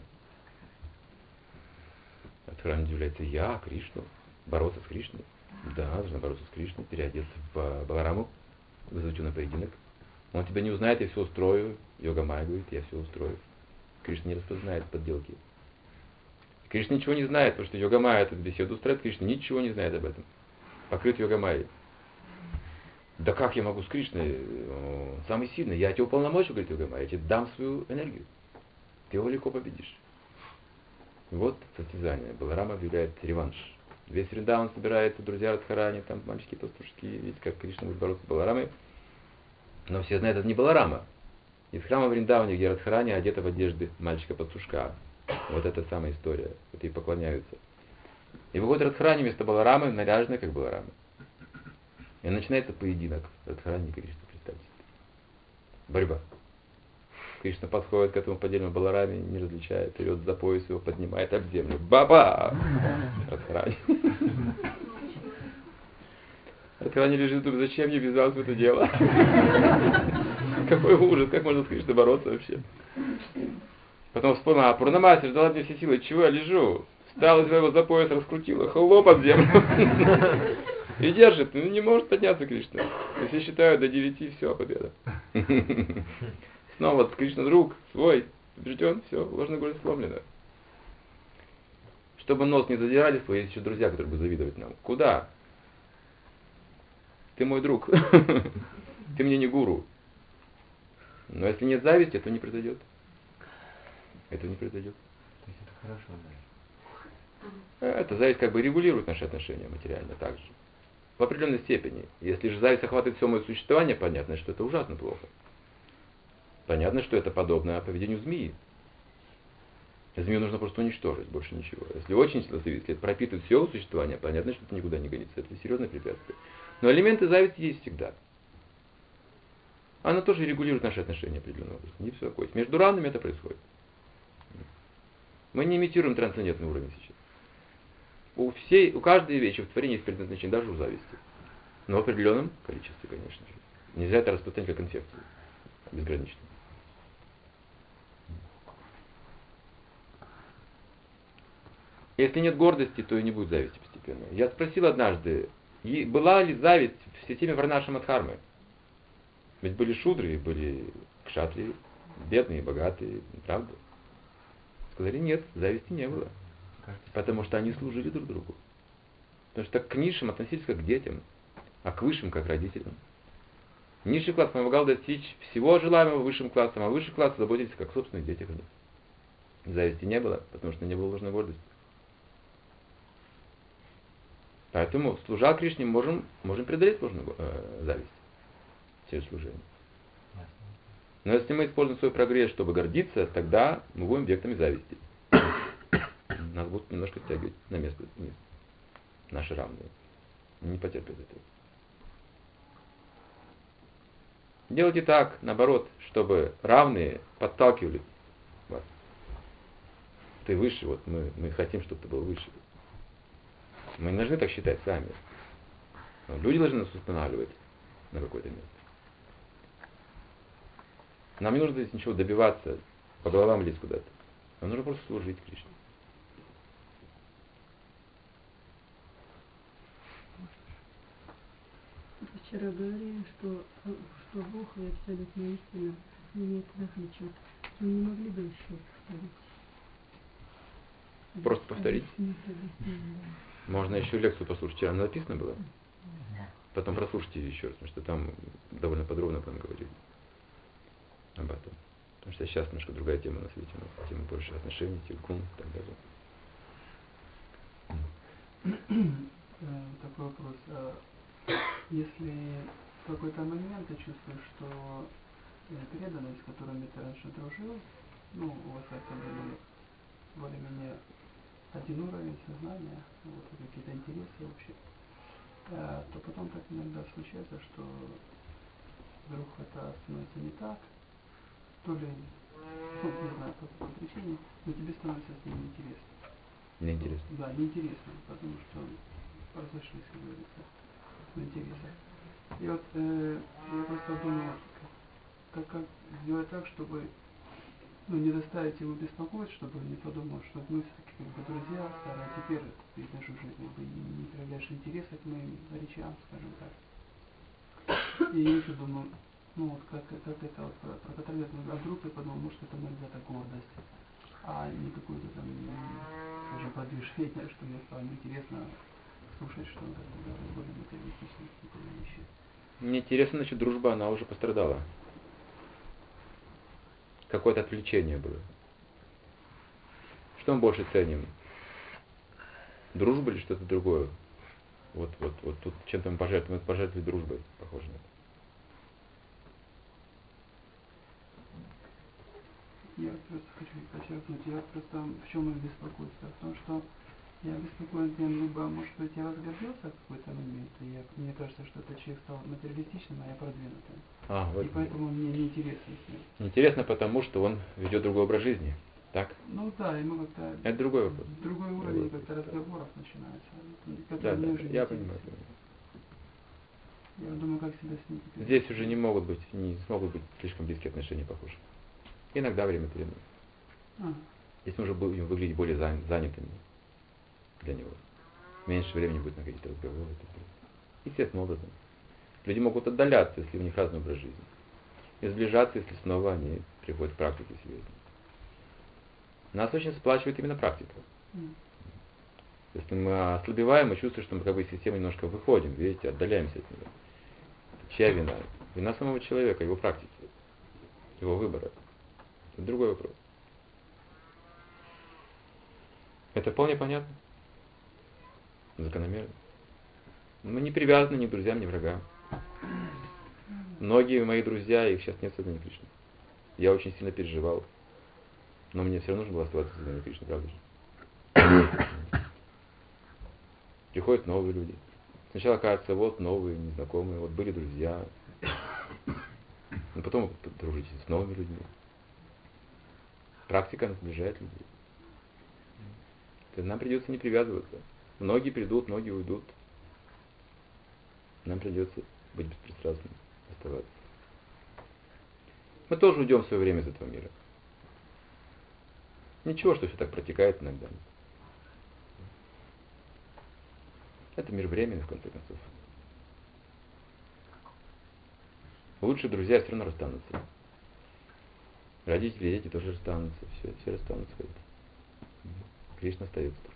Радхарани удивляется, я, Кришну, бороться с Кришной. Да, должна бороться с Кришной, переодеться в Балараму, вызвать его на поединок. Он тебя не узнает, я все устрою. Йога Майя говорит, я все устрою. Кришна не распознает подделки. Кришна ничего не знает, потому что Йога Майя эту беседу устраивает, Кришна ничего не знает об этом. Покрыт Йога Майей. Да как я могу с Кришной? Он самый сильный. Я тебя уполномочу, говорит Йога Майя, я тебе дам свою энергию. Ты его легко победишь. Вот состязание. Баларама объявляет реванш. Весь Вриндаван собирается, друзья Радхарани, там мальчики пастушки, видите, как Кришна будет бороться с Баларамой. Но все знают, это не Баларама. Из храма в Вриндаване, где Радхарани одета в одежды мальчика-пастушка. Вот эта самая история. Вот ей поклоняются. И выходит Радхарани вместо Баларамы, наряженная как Баларама. И начинается поединок. Радхарани и Кришна, представьте. Борьба. Кришна подходит к этому поддельному Балараме, не различает, берет за пояс его, поднимает об землю. Баба! Радхарани. Радхарани лежит и думает, зачем я ввязался в это дело? Какой ужас, как можно с Кришной бороться вообще? Потом вспомнил, а Пурнамаси ждала мне все силы, чего я лежу? Встала, взяла его за пояс, раскрутила, хлоп об землю. И держит, ну не может подняться Кришна. Если считают до девяти, все, победа. Снова Кришна друг свой, побежден, все, ложная гордость сломлена. Чтобы нос не задирали свой, есть еще друзья, которые будут завидовать нам. Куда? Ты мой друг. Ты мне не гуру. Но если нет зависти, это не произойдет. Это не произойдет. То есть это хорошо, да? Это зависть как бы регулирует наши отношения материально также. В определенной степени. Если же зависть охватывает все мое существование, понятно, что это ужасно плохо. Понятно, что это подобно поведению змеи. Змею нужно просто уничтожить, больше ничего. Если очень сильно зависть, если это пропитывает все существование, понятно, что это никуда не годится. Это серьезное препятствие. Но элементы зависти есть всегда. Она тоже регулирует наши отношения определенным образом. Не все такое. Между равными это происходит. Мы не имитируем трансцендентный уровень сейчас. У, всей, у каждой вещи в творении есть предназначение, даже у зависти. Но в определенном количестве, конечно же. Нельзя это распространять как инфекцию. Безгранично. Если нет гордости, то и не будет зависти постепенно. Я спросил однажды, была ли зависть в системе Варнаша Мадхармы? Ведь были шудры, были кшатрии, бедные, богатые, правда? Сказали, нет, зависти не было. Потому что они служили друг другу. Потому что к низшим относились как к детям, а к высшим как к родителям. Низший класс помогал достичь всего желаемого высшим классом, а высший класс заботился как о собственных детях о них. Зависти не было, потому что не было ложной гордости. Поэтому, служа Кришне, можем, можем преодолеть ложную э, зависть через служение. Но если мы используем свой прогресс, чтобы гордиться, тогда мы будем объектами зависти. Нас будут немножко тягивать на место вниз. Наши равные. Не потерпят этого. Делайте так, наоборот, чтобы равные подталкивали вас. Ты выше, вот мы, мы хотим, чтобы ты был выше. Мы не должны так считать сами. Но люди должны нас устанавливать на какое-то место. Нам не нужно здесь ничего добиваться, по головам лезть куда-то. Нам нужно просто служить Кришне. Вчера говорили, что, что Бог и абсолютная истина не имеет различия. Вы не могли бы еще повторить? Просто повторить? Объяснить, объяснить, да. Можно еще лекцию послушать. Вчера она написано было? Потом прослушайте еще раз, потому что там довольно подробно об этом говорили. Об этом. Потому что сейчас немножко другая тема на свете. У нас тема больше отношений, тилкун и так далее. Такой вопрос. Если в какой-то момент ты чувствуешь, что преданность, с которыми ты раньше дружил, ну, у вас как-то были более-менее один уровень сознания, вот, какие-то интересы общие, то потом так иногда случается, что вдруг это становится не так, то ли, ну, не знаю, по какой причине, но тебе становится с ним неинтересно. Неинтересно. Да, неинтересно, потому что разошлись, как говорится, в интересах. И вот э, я просто думал, как, как сделать так, чтобы, ну, не заставить его беспокоить, чтобы он не подумал, что мы все-таки как бы друзья старые, а теперь ты даже уже как бы не проявляешь интереса к моим речам, скажем так. И я еще думал, ну вот как, как это вот проконтролировать, а вдруг я подумал, может это моя где-то гордость, а не какое-то там, скажем, подвижение, что мне стало интересно слушать, что он как-то даже более материалистичные какие-то вещи. Мне интересно, значит, дружба, она уже пострадала. Какое-то отвлечение было. Что мы больше ценим? Дружбу или что-то другое? Вот, вот, вот тут чем-то мы пожертвуем, мы пожертвовали дружбой, похоже на это. Я просто хочу подчеркнуть, я просто в чем я беспокоюсь? В том, что я беспокоюсь тем, либо, может быть, я возгордился в какой-то момент, и я, мне кажется, что этот человек стал материалистичным, а я продвинутым. А, вот. И поэтому мне неинтересно с ним. Интересно, потому что он ведет другой образ жизни. Так? Ну да, ему как-то Это другой вопрос. другой уровень как-то разговоров начинается. Да, да, я понимаю. Я думаю, как себя с ним теперь. Здесь уже не могут быть, не смогут быть слишком близкие отношения, похожи. Иногда время от времени. А. Здесь мы уже будем выглядеть более занятыми для него. Меньше времени будет на какие-то разговоры. Естественным образом. Люди могут отдаляться, если у них разный образ жизни. И сближаться, если снова они приходят к практике серьезно. Нас очень сплачивает именно практика. Mm. Если мы ослабеваем, мы чувствуем, что мы как бы из системы немножко выходим, видите, отдаляемся от нее. Чья вина? Вина самого человека, его практики, его выбора. Это другой вопрос. Это вполне понятно. Закономерно. Мы не привязаны ни к друзьям, ни к врагам. Многие мои друзья, их сейчас нет в сознании Кришны. Я очень сильно переживал. Но мне все равно нужно было оставаться в сознании Кришны, правда же? Приходят новые люди. Сначала кажется, вот новые, незнакомые, вот были друзья. Но потом вы дружите с новыми людьми. Практика нас сближает людей. Нам придется не привязываться. Многие придут, многие уйдут. Нам придется быть беспристрастными, оставаться. Мы тоже уйдем в свое время из этого мира. Ничего, что все так протекает иногда. Это мир временный, в конце концов. Лучшие друзья все равно расстанутся. Родители и дети тоже расстанутся. Все, все расстанутся. Кришна остается только.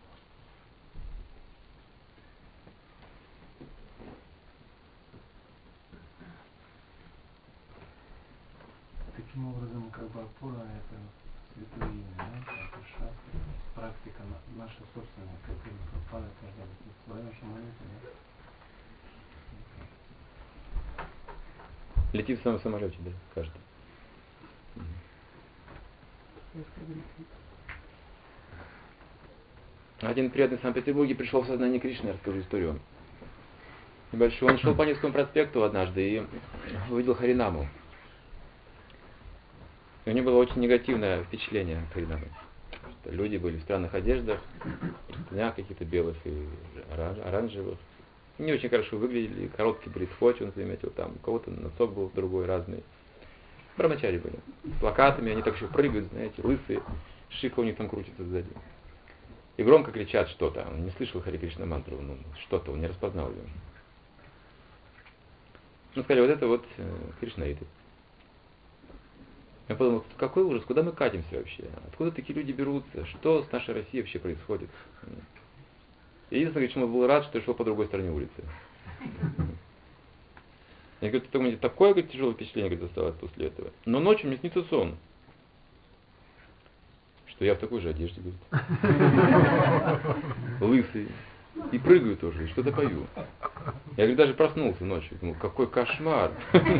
Таким образом, как бы опора это святое имя, да, это шастра, практика наша собственная, как и пропада каждая в своем самолете, да? Летит в самом самолете, да, каждый. Один преданный в Санкт-Петербурге пришел в сознание Кришны, я расскажу историю небольшую. Он шел по Невскому проспекту однажды и увидел Харинаму. И у него было очень негативное впечатление от Харинамы. Люди были в странных одеждах, простынях каких-то белых и оранжевых. Не очень хорошо выглядели, короткие были схвачи, он заметил, там у кого-то носок был другой, разный. Брамачари были. С плакатами, они так еще прыгают, знаете, лысые, шика у них там крутится сзади. И громко кричат что-то. Он не слышал Хари Кришна мантру, ну, что-то, он не распознал ее. Ну, сказали, вот это вот э, Кришнаиты. Я подумал, какой ужас, куда мы катимся вообще? Откуда такие люди берутся? Что с нашей Россией вообще происходит? Единственное, чему я был рад, что я шел по другой стороне улицы. Я говорю, ты, такое говорит, тяжелое впечатление говорит, осталось после этого. Но ночью мне снится сон, что я в такой же одежде, говорит. Лысый. И прыгаю тоже, и что-то пою. Я, говорю, даже проснулся ночью. Думал, какой кошмар.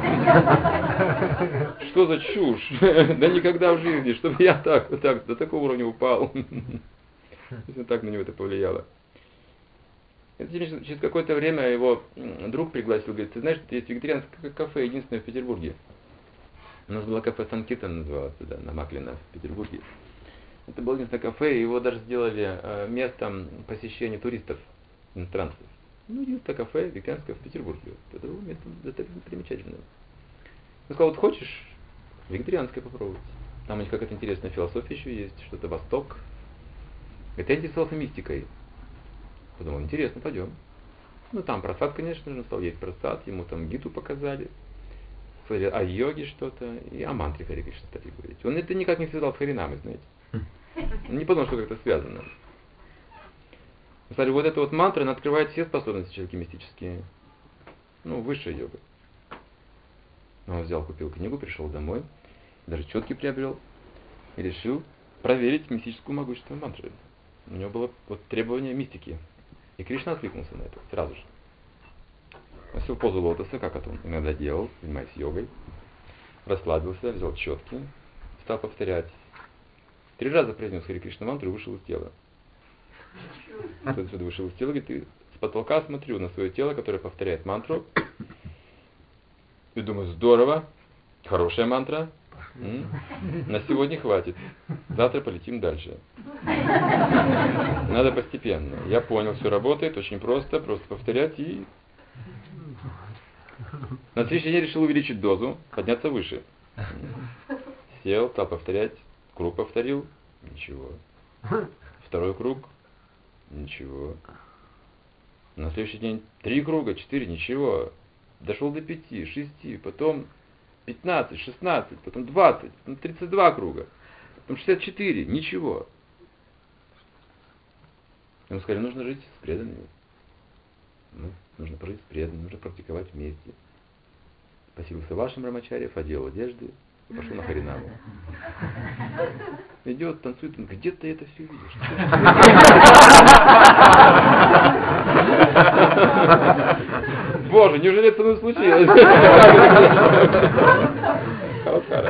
Что за чушь? Да никогда в жизни, чтобы я так, так до такого уровня упал. Если так на него это повлияло. Через какое-то время его друг пригласил, говорит, ты знаешь, есть вегетарианское кафе, единственное в Петербурге. У нас было кафе Санкитан, называлось, да, на Маклина в Петербурге. Это было единственное кафе, и его даже сделали э, местом посещения туристов, иностранцев. Ну, единственное кафе вегетарианское в Петербурге. Это было место достаточно примечательное. Он сказал, вот хочешь вегетарианское попробовать? Там у них какая-то интересная философия еще есть, что-то Восток. Это интересовался мистикой. Подумал, интересно, пойдем. Ну, там просад, конечно же, он стал есть просад, ему там гиту показали. Сказали о йоге что-то, и о мантре Хари Кришна стали говорить. Он это никак не связал с Харинамой, знаете. Не подумал, что как-то связано. Кстати, вот эта вот мантра, она открывает все способности человека мистические. Ну, высшая йога. Он взял, купил книгу, пришел домой, даже четки приобрел и решил проверить мистическую могущество мантры. У него было вот требование мистики. И Кришна откликнулся на это сразу же. Он сел в позу лотоса, как это он иногда делал, занимаясь йогой. Расслабился, взял четки, стал повторять. Три раза произнес Хари Кришна мантру и вышел из тела. Отсюда вышел из тела, говорит, и с потолка смотрю на свое тело, которое повторяет мантру. И думаю, здорово, хорошая мантра. М? На сегодня хватит. Завтра полетим дальше. Надо постепенно. Я понял, все работает, очень просто, просто повторять и... На следующий день решил увеличить дозу, подняться выше. Сел, стал повторять. Круг повторил, ничего. Второй круг, ничего. На следующий день три круга, четыре, ничего. Дошел до пяти, шести, потом пятнадцать, шестнадцать, потом двадцать, потом тридцать два круга, потом шестьдесят четыре, ничего. Ему сказали, нужно жить с преданными. Ну, нужно прожить с преданными, нужно практиковать вместе. Посилился вашим Брамачарьев, одел одежды. Пошел на Харинаму. Идет, танцует, где ты это все видишь? Боже, неужели это со мной случилось? Хаускара.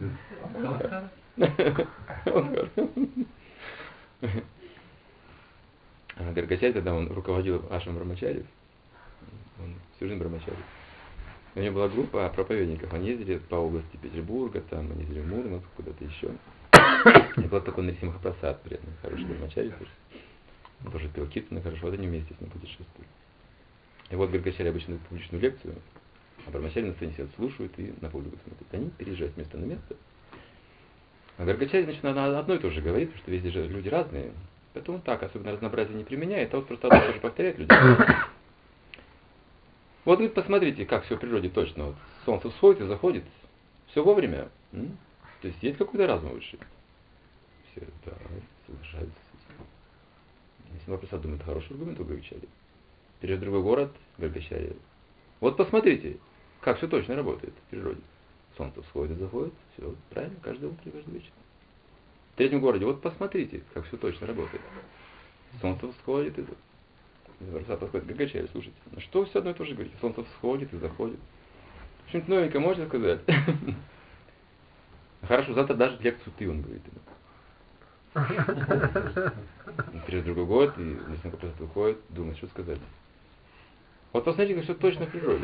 Гаргачарья, когда он руководил Ашрам Брамачарьев, он всю жизнь Брамачарьев. У него была группа проповедников, они ездили по области Петербурга, там они ездили в Мурманск, куда-то еще. И был такой Нарисимха Прасад, приятный, хороший Брамачарья тоже. Он тоже пел киртаны хорошо, вот они вместе с ним путешествуют. И вот Гаргачарья обычно дают публичную лекцию, а Брамачарья на сцене сидят, слушают и на публику смотрят. Они переезжают с места на место. А Гаргачарья, значит, она одно и то же говорит, потому что везде же люди разные. Поэтому так, особенно разнообразие не применяет, а вот просто одно и то же повторяет люди. Вот вы посмотрите, как все в природе точно. Вот солнце всходит и заходит. Все вовремя. М? То есть есть какой-то разум выше. Все, да, соглашаются с этим. Если вопрос думает, хороший аргумент у Гаргачарьи. Перейдет в другой город, Гаргачарья. Вот посмотрите, как все точно работает в природе. Солнце всходит и заходит. Все правильно, каждое утро, каждый вечер. В третьем городе, вот посмотрите, как все точно работает. Солнце всходит и заходит. Варса подходит к Гаргачарье, слушайте, ну что вы все одно и то же говорите? Солнце всходит и заходит. Что-нибудь новенькое можно сказать? Хорошо, завтра даже лекцию ты, он говорит. Через другой год, и несколько просто выходит, думает, что сказать. Вот посмотрите, что точно в природе.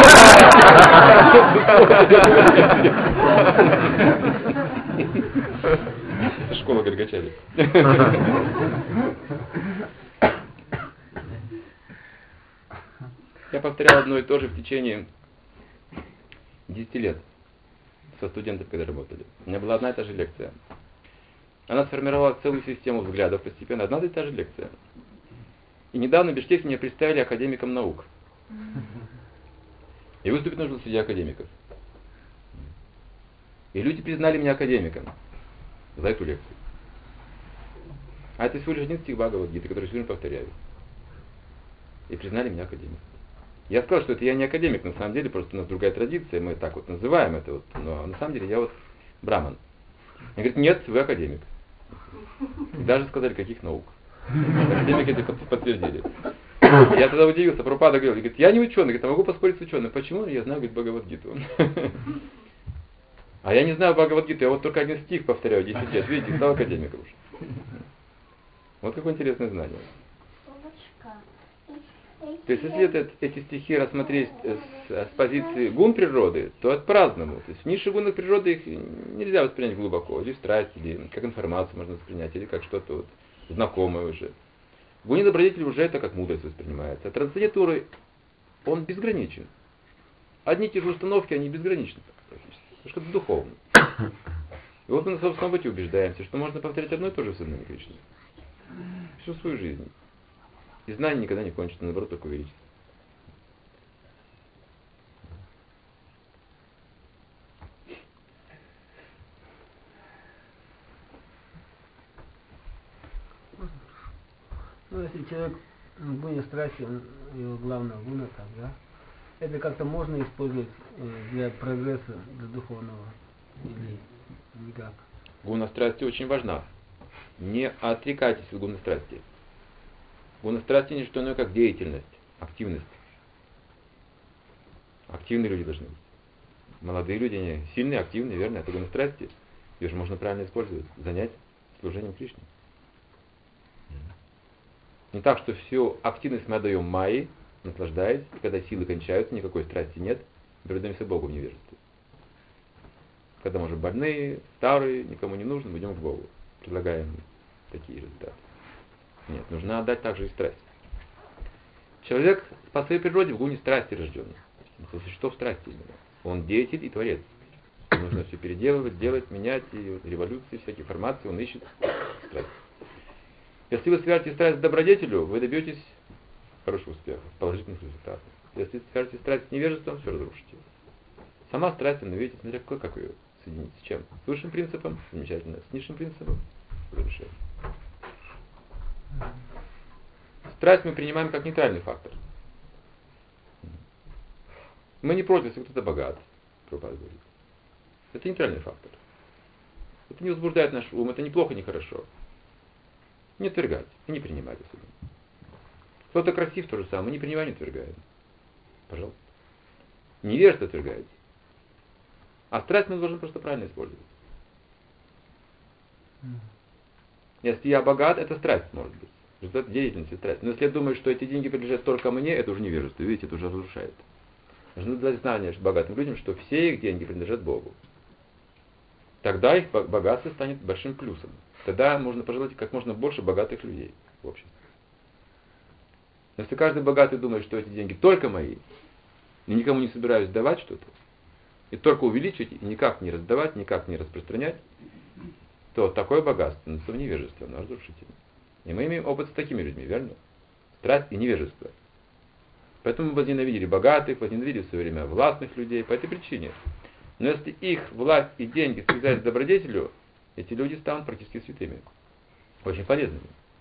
Это школа Горгачави. Я повторял одно и то же в течение десяти лет со студентами, когда работали. У меня была одна и та же лекция. Она сформировала целую систему взглядов постепенно. Одна и та же лекция. И недавно в Бишкеке меня представили академиком наук. И выступить нужно среди академиков. И люди признали меня академиком за эту лекцию. А это всего лишь один стих Бхагавад-гиты, который все время повторяю. И признали меня академиком. Я сказал, что это я не академик, на самом деле, просто у нас другая традиция, мы так вот называем это, вот, но на самом деле я вот браман. Они говорят, нет, вы академик. И даже сказали, каких наук. Академики это подтвердили. Я тогда удивился, Прабхупада говорил, говорит, я не ученый, говорит, я могу поспорить с ученым. Почему? Я знаю, говорит, Бхагавад-гиту. А я не знаю Бхагавад-гиту, я вот только один стих повторяю десять лет, видите, стал академиком уже. Вот какое интересное знание. То есть, если это, эти стихи рассмотреть с, с позиции гун природы, то это по-разному. То есть, в низших гунах природы их нельзя воспринять глубоко, или в страсть, или как информацию можно воспринять, или как что-то вот знакомое уже. В гуне добродетели уже это как мудрость воспринимается. А трансцендентуры, он безграничен. Одни и те же установки, они безграничны практически. Это что-то духовное. И вот мы на собственном опыте убеждаемся, что можно повторять одно и то же в сознании Кришны. Всю свою жизнь. И знание никогда не кончится, наоборот, только увеличится. Ну, если человек в гуне страсти, он, его главное гуна, так, да, это как-то можно использовать э, для прогресса, для духовного, или никак? Гуна страсти очень важна. Не отрекайтесь от гуна страсти. Гуна страсти не что иное, как деятельность, активность. Активные люди должны быть. Молодые люди, они сильные, активные, верно, это гуна страсти. Ее же можно правильно использовать, занять служением Кришне. Не так, что всю активность мы отдаем майе, наслаждаясь, и когда силы кончаются, никакой страсти нет, предаемся Богу в невежестве. Когда мы уже больные, старые, никому не нужны, мы идем к Богу, предлагаем такие результаты. Нет, нужно отдать также и страсть. Человек по своей природе в гуне страсти рожден. Это существо в страсти именно. Он деятель и творец. Ему нужно все переделывать, делать, менять, и вот революции, всякие формации, он ищет страсть. Если вы свяжете страсть к добродетелю, вы добьетесь хорошего успеха, положительных результатов. Если свяжете страсть с невежеством, все разрушите. Сама страсть, ну видите, смотря какой, как ее соединить, с чем? С высшим принципом, замечательно, с низшим принципом, разрушение. Страсть мы принимаем как нейтральный фактор. Мы не против, если кто-то богат, Прабхупада говорит. Это нейтральный фактор. Это не возбуждает наш ум, это неплохо, не хорошо. Не отвергать и не принимать особенно. Кто-то красив, то же самое, мы не принимаем, не отвергаем. Пожалуйста. Невежество отвергается. А страсть мы должны просто правильно использовать. Если я богат, это страсть может быть. Результат деятельности страсть. Но если я думаю, что эти деньги принадлежат только мне, это уже невежество. Видите, это уже разрушает. Нужно дать знание богатым людям, что все их деньги принадлежат Богу. Тогда их богатство станет большим плюсом. Тогда можно пожелать как можно больше богатых людей в обществе. Но если каждый богатый думает, что эти деньги только мои, и никому не собираюсь давать что-то, и только увеличить, и никак не раздавать, никак не распространять, то такое богатство становится в невежестве, оно разрушительно. И мы имеем опыт с такими людьми, верно? Страсть и невежество. Поэтому мы возненавидели богатых, возненавидели в свое время властных людей по этой причине. Но если их власть и деньги связать с добродетелью, эти люди станут практически святыми. Очень полезными.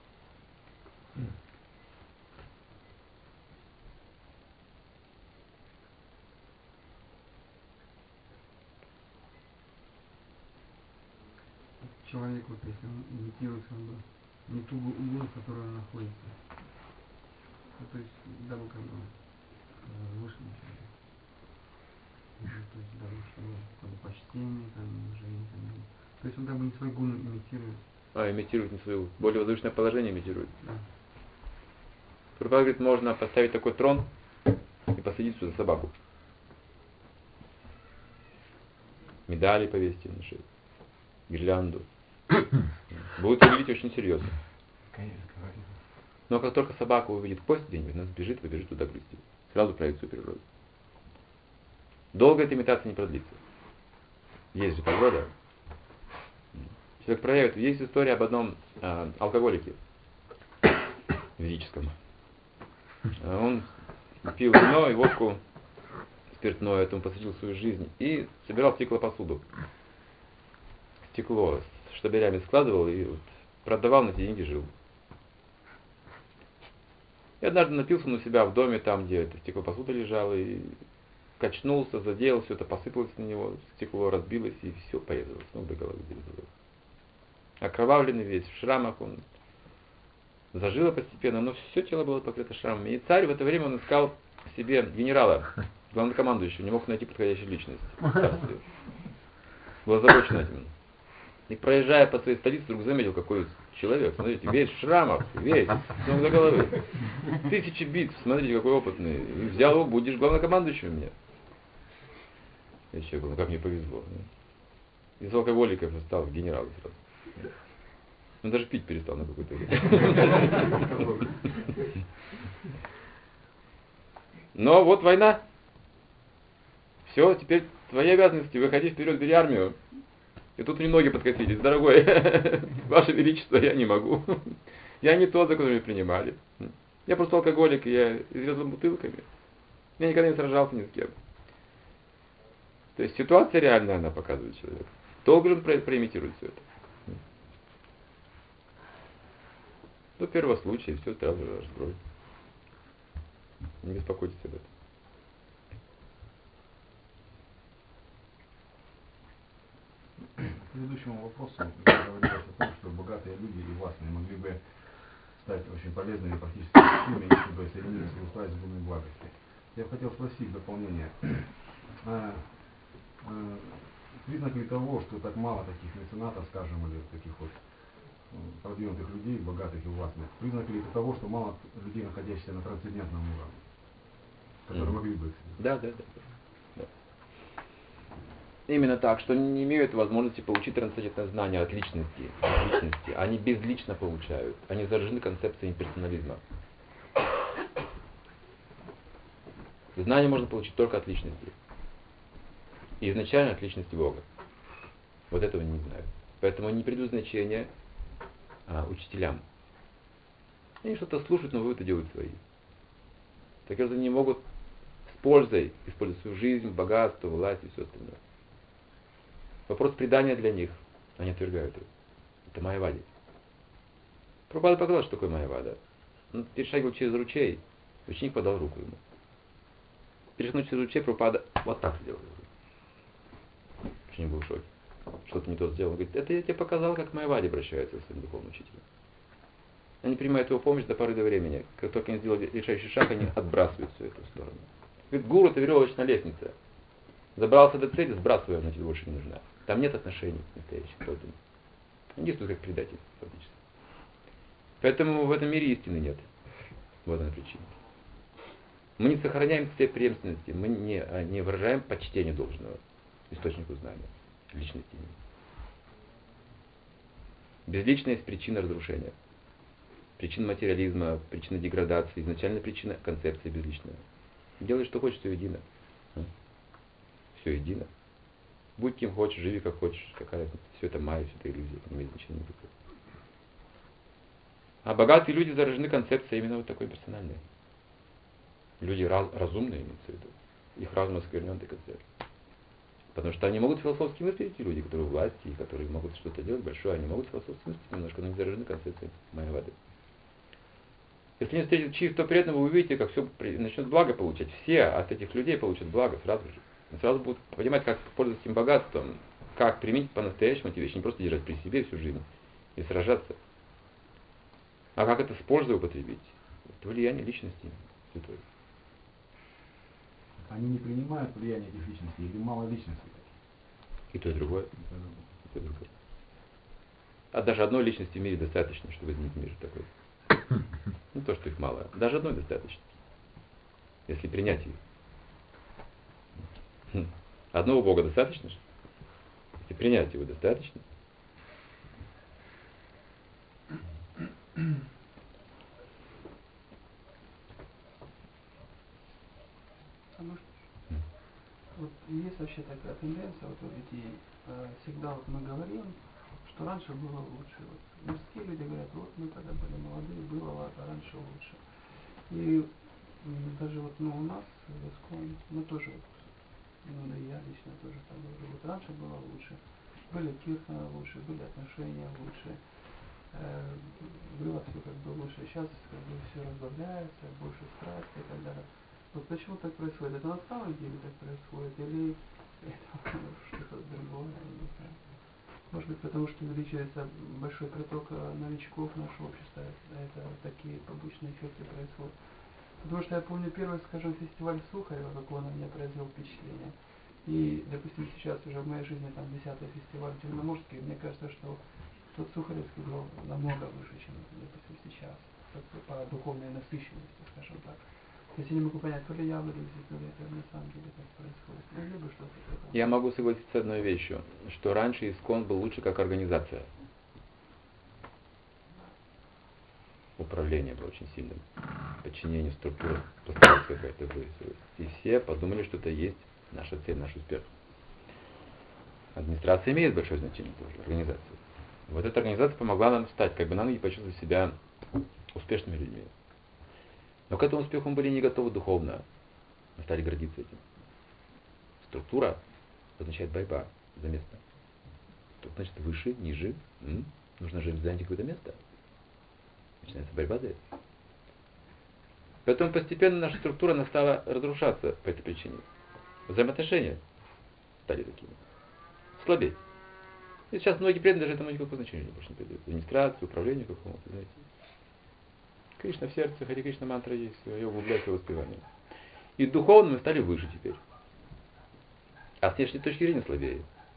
Человек, вот если он имитирует как бы не ту гуну, в которой он находится. Ну, то есть, дабы как бы возвышенный человек. Ну, то есть, дабы чтобы какое-то почтение, там, уважение, там, То есть он как бы не свой гун имитирует. А, имитирует не свое, более возвышенное положение имитирует. Да. Прабхупада говорит, можно поставить такой трон и посадить сюда собаку. Медали повесить на шею, гирлянду. Будет выглядеть очень серьезно. Но как только собака увидит кость где-нибудь, она сбежит, побежит туда грызти. Сразу проекцию природы. Долго эта имитация не продлится. Есть же погода. Человек проявит. Есть история об одном э, алкоголике ведическом. Он пил вино и водку спиртное, этому посвятил свою жизнь и собирал стеклопосуду. Стекло с штабелями складывал и вот продавал, на эти деньги жил. И однажды напился он у себя в доме, там, где эта стеклопосуда лежала, и качнулся, задел, все это посыпалось на него, стекло разбилось, и все порезалось, с ног до головы зарезалось. Окровавленный весь, в шрамах, он зажило постепенно, но все тело было покрыто шрамами. И царь в это время он искал себе генерала, главнокомандующего, не мог найти подходящую личность. Был озабочен этим. И проезжая по своей столице, вдруг заметил, какой человек. Смотрите, весь в шрамах, весь, с ног до головы. Тысячи битв, смотрите, какой опытный. И взял его, будешь главнокомандующим у меня. Я человек говорю, ну как мне повезло. Из алкоголиков стал генералом сразу. Он даже пить перестал на какой-то время. Но вот война. Все, теперь твои обязанности, выходи вперед, бери армию. И тут мне ноги подкосились. Дорогой, Ваше Величество, я не могу. Я не тот, за которым меня принимали. Я просто алкоголик, и я изрезал бутылками. Я никогда не сражался ни с кем. То есть ситуация реальная, она показывает человека. Долго же он про- проимитирует все это. До первого случая, все сразу же раскроет. Не беспокойтесь об этом. К предыдущему вопросу говорилось о том, что богатые люди и властные могли бы стать очень полезными практически такими, если бы соединили свою страсть с гунной благости. Я бы хотел спросить в дополнение, а, а, признак ли того, что так мало таких меценатов, скажем, или таких вот продвинутых людей, богатых и властных, признак ли это того, что мало людей, находящихся на трансцендентном уровне, которые mm-hmm. могли бы их связать? Да, да, да. Именно так, что они не имеют возможности получить трансцендентное знание от личности, от личности. Они безлично получают. Они заражены концепцией персонализма. Знание можно получить только от личности. И изначально от личности Бога. Вот этого они не знают. Поэтому они не придают значения а, учителям. Они что-то слушают, но выводы делают свои. Таким образом, они не могут с пользой использовать свою жизнь, богатство, власть и все остальное. Вопрос предания для них. Они отвергают его. Это майявади. Прабхупада показал, что такое майявада. Он перешагивал через ручей, ученик подал руку ему. Перешагнув через ручей, Прабхупада вот так сделал. Ученик был в шоке. Что-то не то сделал. Он говорит, это я тебе показал, как майявади обращаются со своим духовным учителем. Они принимают его помощь до поры до времени. Как только они сделали решающий шаг, они отбрасывают всю эту сторону. Говорит, гуру — это веревочная лестница. Забрался до цели, сбрасывая, она тебе больше не нужна. Там нет отношений настоящих. Поэтому они действуют как предатели, фактически. Поэтому в этом мире истины нет. Вот она причина. Мы не сохраняем все преемственности, мы не, не выражаем почтение должного источнику знания, личности. Безличность — причина разрушения. Причина материализма, причина деградации, изначальная причина концепции безличного. Делай, что хочешь, все едино. Все едино. Будь кем хочешь, живи как хочешь, какая разница. Все это майя, все это иллюзия, это не имеет значения никакого. А богатые люди заражены концепцией именно вот такой персональной. Люди раз, разумные, имеется в виду. Их разум осквернен этой концепцией. Потому что они могут философски мыслить, эти люди, которые у власти, и которые могут что-то делать большое, они могут философски мыслить немножко, но они заражены концепцией майявады. Если не встретите чисто преданного, вы увидите, как все начнет благо получать. Все от этих людей получат благо сразу же. Они сразу будут понимать, как пользоваться этим богатством, как применить по-настоящему эти вещи, не просто держать при себе всю жизнь и сражаться, а как это с пользой употребить. Это влияние личности святой. Они не принимают влияние этих личностей или мало личностей? И то, и другое. И то, и другое. а даже одной личности в мире достаточно, чтобы изменить мир такой. Не то, что их мало. Даже одной достаточно. Если принять ее. Одного Бога достаточно? Если принять его достаточно? Потому что вот есть вообще такая тенденция вот у людей. Э, Всегда вот мы говорим, что раньше было лучше. Вот мирские люди говорят, вот мы когда были молодые, было ла- раньше лучше. И м, даже вот ну, у нас в Искон, мы тоже, вот, ну да и я лично тоже так говорю, вот раньше было лучше. Были киртаны лучше, были отношения лучше. Э, Было все как бы лучше. Сейчас как бы все разбавляется, больше страсти и так далее. Вот почему так происходит? Это на самом деле так происходит? Или это что-то другое? Я не знаю. Может быть, потому что увеличивается большой приток э, новичков в наше общество, это, это такие побочные эффекты происходят. Потому что я помню первый, скажем, фестиваль Сухарева, как он на меня произвел впечатление. И, допустим, сейчас уже в моей жизни там десятый фестиваль Черноморский, мне кажется, что тот Сухаревский был намного выше, чем, допустим, сейчас, по духовной насыщенности, скажем так. То есть я не могу понять, то ли я выдумываю, то ли это на самом деле так происходит. Ну, либо что-то такое. Я могу согласиться с одной вещью, что раньше Искон был лучше как организация. Управление было очень сильным. Подчинение структуры постаралась какая-то выстроить. И все подумали, что это есть наша цель, наш успех. Администрация имеет большое значение тоже, организация. Вот эта организация помогла нам встать, как бы нам и почувствовать себя успешными людьми. Но к этому успеху мы были не готовы духовно. Мы стали гордиться этим. Структура означает борьба за место. Что значит выше, ниже. М? Нужно же занять какое-то место. Начинается борьба за это. Поэтому постепенно наша структура она стала разрушаться по этой причине. Взаимоотношения стали такими. Слабеть. И сейчас многие преданные даже этому никакого значения больше не придают. Администрации, управлению какому-то, знаете. Кришна в сердце, Хари Кришна мантра есть, я углубляю свое воспевание. И духовно мы стали выше теперь. А с внешней точки зрения слабее.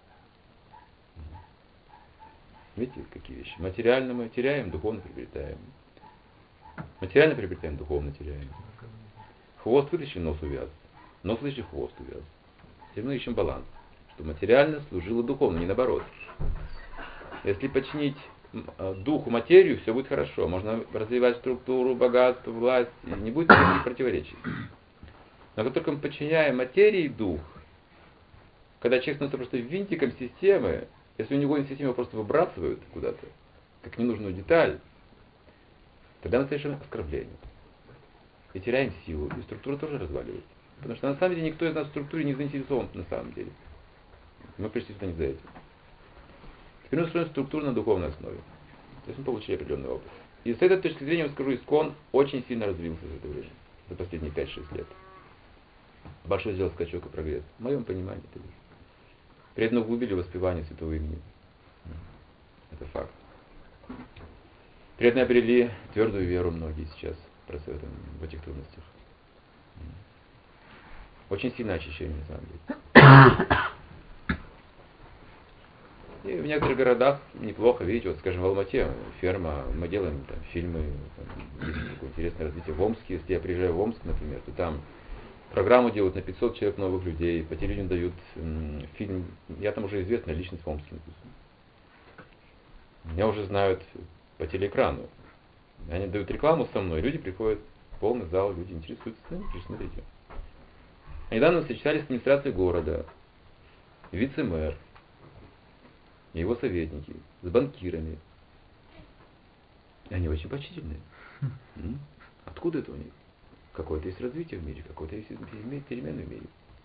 Видите, какие вещи? Материально мы теряем, духовно приобретаем. Материально приобретаем, духовно теряем. Хвост вытащили, нос увяз. Нос вытащили, хвост увяз. Теперь мы ищем баланс. Чтобы материально служило духовно, не наоборот. Если починить духу материю, все будет хорошо. Можно развивать структуру, богатство, власть, и не будет никаких противоречий. Но как только мы подчиняем материи дух, когда человек становится просто винтиком системы, если у него систему просто выбрасывают куда-то, как ненужную деталь, тогда мы совершаем оскорбление. И теряем силу, и структура тоже разваливается. Потому что на самом деле никто из нас в структуре не заинтересован на самом деле. Мы пришли сюда не за этим. Теперь мы строим структуру на духовной основе. То есть мы получили определенный опыт. И с этой точки зрения, я скажу, Искон очень сильно развился за это время. За последние пять-шесть лет. Большой сделал скачок и прогресс. В моем понимании. Преданно углубили воспевание святого имени. Это факт. Преданно обрели твердую веру многие сейчас в этих трудностях. Очень сильное очищение, на самом деле. И в некоторых городах неплохо, видите, вот, скажем, в Алмате ферма, мы делаем там фильмы, там, есть такое интересное развитие в Омске. Если я приезжаю в Омск, например, то там программу делают на пятьсот человек новых людей, по телевидению дают м, фильм. Я там уже известная личность в Омске, написано. Меня уже знают по телеэкрану. Они дают рекламу со мной, люди приходят в полный зал, люди интересуются, ну, смотрите. А недавно встречались с администрацией города, вице-мэр, его советники, с банкирами. И они очень почтительные. М? Откуда это у них? Какое-то есть развитие в мире, какое-то есть перемены в мире.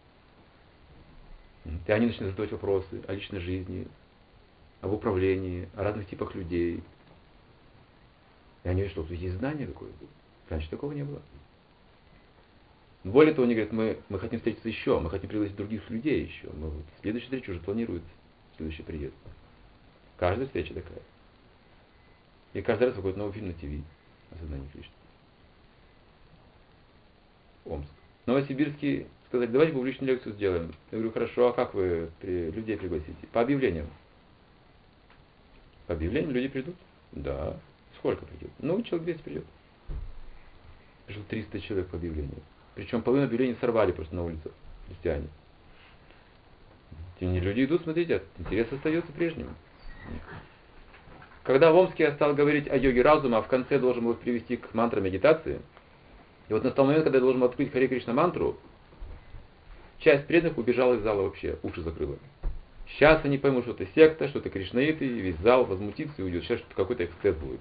И они начинают задавать вопросы о личной жизни, об управлении, о разных типах людей. И они говорят, что тут есть знание какое-то. Раньше такого не было. Более того, они говорят, мы, мы хотим встретиться еще, мы хотим пригласить других людей еще. Мы, вот, следующая встреча уже планирует следующий приезд. Каждая встреча такая. И каждый раз выходит новый фильм на ТВ о сознании Кришны. Омск. Новосибирский сказали, давайте публичную лекцию сделаем. Я говорю, хорошо, а как вы при, людей пригласите? По объявлениям. По объявлению люди придут? Да. Сколько придет? Ну, человек двести придет. Пришло триста человек по объявлению. Причем половину объявлений сорвали просто на улицах христиане. Тем не люди идут, смотрите, интерес остается прежним. Когда в Омске я стал говорить о йоге разума, а в конце должен был привести к мантре медитации, и вот настал момент, когда я должен был открыть Харе Кришна мантру, часть преданных убежала из зала вообще, уши закрыла. Сейчас они поймут, что это секта, что это кришнаиты, и весь зал возмутится и уйдет. Сейчас что-то какой-то эксцесс будет.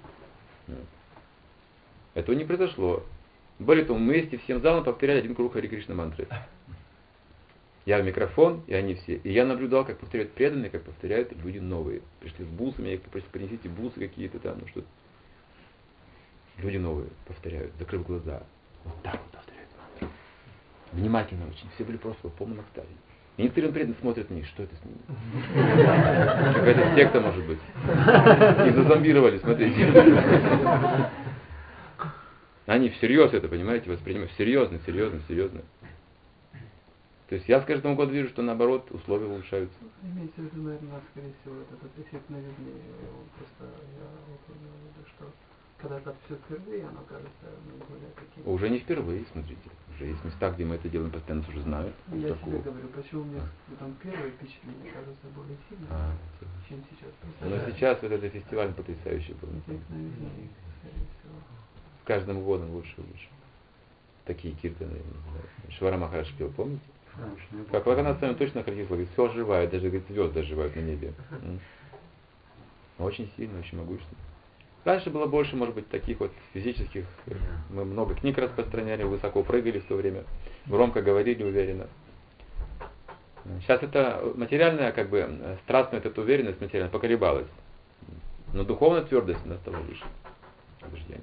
Этого не произошло. Более того, мы вместе всем залом повторяли один круг Харе Кришна мантры. Я в микрофон, и они все. И я наблюдал, как повторяют преданные, как повторяют люди новые. Пришли с бусами, я просил, принесите бусы какие-то там, ну что-то. Люди новые повторяют, закрыв глаза. Вот так вот повторяют мантру. Внимательно очень. Все были просто в полном экстазе. И некоторые преданные смотрят на них, что это с ними? Какая-то секта, может быть. И зазомбировали, смотрите. Они всерьез это, понимаете, воспринимают. Серьезно, серьезно, серьезно. То есть я с каждым годом вижу, что наоборот условия улучшаются. Имеется в виду, наверное, скорее всего, этот эффект новизны. Просто я вот имею в виду, что когда это все впервые, оно кажется ну, более таким. Уже не впервые, смотрите. Уже есть места, где мы это делаем постоянно, уже знают. Я такого. себе говорю, почему мне там первое впечатление кажется более сильным, А, чем сейчас. но сейчас вот этот фестиваль потрясающий был. Эффект новизны, скорее всего. С каждым годом лучше и лучше. Такие киртаны, я не знаю. Швара Махарадж пел, помните? Как Лаканат с вами точно ходил, говорит, все оживает, даже говорит, звезды оживают на небе. Очень сильно, очень могущественно. Раньше было больше, может быть, таких вот физических, мы много книг распространяли, высоко прыгали в то время, громко говорили уверенно. Сейчас это материальная, как бы, страстная эта уверенность материальная поколебалась. Но духовная твердость она стала выше. Убеждение.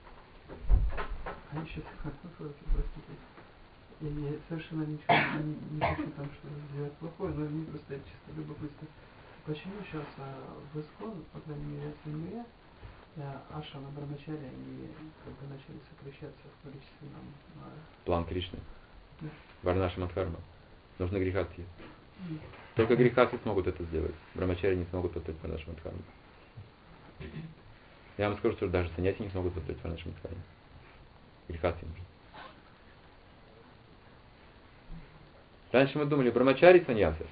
А еще, простите, я, я совершенно ничего не, не хочу там что-то сделать плохое, но мне просто чисто любопытно. Почему сейчас а, в Искон, по крайней мере, в Индии, ашрама Брамачари, они как бы начали сокращаться в количественном... А... План Кришны. Да. Варнаша Мадхарма. Нужны грехастхи. Mm. Только грехастхи смогут это сделать. Брамачари не смогут построить Варнаша Мадхарма. Я вам скажу, что даже саньяси не смогут построить Варнаша Мадхарма. Грехастхи нужны. Раньше мы думали, брамачари, саньяса.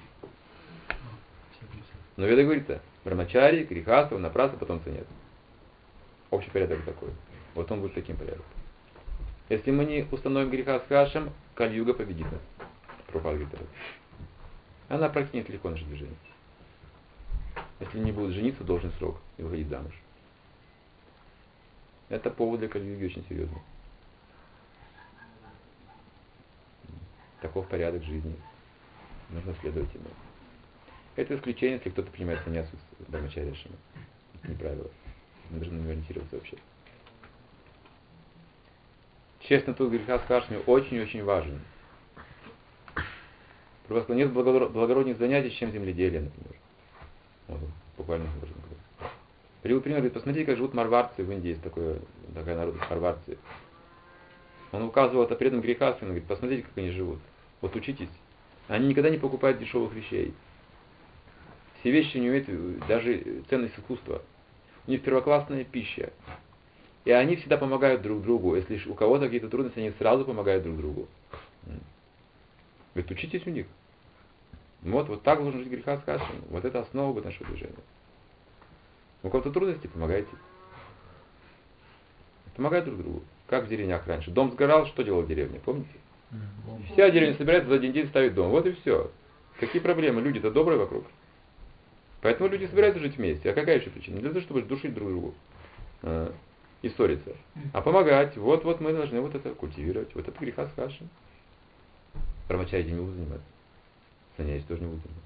Но Веда говорится, брамачари, грехастха, напраса, потом саньяса. Общий порядок такой. Вот он будет таким порядком. Если мы не установим греха с хашем, Кали-юга победит нас. Прабхупада говорит об этом. Она прокинет легко наше движение. Если не будет жениться в должный срок и выходить замуж. Это повод для Кали-юги очень серьезный. Таков порядок жизни. Нужно следовать ему. Это исключение, если кто-то принимает саньясу с брамачарьяшами. Это не правило. Мы должны не ориентироваться вообще. Честно, тут греха с хашами очень-очень важен. Просто нет благородных занятий, чем земледелие, например. Вот, буквально образом говоря. Привел пример, говорит, посмотрите, как живут марварцы в Индии, есть такое, такая народность марварцы. Он указывал это преданным грехастам, он говорит, посмотрите, как они живут. Вот учитесь. Они никогда не покупают дешевых вещей. Все вещи не имеют даже ценность искусства. У них первоклассная пища. И они всегда помогают друг другу. Если у кого-то какие-то трудности, они сразу помогают друг другу. Говорит, учитесь у них. Вот, вот так должен жить греха с хашем. Вот это основа нашего движения. У кого-то трудности, помогайте. Помогают друг другу. Как в деревнях раньше. Дом сгорал, что делала деревня, помните? Вся деревня собирается за один день ставить дом. Вот и все. Какие проблемы? Люди-то добрые вокруг. Поэтому люди собираются жить вместе. А какая еще причина? Не для того, чтобы душить друг другу а, и ссориться. А помогать. Вот-вот мы должны вот это культивировать. Вот это греха с хашем. Брамачари не будут заниматься. Саньяси тоже не будут заниматься.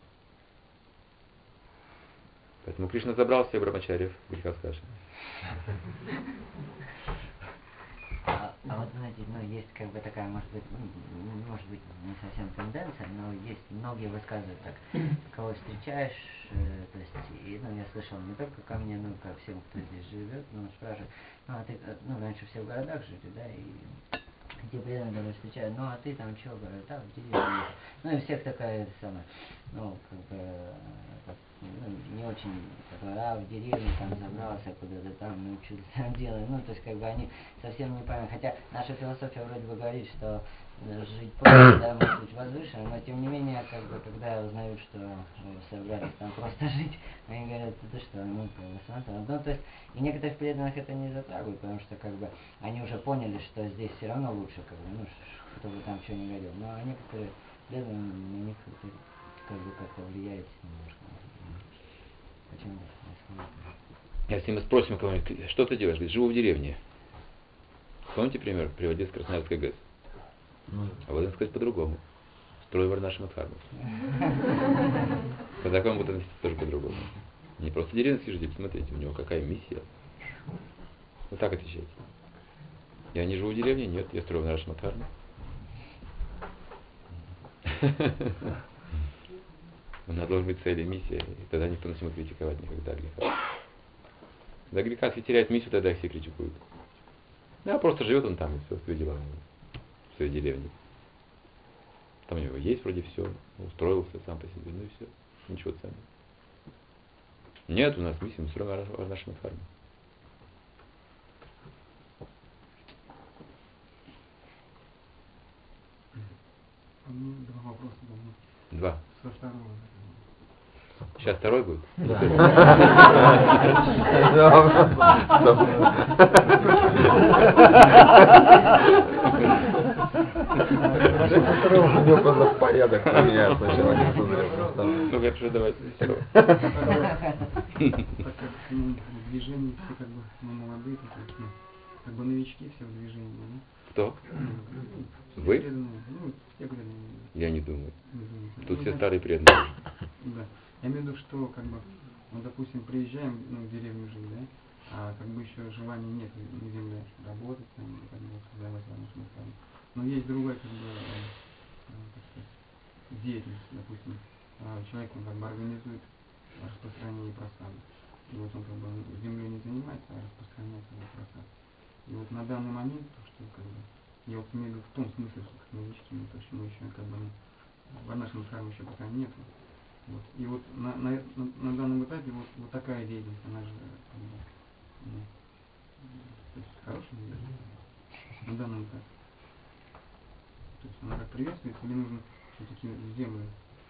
Поэтому Кришна забрал всех брамачарьев греха с хашем. А, а вот знаете, ну есть как бы такая, может быть, ну, может быть не совсем тенденция, но есть многие высказывают так, кого встречаешь, э, то есть, и, ну я слышал не только ко мне, но и ко всем, кто здесь живет, ну спрашивают, ну а ты, ну раньше все в городах жили, да, и те преданные встречают, ну а ты там что, говорят, да, в деревне, ну и всех такая самая, ну, как бы, так, ну, не очень, такой, а, в деревне там забрался куда-то там, ну, что-то там делает, ну, то есть, как бы, они совсем не правильно, хотя наша философия вроде бы говорит, что жить просто, да, может быть возвышенно, но тем не менее, как бы, когда узнают, что вы собрались там просто жить, они говорят, ты что, ну, как бы, смотри, ну, то есть, и некоторых преданных это не затрагивает, потому что, как бы, они уже поняли, что здесь все равно лучше, как бы, ну, кто бы там что ни говорил, но а некоторые преданные, на них это, как бы, как-то влияет немножко. Почему происходит? Если мы спросим кого-нибудь, что ты делаешь? Говорит, живу в деревне. Помните пример? Приводил с Красноярской ГЭС. А вот сказать по-другому. Строю Варнаши-Мадхарму. Тогда к вам будут относиться тоже по-другому. Не просто деревенский житель, смотрите, у него какая миссия. Вот так отвечайте. Я не живу в деревне? Нет, я строю Варнаши-Мадхарму. У нас должна быть цель и миссия, и тогда никто не сможет критиковать никогда греха. Когда греха теряет миссию, тогда их все критикуют. Да, просто живет он там, и все, свои дела, в своей деревне. Там у него есть вроде все, устроился сам по себе, ну и все, ничего ценного. Нет, у нас миссия, мы строим Варнаши-Мадхарму. Два вопроса давно. Два. Со второго. Сейчас второй будет? У него просто порядок поменяется. Ну, я уже давайте. Так как ну, в движении все как бы мы молодые, так, ну, как бы новички все в движении, да? Кто? Ну, Вы? преданные, ну, все преданные. Я не думаю. Не думаю. Тут Ну, все да. старые преданные. Да. Я имею в виду, что как бы, мы, допустим, приезжаем ну, в деревню жить, да, а как бы еще желания нет на земле работать, там, как бы, создавать разные страны. Но есть другая, как бы, э, так сказать, деятельность, допустим, э, человек, он как бы организует распространение просады. И вот он как бы землей не занимается, а распространяет его просад. И вот на данный момент, то, что как бы, я вот имею в виду в том смысле, что как новички, ну, то, что мы еще как бы, ну, в нашем храме еще пока нету. Вот. И вот на, на, на, на данном этапе вот, вот такая деятельность, она же как бы, ну, то есть хорошая деятельность на данном этапе. То есть она как приветствуется или нужно все-таки в землю?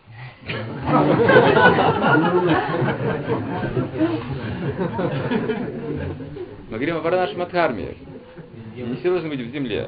Мы говорим о Варнаши-Мадхарме. Не все должны быть в земле.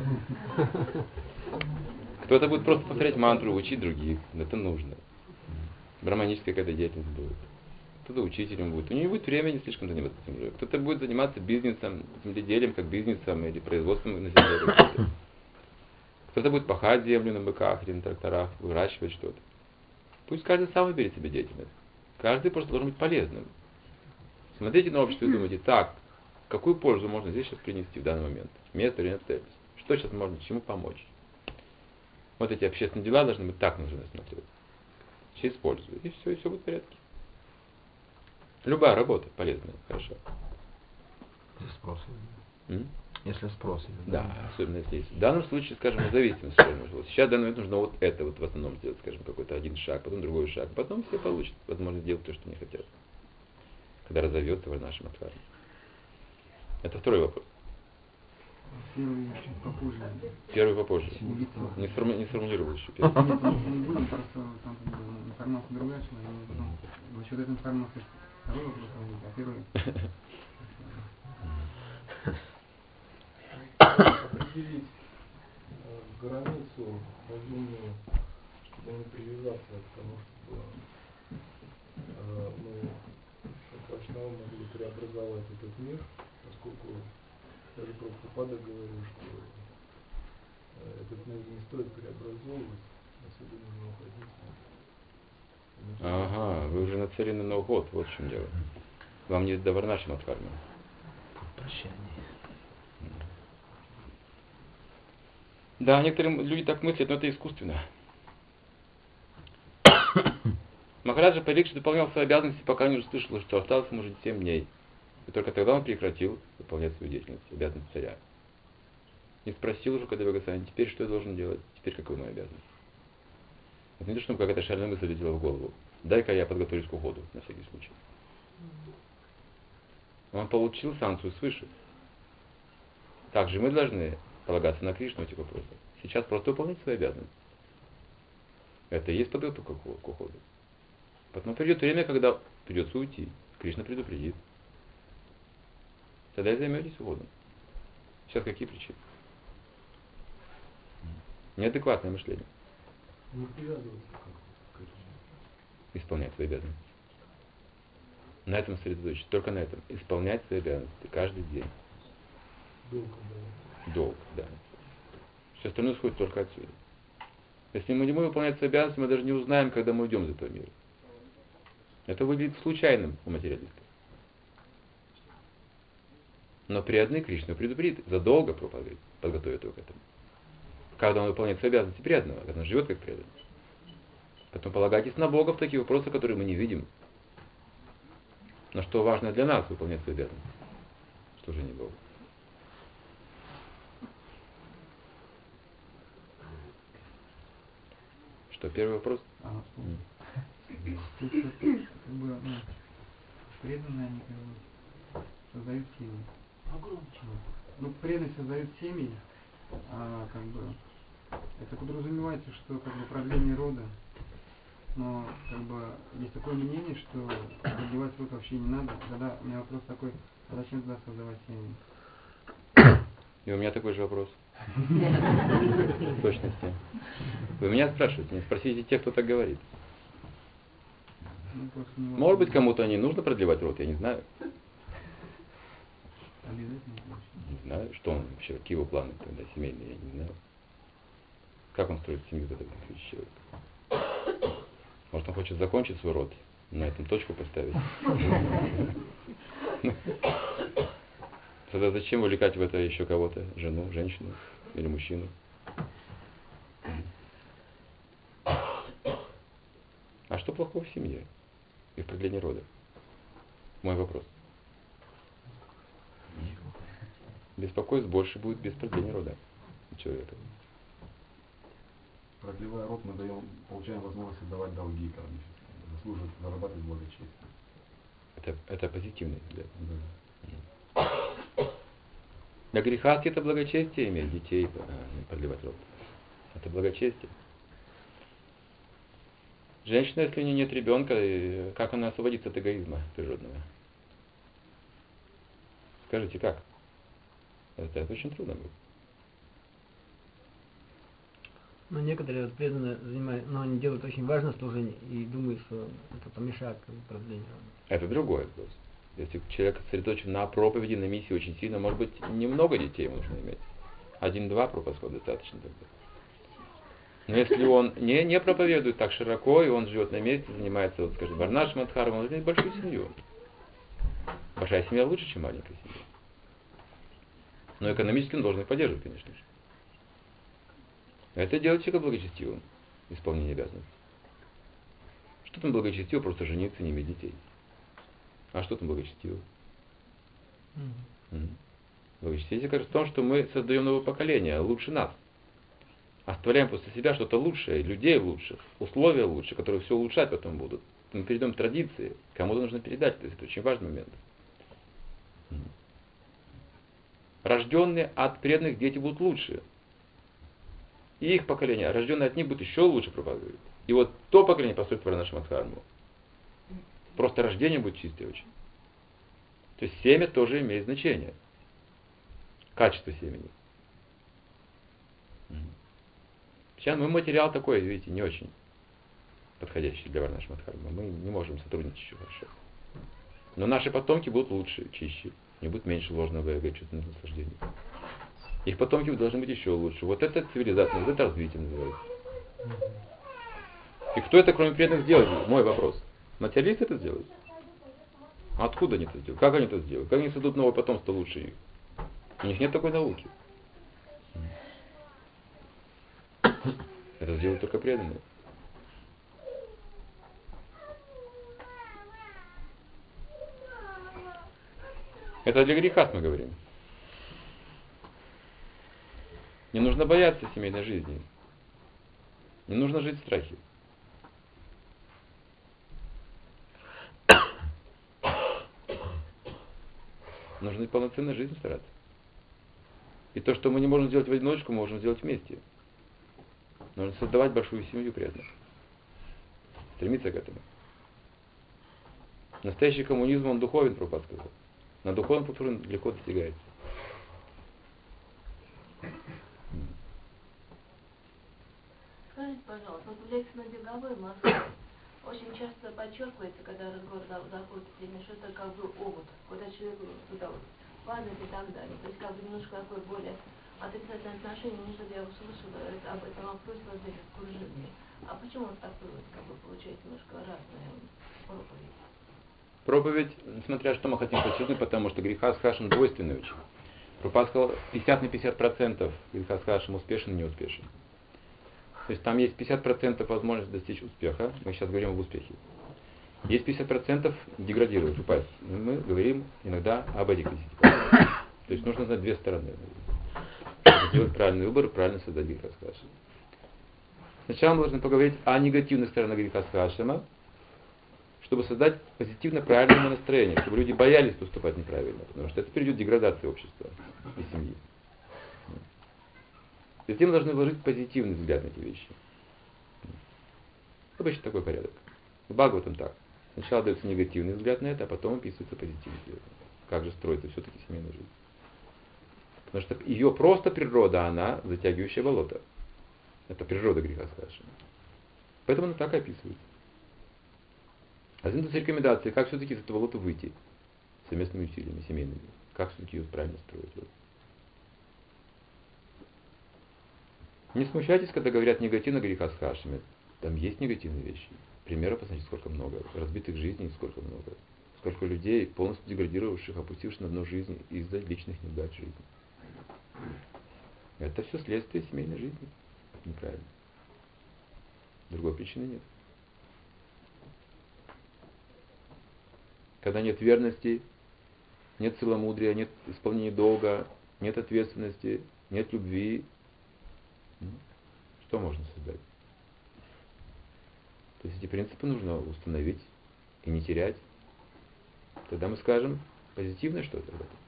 Кто-то будет просто повторять мантру, учить других. Это нужно. Браманическая какая-то деятельность будет. Кто-то учителем будет. У него не будет времени слишком заниматься землей. Кто-то будет заниматься бизнесом, земледелием, как бизнесом или производством на земле. Кто-то будет пахать землю на быках или на тракторах, выращивать что-то. Пусть каждый сам выберет себе деятельность. Каждый просто должен быть полезным. Смотрите на общество и думайте, так, какую пользу можно здесь сейчас принести в данный момент? Место или цель? Что сейчас можно, чему помочь? Вот эти общественные дела должны быть так нужны смотреть. Все используют. И все, и все будет в порядке. Любая работа полезная, хорошо. Если спрос есть. М? Если спрос есть. Да, особенно если есть. В данном случае, скажем, зависимость. Вот сейчас в данный момент нужно вот это вот в основном сделать, скажем, какой-то один шаг, потом другой шаг, потом все получат возможность делать то, что они хотят. Когда разовьется Варнаши-Мадхарма. Это второй вопрос. Первый чуть попозже. Первый попозже. Не, сформи- не сформулировал еще первый. Нет, он был, просто там как бы, информация другая шла, и потом за счет этой информации второй вопрос возник, а первый... Определить э, границу разумную, чтобы не привязаться к тому, чтобы э, мы как вайшнавы могли преобразовать этот мир, поскольку даже Прабхупада говорил, что э, этот мир не стоит преобразовывать, отсюда нужно уходить. Ага, вы уже нацелены на уход, вот в чем дело. Вам не до Варнаши-Мадхармы. Прощание. Да, некоторые люди так мыслят, но это искусственно. Махараджа Парикшит выполнял свои обязанности, пока не услышал, что осталось ему жить семь дней. И только тогда он прекратил выполнять свою деятельность, обязанность царя. И спросил уже Кадева Госвами, теперь что я должен делать? Теперь какая моя обязанность? Это не то, что ему какая-то шальная мысль летела в голову. дай-ка я подготовлюсь к уходу, на всякий случай. Он получил санкцию свыше. Также мы должны полагаться на Кришну в этих вопросах. Сейчас просто выполнять свои обязанности. Это и есть подготовка к уходу. Потом придет время, когда придется уйти. Кришна предупредит. Тогда и займетесь уходом. Сейчас какие причины? Неадекватное мышление. Не привязываться как Исполнять свои обязанности. На этом сосредоточиться. Только на этом. Исполнять свои обязанности каждый день. долго, да. Долг, да. Все остальное исходит только отсюда. Если мы не будем выполнять свои обязанности, мы даже не узнаем, когда мы уйдем из этого мира. Это выглядит случайным у материалистов. Но преданный Кришна предупредит, задолго проповедь подготовит его к этому. Когда он выполняет свои обязанности преданного, когда он живет как преданный. Поэтому полагайтесь на Бога в такие вопросы, которые мы не видим. Но что важно для нас выполнять свои обязанности? Служение Богу. Что, первый вопрос? А, М. Здесь вот, как бы, ну, преданные, они как бы создают семьи. Погромче. Ну, преданные создают семьи, а как бы это подразумевается, что как бы продление рода, но как бы есть такое мнение, что продлевать род вообще не надо. Тогда у меня вопрос такой, а зачем тогда создавать семьи? И у меня такой же вопрос. В точности. Вы меня спрашиваете, не спросите тех, кто так говорит. Ну, просто не Может быть, кому-то не нужно продлевать род, я не знаю. Обязательно. Не знаю, что он вообще, какие его планы тогда семейные, я не знаю. Как он строит семью, этот человек? Может, он хочет закончить свой род, на этом точку поставить? Тогда зачем увлекать в это еще кого-то? Жену, женщину или мужчину? А что плохого в семье и в продлении рода? Мой вопрос. Беспокойств больше будет без продления рода у человека. Продлевая род, мы даем, получаем возможность отдавать долги кармические, заслуживать, зарабатывать благочестие. Это, это позитивный взгляд. Для грехаски это благочестие иметь детей, продлевать род. Это благочестие. Женщина, если у нее нет ребенка, как она освободится от эгоизма природного? Скажите, как? Это, это очень трудно будет. Но некоторые вот преданно занимают, но они делают очень важное служение и думают, что это помешает как бы продлению. Это другой вопрос. Если человек сосредоточен на проповеди, на миссии очень сильно, может быть, немного детей ему нужно иметь. Один-два пропуска достаточно тогда. Но если он не, не проповедует так широко, и он живет на месте, занимается, вот, скажем, варнашем дхармой, он имеет большую семью. Большая семья лучше, чем маленькая семья. Но экономически он должен их поддерживать, конечно же. Это делает человека благочестивым, исполнение обязанностей. Что там благочестиво, просто жениться, не иметь детей? А что там благочестиво? Mm-hmm. Благочестие кажется в том, что мы создаем новое поколение, лучше нас. Оставляем после себя что-то лучшее, людей лучше, условия лучше, которые все улучшать потом будут. Мы перейдем к традиции, кому-то нужно передать, то есть это очень важный момент. Mm-hmm. Рожденные от преданных дети будут лучше. И их поколение, рожденные от них, будут еще лучше проповедовать. И вот то поколение построит Варнашрама Дхарму. Просто рождение будет чистое очень. То есть семя тоже имеет значение. Качество семени. Сейчас мы материал такой, видите, не очень подходящий для Варнашрама Дхармы. Мы не можем сотрудничать еще хорошо. Но наши потомки будут лучше, чище. Не будет меньше ложного эго и чувственных наслаждений. Их потомки должны быть еще лучше. Вот это цивилизация, вот это развитие называется. И кто это, кроме преданных, сделает? Мой вопрос. Материалисты это сделают? Откуда они это сделают? Как они это сделают? Как они создадут новое потомство лучше их? У них нет такой науки. Это сделают только преданные. Это для греха мы говорим. Не нужно бояться семейной жизни. Не нужно жить в страхе. Нужно полноценной жизнью стараться. И то, что мы не можем сделать в одиночку, мы можем сделать вместе. Нужно создавать большую семью при этом. Стремиться к этому. Настоящий коммунизм, он духовен, Прабхупада сказал. На духовном пути он легко достигается. Скажите, пожалуйста, вот в лекции на беговой Москве очень часто подчеркивается, когда разговор заходит в теме, что это как бы омут, куда человек туда вот падает и так далее. То есть как бы немножко такое более отрицательное отношение, нежели я услышала это, об этом вопросе во время кружения. А почему вот такое вот, как бы, получается немножко разная проповедь? Проповедь, смотря что мы хотим подчеркнуть, потому что греха с хашем двойственный очень. Прабхупада сказал, пятьдесят на пятьдесят процентов греха с хашем успешен и неуспешен. То есть там есть пятьдесят процентов возможность достичь успеха. Мы сейчас говорим об успехе. Есть пятьдесят процентов деградировать, упасть. Мы говорим иногда об этих десяти процентах. То есть нужно знать две стороны. Сделать правильный выбор, правильно создать греха с хашем. Сначала мы должны поговорить о негативных сторонах греха с хашема, чтобы создать позитивно правильное настроение, чтобы люди боялись поступать неправильно, потому что это приведет к деградации общества и семьи. Затем мы должны вложить позитивный взгляд на эти вещи. Обычно такой порядок. В Бхагаватам так. Сначала дается негативный взгляд на это, а потом описывается позитивный взгляд. Как же строится все-таки семейная жизнь. Потому что ее просто природа, она затягивающая болото. Это природа греха с хашем. Поэтому она так описывается. А затем даются рекомендации, как все-таки из этого болота выйти совместными усилиями семейными. Как все-таки ее правильно строить. Вот. Не смущайтесь, когда говорят негативно греха с хашами. Там есть негативные вещи. Примеров, посмотрите, сколько много. Разбитых жизней сколько много. Сколько людей, полностью деградировавших, опустивших на дно жизни из-за личных неудач жизни. Это все следствие семейной жизни. Неправильно. Другой причины нет. Когда нет верности, нет целомудрия, нет исполнения долга, нет ответственности, нет любви, что можно создать? То есть эти принципы нужно установить и не терять. Тогда мы скажем позитивное что-то в этом.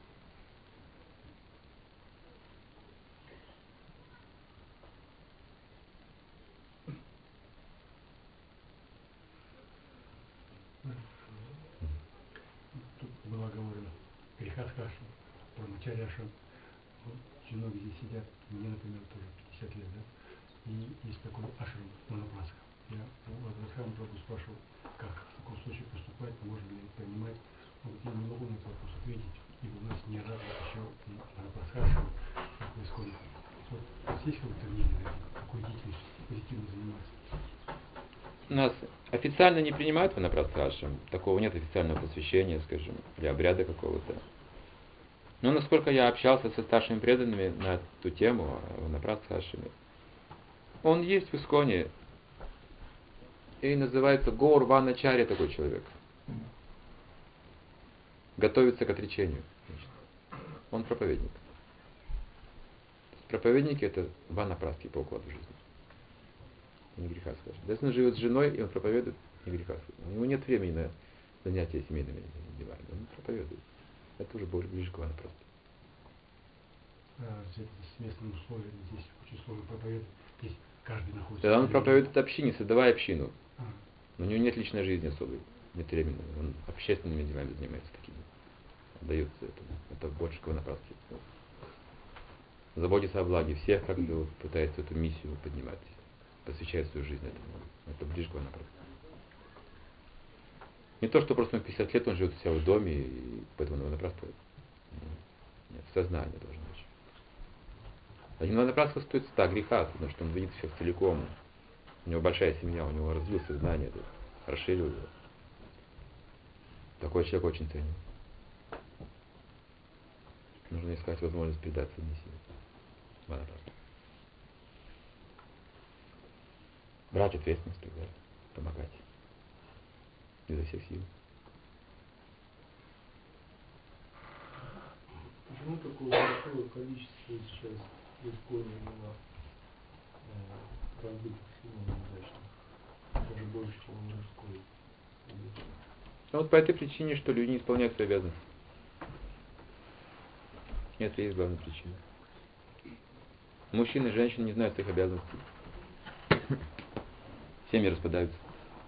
Тут было говорено греха с хашем, про мачаряшу. Очень многие здесь сидят, мне, например, тоже пятьдесят лет, да? И есть такой ашрам Манапаска. Я у Адватхама Прабху спрашивал, как в таком случае поступать, можно ли понимать. Вот я не могу на этот вопрос ответить, ибо у нас не раз еще Манапаска происходит. Вот есть какое-то мнение на это, какой деятельностью позитивно заниматься? У нас официально не принимают ванапрастхашам, такого нет официального посвящения, скажем, или обряда какого-то. Но насколько я общался со старшими преданными на эту тему, о ванапрастхашаме, он есть в Исконе, и называется Гаур Ваначарья такой человек. Готовится к отречению. Он проповедник. Проповедники это ванапрастхи по укладу жизни. Не греха скажем. Если он живет с женой, и он проповедует, не греха скажем. У него нет времени на занятия семейными делами. Он проповедует. Это уже более ближе к ванапрастхи. А, здесь в местном условии, здесь очень сложно проповедовать. Здесь каждый находится. Тогда он проповедует общине, создавая общину. А. Но у него нет личной жизни особой. Нет времени. Он общественными делами занимается такими. Отдается этому. Это больше к ванапрастхи. Заботится о благе всех, как бы вот пытается эту миссию поднимать. Посвящает свою жизнь этому. Это ближе к ванапрастхи. Не то, что просто на пятьдесят лет он живет у себя в доме, и поэтому он ванапрастхи. Нет, сознание должно быть. Один ванапрастха стоит ста греха, потому что он видит всех целиком. У него большая семья, у него развил сознание, расширил его. Такой человек очень ценен. Нужно искать возможность предаться миссии. Ванапрастха. Брать ответственность тогда, помогать. Изо всех сил. Почему такое большое количество сейчас в Исконе именно разбитых семей неудачных? Даже больше, чем в мужской. Ну вот по этой причине, что люди не исполняют свои обязанности. Это и есть главная причина. Мужчины и женщины не знают своих обязанностей. Семьи распадаются.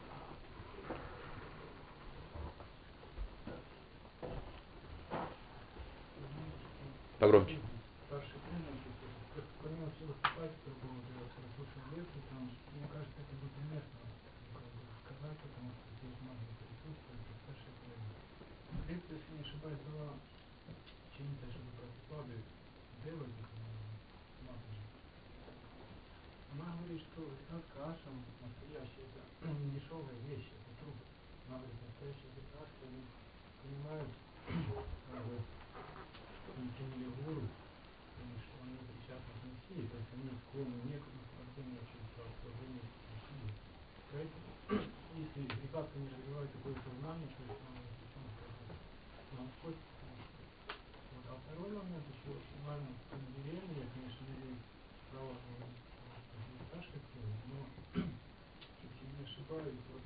Погромче. Старший тренер, как понял, все выступать по поводу разрушения лекции, там, мне кажется, это будет уместно как бы сказать, потому что здесь можно присутствовать, как старший тренер. Лекция, если не ошибаюсь, была чем-то, чтобы противослабить Девади, Матаджи. Она говорит, что вьетнамская ашрама настоящая, это не дешевая вещь, это труд. Она говорит, настоящие вьетнамцы, они понимают, как бы, они приняли гуру, что они причастны к Мессии, то есть они склонны не к наслаждению чувства, а к служению Мессии. Поэтому, если ребята не развивают такое сознание, то есть надо совсем сказать, на вход. Вот. А второй момент еще очень важный, в деревне, я, конечно, надеюсь, право Сашка, но, если не ошибаюсь, вот,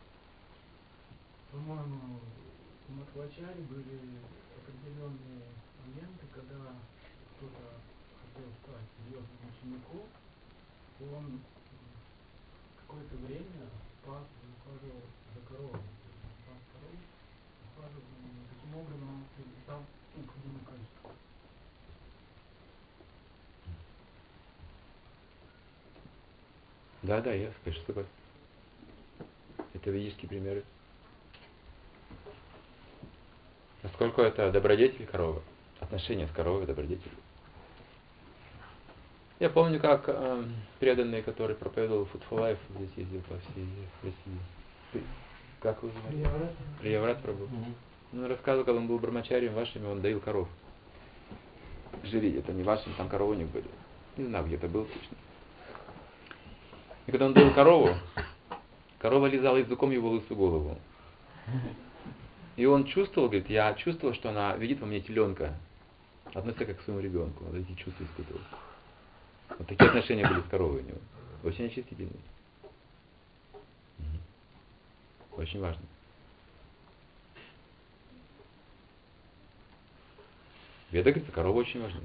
по-моему, у Матвачари были определенные моменты, когда кто-то хотел стать серьезным учеником, он какое-то время спас и ухаживал за коровами. Спас коров, ухаживал за ними. Таким образом он приобретал необходимое качество. Да, да, я, конечно, согласен. Это ведические примеры. Насколько это добродетель коровы, отношения с коровой добродетель. Я помню, как э, преданный, который проповедовал Food for Life, здесь ездил по всей России. Как вы звали? Прияврат Прабhu. Mm-hmm. Он рассказывал, когда он был брамачарием вашими, он доил коров. Жили, это не вашим, там коровы не были. Не знаю, где это был точно. И когда он доил корову, корова лизала языком его лысую голову. И он чувствовал, говорит, я чувствовал, что она видит во мне теленка. Относится как к своему ребенку. Вот эти чувства испытывал. Вот такие отношения были с коровой у него. Очень очистительные. Очень важно. Веда говорит, корова очень важна.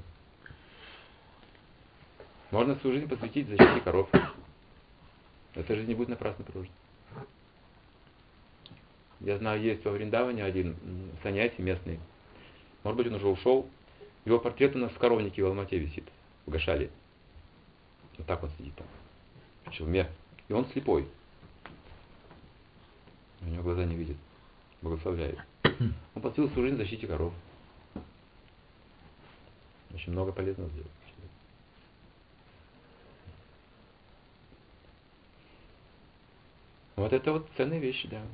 Можно свою жизнь посвятить защите коров. Эта жизнь не будет напрасно прожита. Я знаю, есть во Вриндаване один саньяси местный. Может быть, он уже ушел. Его портрет у нас в коровнике в Алмате висит, в Гашале. Вот так он сидит там, в челме. И он слепой. У него глаза не видят. Благословляет. Он посвятил свою жизнь защите коров. Очень много полезного сделал. Вот это вот ценные вещи, да.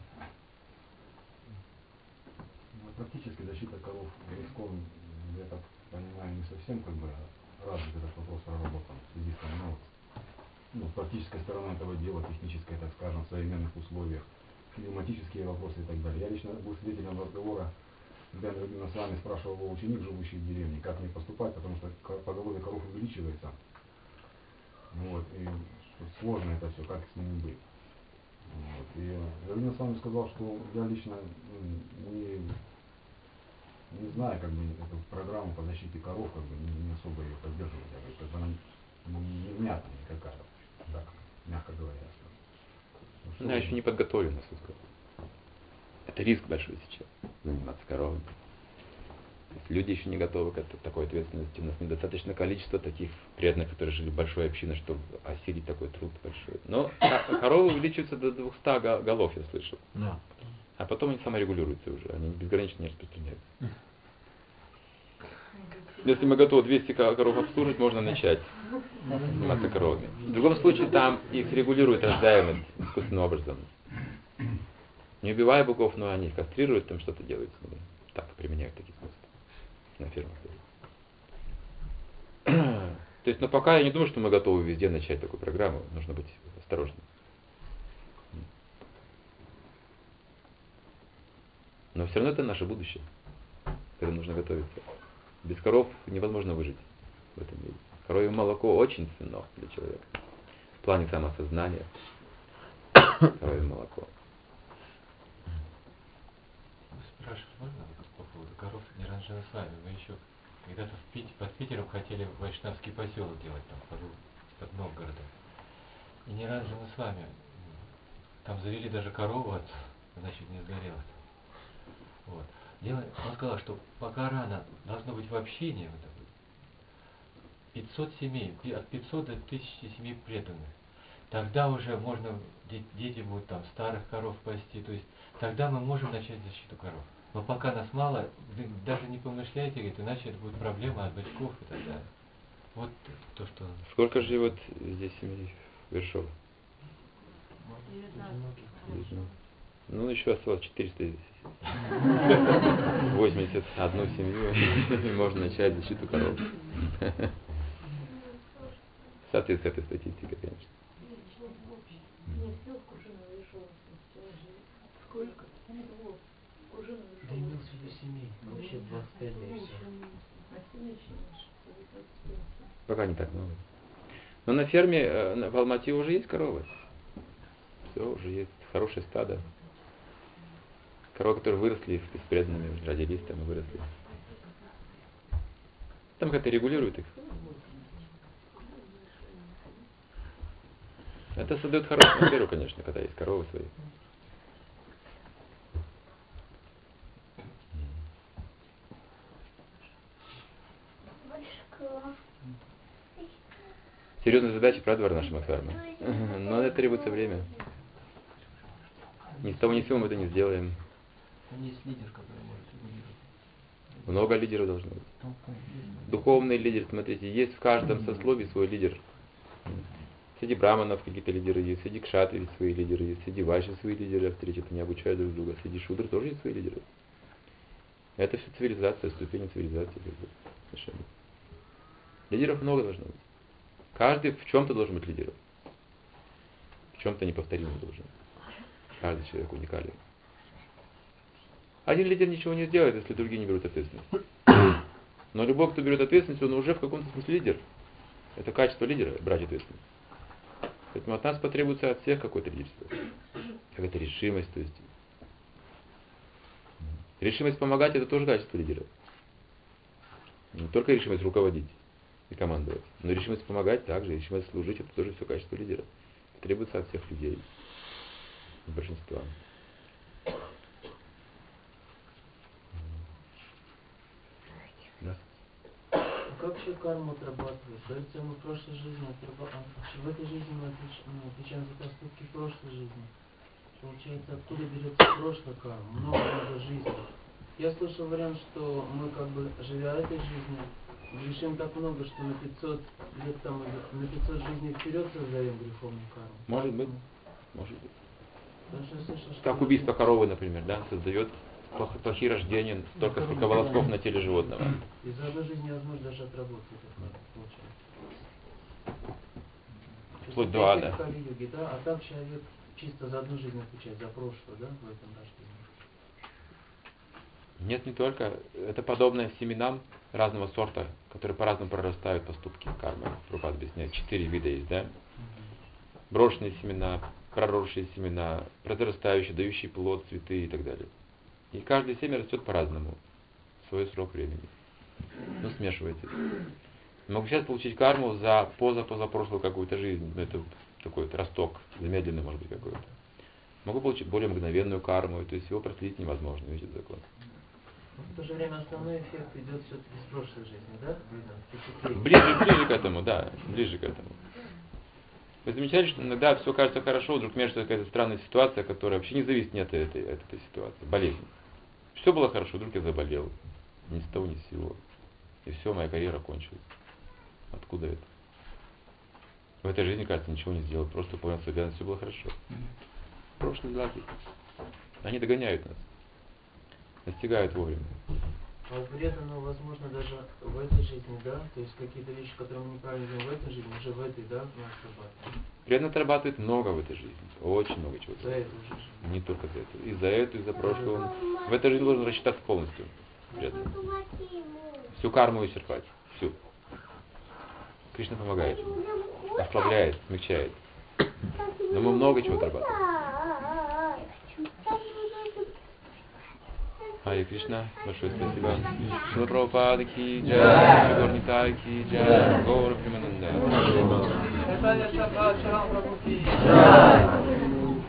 Практически защита коров риском, я так понимаю, не совсем как бы развит этот вопрос проработан в связи с тем, ну, ну, практическая сторона этого дела, техническая, так скажем, в современных условиях, климатические вопросы и так далее. Я лично был свидетелем разговора, когда я с вами спрашивал его ученик, живущий в деревне, как мне поступать, потому что поголовье коров увеличивается. Вот, и сложно это все, как с ними быть. Вот, и я с вами сказал, что я лично не, не знаю, как бы, эту программу по защите коров, как бы, не, не особо ее поддерживаю. Я говорю, как бы она невнятная никакая, так, мягко говоря. Ну, она еще не подготовлена, это риск большой сейчас, заниматься коровами. Люди еще не готовы к этой, такой ответственности. У нас недостаточно количества таких преданных, которые жили в большой общине, чтобы осилить такой труд большой. Но коровы увеличиваются до двухсот голов, я слышал. Да. А потом они саморегулируются уже, они безгранично не распространяются. Если мы готовы двести коров обслуживать, можно начать заниматься коровами. В другом случае там их регулирует рождаемость искусственным образом. Не убивая быков, но они их кастрируют, там что-то делают с ними. Так, применяют такие способы на фермах. То есть, но пока я не думаю, что мы готовы везде начать такую программу. Нужно быть осторожным. Но все равно это наше будущее, к этому нужно готовиться. Без коров невозможно выжить в этом мире. Коровье молоко очень ценно для человека. В плане самосознания. Коровье молоко. Спрашивать можно по поводу коров? Неранжена с вами, вы еще когда-то в Пит- под Питером хотели вайшнавский поселок делать, там, под, под Новгородом. И не раз же мы с вами там завели даже корову, от, значит, не сгорела. Вот. Дело, он сказал, что пока рано должно быть в общении вот это, пятьсот семей, пи- от пятисот до тысячи семей преданных. Тогда уже можно, де- дети будут там старых коров пасти, то есть тогда мы можем начать защиту коров. Но пока нас мало, вы даже не помышляйте, говорит, иначе это будет проблема от бычков и так далее. Вот то, что... Сколько живет здесь семей Вершов? девятнадцать. Ну, еще осталось четыреста восемьдесят одну семью, и можно начать защиту коров. В соответствии с этой статистикой, конечно. Нет, всего в Кужино Вершова. Сколько? Всего. Кужино Да имелся в виду семей. Вообще двадцать пять да и все. А семей еще меньше. Пока не так много. Но на ферме э, на- в Алмате уже есть коровы. Все, уже есть хорошее стадо. Коровы, которые выросли с преданными, родились там и выросли. Там как-то регулируют их. Это создает хорошую атмосферу, конечно, когда есть коровы свои. Серьезная задача, правда, нашей фермы. Но это требуется время. Ни с того ни с сего мы это не сделаем. Там есть лидер, который может регулировать. Много лидеров должно быть. Духовный лидер, смотрите, есть в каждом сословии свой лидер. Среди браманов какие-то лидеры есть, среди кшатров есть свои лидеры, есть среди вайши свои лидеры, встречи они обучают друг друга, среди шудр тоже есть свои лидеры. Это все цивилизация, ступень цивилизации. Совершенно. Лидеров много должно быть. Каждый в чем-то должен быть лидером. В чем-то неповторимым должен быть. Каждый человек уникален. Один лидер ничего не сделает, если другие не берут ответственность. Но любой, кто берет ответственность, он уже в каком-то смысле лидер. Это качество лидера, брать ответственность. Поэтому от нас потребуется от всех какое-то лидерство. Какая-то решимость. То есть. Решимость помогать — это тоже качество лидера. Не только решимость руководить и командовать, но решимость помогать также, решимость служить — это тоже все качество лидера. Требуется от всех людей. Большинства. Да. А как вообще карму отрабатывать? Кажется, мы в прошлой жизни отрабатываем. В этой жизни мы отвеч- ну, отвечаем за поступки в прошлой жизни. Получается, откуда берется прошлая карма? Много-много жизней. Я слышал вариант, что мы как бы, живя этой жизнью, грешим так много, что на пятьсот лет там, или на пятьсот жизней вперед создаем греховную карму. Может быть. Может быть. Потому что я слышал, что Как убийство коровы, например, да, создает плох- плохие рождения, столько, сколько волосков на теле животного. И за одну жизнь невозможно даже отработать это, получается. Вплоть То до есть ада. в Кали-юге, да, а так человек чисто за одну жизнь отвечает, за прошлое, да, в этом рождении. Нет, не только. Это подобно семенам разного сорта, которые по-разному прорастают поступки кармы. Прабхупада объясняет. Четыре вида есть, да? Брошенные семена, проросшие семена, произрастающие, дающие плод, цветы и так далее. И каждое семя растет по-разному. В свой срок времени. Ну, смешивается. Могу сейчас получить карму за поза-позапрошлую какую-то жизнь. Это такой вот росток, замедленный, может быть, какой-то. Могу получить более мгновенную карму, то есть его проследить невозможно, видите закон. В то же время основной эффект идет все-таки с прошлой жизни, да? Видно, Ближе, ближе к этому, да, ближе к этому. Вы замечали, что иногда все кажется хорошо, вдруг между какая-то странная ситуация, которая вообще не зависит ни от этой, от этой ситуации, болезнь. Все было хорошо, вдруг я заболел, ни с того, ни с сего. И все, моя карьера кончилась. Откуда это? В этой жизни, кажется, ничего не сделал, просто выполнял свою обязанность, все было хорошо. Прошлые дела, они догоняют нас, настигают вовремя. А у преданного, возможно, даже в этой жизни, да? То есть какие-то вещи, которые мы неправильно делаем в этой жизни, уже в этой, да, у нас отрабатываем. Преданно отрабатывает много в этой жизни, очень много чего. За эту же жизнь. Не только за эту. И за эту, и за прошлую. Он в этой жизни должен рассчитаться полностью. Преданно. Всю карму исчерпать. Всю. Кришна помогает. Ослабляет, смягчает. Но мы много чего отрабатываем. Харе Кришна, большое спасибо. Шила Прабхупада ки джай, Шри Гаур Нитай ки джай, Гаура Примананда.